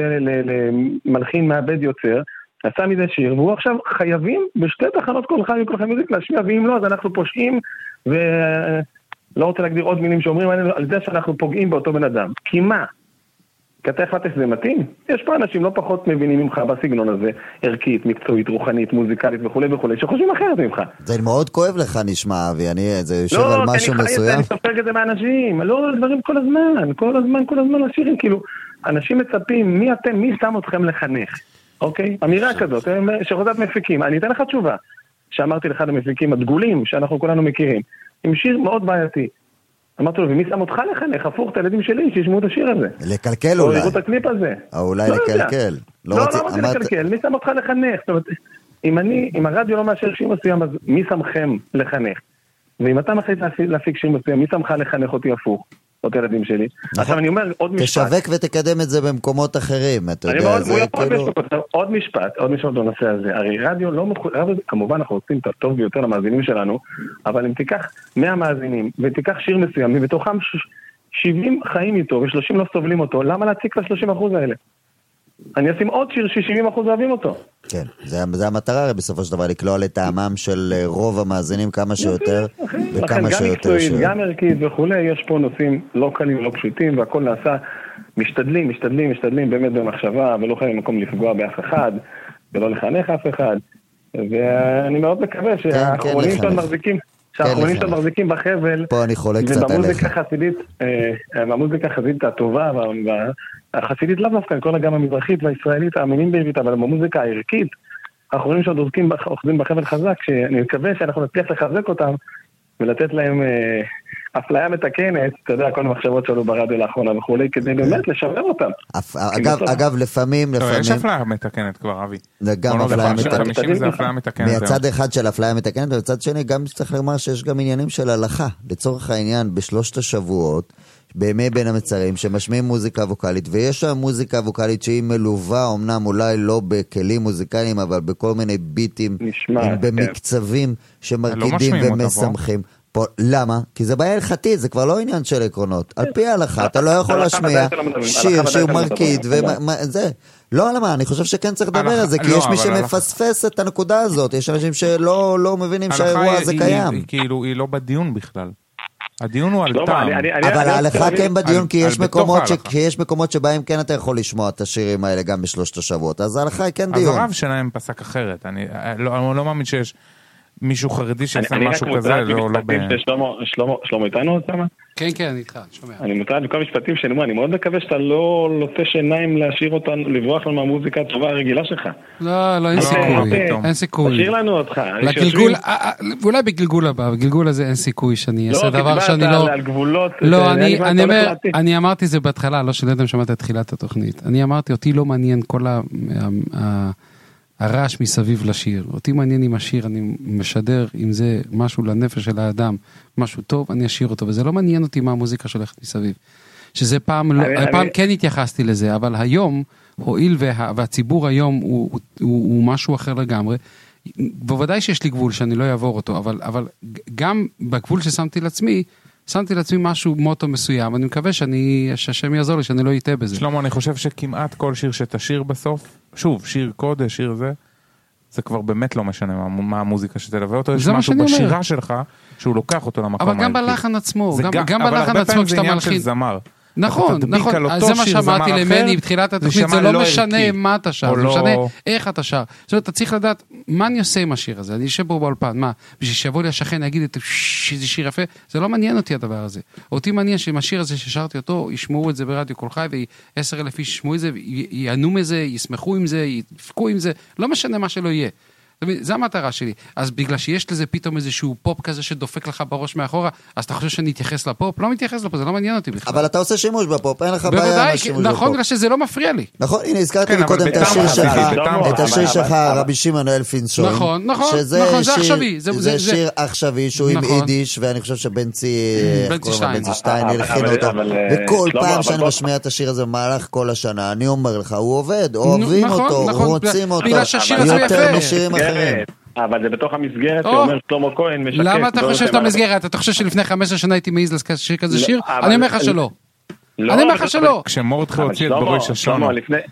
למלחין מעבד יוצר, עשה מזה שיר, והוא עכשיו חייבים בשתי תחנות כל חי וכל חי מוזיק להשמיע, ואם לא, אז אנחנו פושעים, ולא רוצה להגדיר עוד מילים שאומרים על זה שאנחנו פוגעים באותו בן אדם. כי מה? כי אתה החלטת שזה מתאים? יש פה אנשים לא פחות מבינים ממך בסגנון הזה, ערכית, מקצועית, רוחנית, מוזיקלית וכו' וכו', שחושבים אחרת ממך. זה מאוד כואב לך נשמע, אבי, אני זה יושב על משהו מסוים. לא, אני סופג את זה מהאנשים, לא דברים כל הזמן, כל הזמן, כל הזמן לשירים, כאילו, אנשים מצפים, מי אתם, מי שם אתכם לחנך, אוקיי? אמירה כזאת, שחוזת מפיקים, אני אתן לך תשובה, שאמרתי לאחד המפיקים הדגולים, שאנחנו כולנו מכירים, עם שיר מאוד בעייתי. אמרתי לו, ומי שם אותך לחנך? הפוך את הילדים שלי, שישמעו את השיר הזה. לקלקל אולי. או לראות את הקליפ הזה. או אולי לקלקל. לא, לא אמרתי לקלקל, מי שם אותך לחנך? זאת אומרת, אם אני, אם הרדיו לא מאשר שיר מסוים, אז מי שמכם לחנך? ואם אתה מחליט להפיק שיר מסוים, מי שמך לחנך אותי הפוך? עוד ילדים שלי. עכשיו אני אומר עוד משפט. תשווק ותקדם את זה במקומות אחרים, אתה יודע, זה כאילו... עוד משפט, עוד משפט בנושא הזה. הרי רדיו לא מחויב, כמובן אנחנו רוצים את הטוב ביותר למאזינים שלנו, אבל אם תיקח מאה מאזינים, ותיקח שיר מסוים, ובתוכם שבעים חיים איתו, ו-שלושים לא סובלים אותו, למה להציק ל-שלושים אחוז האלה? אני אשים עוד שיר ש-שבעים אחוז אוהבים אותו. כן, זה המטרה בסופו של דבר, לקלוע לטעמם של רוב המאזינים כמה שיותר, וכמה שיותר שיר. גם ערכית וכולי, יש פה נושאים לא קלים, לא פשוטים, והכל נעשה, משתדלים, משתדלים, משתדלים באמת במחשבה, ולא חייבים מקום לפגוע באף אחד, ולא לחנך אף אחד, ואני מאוד מקווה שהאחרונים שאתם מחזיקים, שהאחרונים שאתם מחזיקים בחבל, פה אני חולק קצת עליך. ובמוזיקה החסידית, במוזיקה החסידית הטובה, החסידית לאו דווקא, כל הגם המזרחית והישראלית, האמינים בעברית, אבל במוזיקה הערכית, האחרונים שעוד אוחזים בחבל חזק, שאני מקווה שאנחנו נצליח לחזק אותם, ולתת להם אפליה מתקנת, אתה יודע, כל המחשבות שעלו ברדיו לאחרונה וכולי, כדי באמת לשמר אותם. אגב, לפעמים, לפעמים... יש אפליה מתקנת כבר, אבי. זה גם אפליה מתקנת. מהצד אחד של אפליה מתקנת, ובצד שני גם צריך לומר שיש גם עניינים של הלכה. לצורך העניין, בשלושת השבועות, בימי בין המצרים, שמשמיעים מוזיקה ווקלית, ויש שם מוזיקה ווקלית שהיא מלווה, אמנם אולי לא בכלים מוזיקליים, אבל בכל מיני ביטים, במקצבים שמרקידים ומשמחים. פה, למה? כי זה בעיה הלכתית, זה כבר לא עניין של עקרונות. על פי ההלכה, אתה לא יכול להשמיע שיר שהוא מרקיד, וזה. לא, למה? אני חושב שכן צריך לדבר על זה, כי יש מי שמפספס את הנקודה הזאת, יש אנשים שלא מבינים שהאירוע הזה קיים. כאילו, היא לא בדיון בכלל. הדיון הוא על טעם. אבל ההלכה כן בדיון, כי יש מקומות שבהם כן אתה יכול לשמוע את השירים האלה גם בשלושת השבועות, אז ההלכה היא כן דיון. אז הרב שלהם פסק אחרת. אני לא מאמין שיש מישהו חרדי שעשה משהו כזה, לא ב... שלמה איתנו עוד שמה? כן, כן, אני איתך, שומע. אני מוטרד בכל משפטים שנאמרו, אני מאוד מקווה שאתה לא לוטש עיניים להשאיר אותנו, לברוח לנו מהמוזיקה הטובה הרגילה שלך. לא, לא, אין סיכוי, אין סיכוי. תשאיר לנו אותך. לגלגול, אולי בגלגול הבא, בגלגול הזה אין סיכוי שאני אעשה דבר שאני לא... על גבולות... לא, אני אומר, אני אמרתי זה בהתחלה, לא שלא יודעים שמעת את תחילת התוכנית. אני אמרתי, אותי לא מעניין כל ה... הרעש מסביב לשיר. אותי מעניין עם השיר, אני משדר אם זה משהו לנפש של האדם, משהו טוב, אני אשיר אותו, וזה לא מעניין אותי מה המוזיקה שהולכת מסביב. שזה פעם, לא, אני, פעם אני... כן התייחסתי לזה, אבל היום, הועיל וה, והציבור היום הוא, הוא, הוא, הוא משהו אחר לגמרי, בוודאי שיש לי גבול שאני לא אעבור אותו, אבל, אבל גם בגבול ששמתי לעצמי, שמתי לעצמי משהו מוטו מסוים, אני מקווה שאני, שהשם יעזור לי, שאני לא אטעה בזה. שלמה, אני חושב שכמעט כל שיר שתשיר בסוף, שוב, שיר קודש, שיר זה, זה כבר באמת לא משנה מה, מה המוזיקה שתלווה אותו, יש משהו בשירה אומר. שלך, שהוא לוקח אותו למקום. אבל גם בלחן עצמו, גם, גם, גם בלחן עצמו כשאתה מלחין. זמר. נכון, נכון, זה מה שאמרתי למני בתחילת התוכנית, זה לא משנה מה אתה שר, זה משנה איך אתה שר. זאת אומרת, אתה צריך לדעת מה אני עושה עם השיר הזה, אני אשב בו באולפן, מה, בשביל שיבוא לי השכן, יגיד את זה שיר יפה, זה לא מעניין אותי הדבר הזה. אותי מעניין שעם השיר הזה ששרתי אותו, ישמעו את זה ברדיו כל חי, ועשר אלף איש ישמעו את זה, יענו מזה, ישמחו עם זה, ידפקו עם זה, לא משנה מה שלא יהיה. זה המטרה שלי. אז בגלל שיש לזה פתאום איזשהו פופ כזה שדופק לך בראש מאחורה, אז אתה חושב שאני אתייחס לפופ? לא מתייחס לפופ, זה לא מעניין אותי בכלל. אבל אתה עושה שימוש בפופ, אין לך בעיה עם השימוש בפופ. נכון, בגלל שזה לא מפריע לי. נכון, הנה, הזכרתי לי קודם את השיר שלך, את השיר שלך, רבי שמעון אלפינשטיין. נכון, נכון, זה עכשווי. זה שיר עכשווי שהוא עם יידיש, ואני חושב שבנצי שטיין הלחין אותו. וכל פעם שאני משמיע את השיר הזה במהלך כל השנה, אני אומר לך, הוא עובד, אוהבים אותו, רוצים אותו, יותר משירים אחרים. אבל זה בתוך המסגרת שאומר שלמה כהן משקף. למה אתה חושב שאתה מסגרת? אתה חושב שלפני חמש עשרה שנה הייתי מעיז לשיר כזה שיר? אני אומר לך שלא. אני אומר לך שלא. כשמורדכי הוציא את בראש השונה.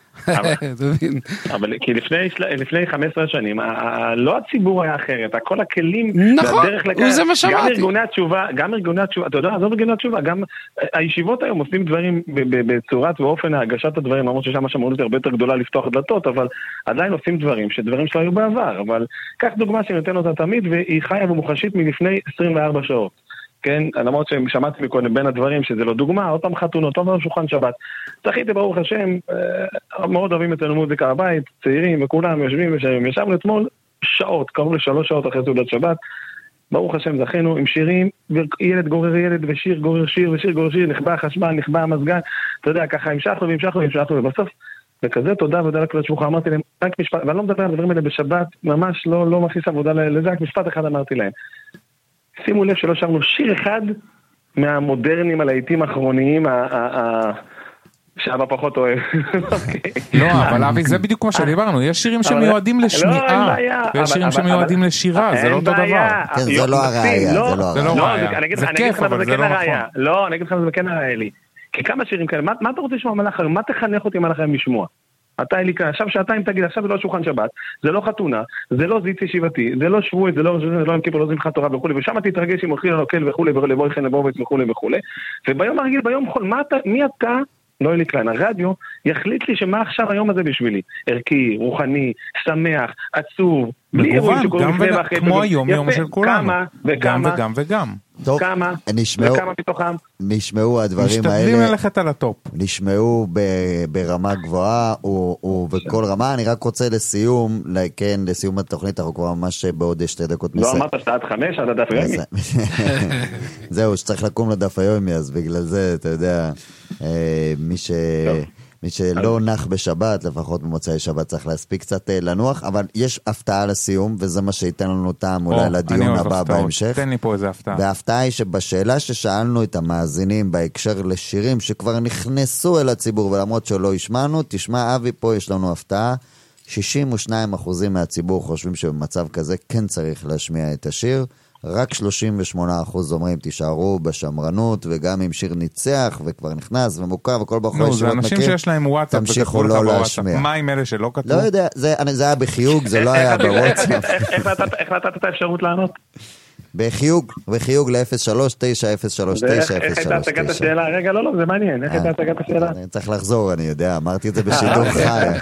אבל כי לפני חמש עשרה שנים, לא הציבור היה אחרת, כל הכלים, נכון, זה מה שמעתי. גם ארגוני התשובה, גם ארגוני התשובה, אתה יודע, עזוב ארגוני התשובה, גם הישיבות היום עושים דברים בצורת ואופן הגשת הדברים, למרות ששם השמרנות הרבה יותר גדולה לפתוח דלתות, אבל עדיין עושים דברים, שדברים שלא היו בעבר, אבל קח דוגמה שנותן אותה תמיד, והיא חיה ומוחשית מלפני עשרים וארבע שעות. כן, למרות ששמעתי מקודם בין הדברים שזה לא דוגמה, עוד פעם חתונות, עוד פעם שולחן שבת. זכיתי ברוך השם, מאוד אוהבים אצלנו מוזיקה הבית, צעירים וכולם יושבים ושרים. ישבנו אתמול שעות, קרוב לשלוש שעות אחרי סעודת שבת. ברוך השם זכינו עם שירים, ילד גורר ילד ושיר גורר שיר ושיר גורר שיר, נחבא החשמל, נחבא המזגן, אתה יודע, ככה המשכנו והמשכנו והמשכנו, ובסוף, וכזה תודה ודע לקדוש ברוך הוא, אמרתי להם, רק משפט, ואני לא מדבר על הדברים האלה בשבת, ממש לא, לא מכניס עבודה לזה, רק משפט אחד אמרתי להם. שימו לב שלא שרנו שיר אחד מהמודרנים הלהיטים האחרוניים, שאבא פחות אוהב. לא, אבל אבי, זה בדיוק כמו שדיברנו, יש שירים שמיועדים לשמיעה, ויש שירים שמיועדים לשירה, זה לא אותו דבר. כן, זה לא הראייה, זה לא הראייה. זה כיף, אבל זה לא נכון. לא, אני אגיד לך, זה כן הראייה לי. כי כמה שירים כאלה, מה אתה רוצה לשמוע מלאך היום? מה תחנך אותי מלאך היום לשמוע? אתה אלי כאן, עכשיו שעתיים תגיד, עכשיו זה לא שולחן שבת, זה לא חתונה, זה לא זיץ ישיבתי, זה לא שבועית, זה לא יום כיפור, לא שמחת תורה וכו', ושם תתרגש עם אוכלי לנוקל וכו', לבוא לכן לבוא וכו' וכו'. וביום הרגיל, ביום חול, מי אתה? לא אלי כאן, הרדיו יחליט לי שמה עכשיו היום הזה בשבילי, ערכי, רוחני, שמח, עצוב, מגוון, גם וגם, כמו היום יום של כולנו, כמה וכמה, גם וגם וגם. טוב, כמה נשמעו, וכמה מתוכם. נשמעו הדברים משתדלים האלה. משתדלים ללכת על הטופ. נשמעו ב, ברמה גבוהה, ובכל רמה. אני רק רוצה לסיום, כן, לסיום התוכנית, אנחנו כבר ממש בעוד שתי דקות מסיים. לא אמרת שאתה עד חמש, עד הדף היומי. זהו, שצריך לקום לדף היומי, אז בגלל זה, אתה יודע, מי ש... מי שלא נח בשבת, לפחות במוצאי שבת צריך להספיק קצת לנוח, אבל יש הפתעה לסיום, וזה מה שייתן לנו טעם אולי לדיון הבא בהמשך. תן לי פה איזה הפתעה. וההפתעה היא שבשאלה ששאלנו את המאזינים בהקשר לשירים שכבר נכנסו אל הציבור, ולמרות שלא השמענו, תשמע אבי, פה יש לנו הפתעה, שישים ושניים אחוזים מהציבור חושבים שבמצב כזה כן צריך להשמיע את השיר, רק שלושים ושמונה אחוז אומרים תישארו בשמרנות, וגם אם שיר ניצח וכבר נכנס ומוכר וכל בחור ישיבות מכיר, זה אנשים שיש להם וואטסאפ תמשיכו לא להשמיע. מה עם אלה שלא כתבו? לא יודע, זה היה בחיוג, זה לא היה בוואטסאפ. איך נתת את האפשרות לענות? בחיוג, בחיוג ל-אפס שלוש תשע אפס שלוש תשע אפס שלוש תשע. איך הייתה הצגת השאלה? רגע, לא, לא, זה מעניין. איך הייתה הצגת השאלה? אני צריך לחזור, אני יודע, אמרתי את זה בשידור חי.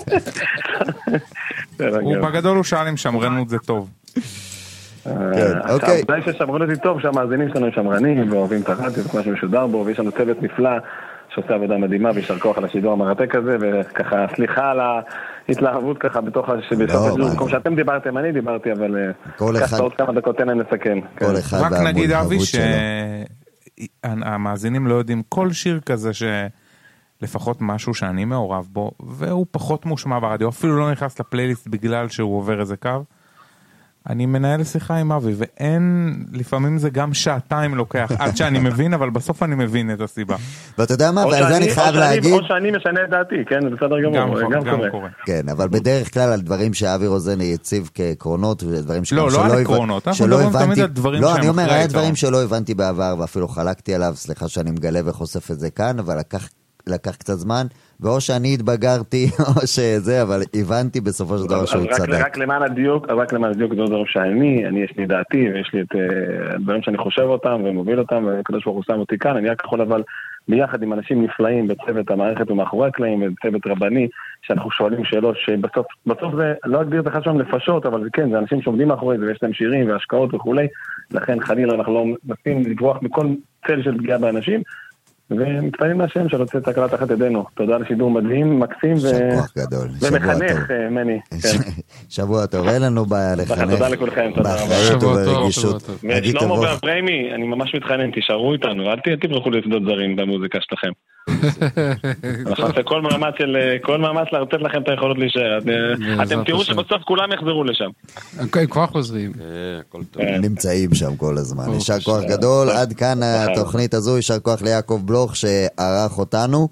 הוא בגדול הוא שאל אם שמרנות זה טוב. אוקיי. אולי ששמרנות היא טוב, שהמאזינים שלנו שמרנים ואוהבים את הרדיו וכמה שמשודר בו, ויש לנו צוות נפלא שעושה עבודה מדהימה וישר כוח על השידור המרתק הזה, וככה סליחה על ההתלהבות ככה בתוך השידור, כמו שאתם דיברתם, אני דיברתי, אבל ככה עוד כמה דקות תן להם לסכם. רק נגיד אבי שהמאזינים לא יודעים כל שיר כזה שלפחות משהו שאני מעורב בו, והוא פחות מושמע ברדיו, אפילו לא נכנס לפלייליסט בגלל שהוא עובר איזה קו, אני מנהל שיחה עם אבי, ואין, לפעמים זה גם שעתיים לוקח, עד שאני מבין, אבל בסוף אני מבין את הסיבה. ואתה יודע מה, ועל זה אני חייב להגיד... או שאני משנה את דעתי, כן, זה בסדר גמור, גם קורה. כן, אבל בדרך כלל על דברים שאבי רוזן יציב כעקרונות, ודברים לא, לא על עקרונות, אנחנו מדברים תמיד על דברים שהם אחרי. לא, אני אומר, היה דברים שלא הבנתי בעבר, ואפילו חלקתי עליו, סליחה שאני מגלה וחושף את זה כאן, אבל לקח לקח קצת זמן, ואו שאני התבגרתי, או שזה, אבל הבנתי בסופו של דבר שהוא צדק. רק למען הדיוק, רק למען הדיוק, זה דברים שאני, אני יש לי דעתי, ויש לי את הדברים שאני חושב אותם, ומוביל אותם, וכדוש ברוך הוא שם אותי כאן, אני רק יכול אבל ביחד עם אנשים נפלאים, בצוות המערכת ומאחורי הקלעים, ובצוות רבני, שאנחנו שואלים שאלות, שבסוף, בסוף זה, לא אגדיר את אחד שם לפשות, אבל זה כן, זה אנשים שעומדים מאחורי זה, ויש להם שירים והשקעות וכולי, לכן חלילה אנחנו לא מנסים לברוח מכל צל של פגיעה באנשים, ומתפעלים מהשם שרוצה את הקלט תחת ידינו. תודה על שידור מדהים, מקסים ומחנך, מני. שבוע טוב, אין לנו בעיה לחנך. תודה לכולכם, תודה רבה. באחריות וברגישות. שלמה ואברהימי, אני ממש מתחנן, תישארו איתנו, אל תברחו לשדות זרים במוזיקה שלכם. אנחנו נעשה כל מאמץ לתת לכם את היכולות להישאר. אתם תראו שבסוף כולם יחזרו לשם. הם כבר חוזרים. נמצאים שם כל הזמן. יישר כוח גדול, עד כאן התוכנית הזו, יישר כוח ליעקב בלוך שערך אותנו.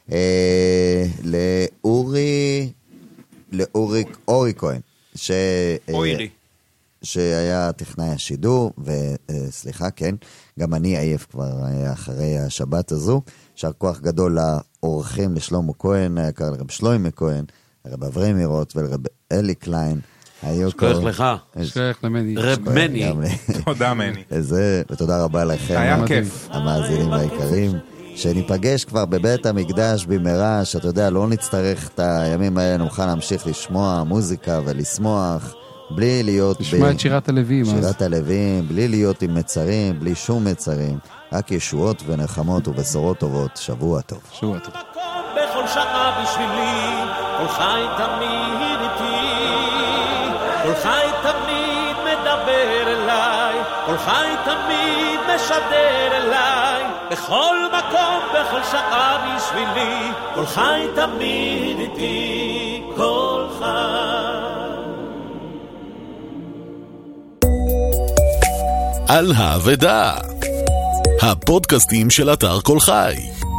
לאורי, לאורי, אורי כהן, אורי. שהיה טכנאי השידור, וסליחה, כן, גם אני עייף כבר אחרי השבת הזו. יישר כוח גדול לאורחים, לשלמה כהן, היקר לרב שלוימה כהן, לרב אברהימי רוט ולרב אלי קליין. שכוח לך. שכוח למני. רב מני. תודה מני. ותודה רבה לכם. היה כיף. המאזינים והיקרים. שניפגש כבר בבית המקדש במהרה, שאתה יודע, לא נצטרך את הימים האלה, נוכל להמשיך לשמוע מוזיקה ולשמוח, בלי להיות... לשמוע את שירת הלווים. שירת הלווים, בלי להיות עם מצרים, בלי שום מצרים, רק ישועות ונחמות ובשורות טובות. שבוע טוב. שבוע טוב. בכל שעה בשבילי, כל חי תמיד איתי, כל חי תמיד מדבר אליי, כל חי תמיד משדר אליי, בכל מקום, בכל שעה בשבילי, כל חי תמיד איתי, כל חי. על האבדה הפודקאסטים של אתר כל חי.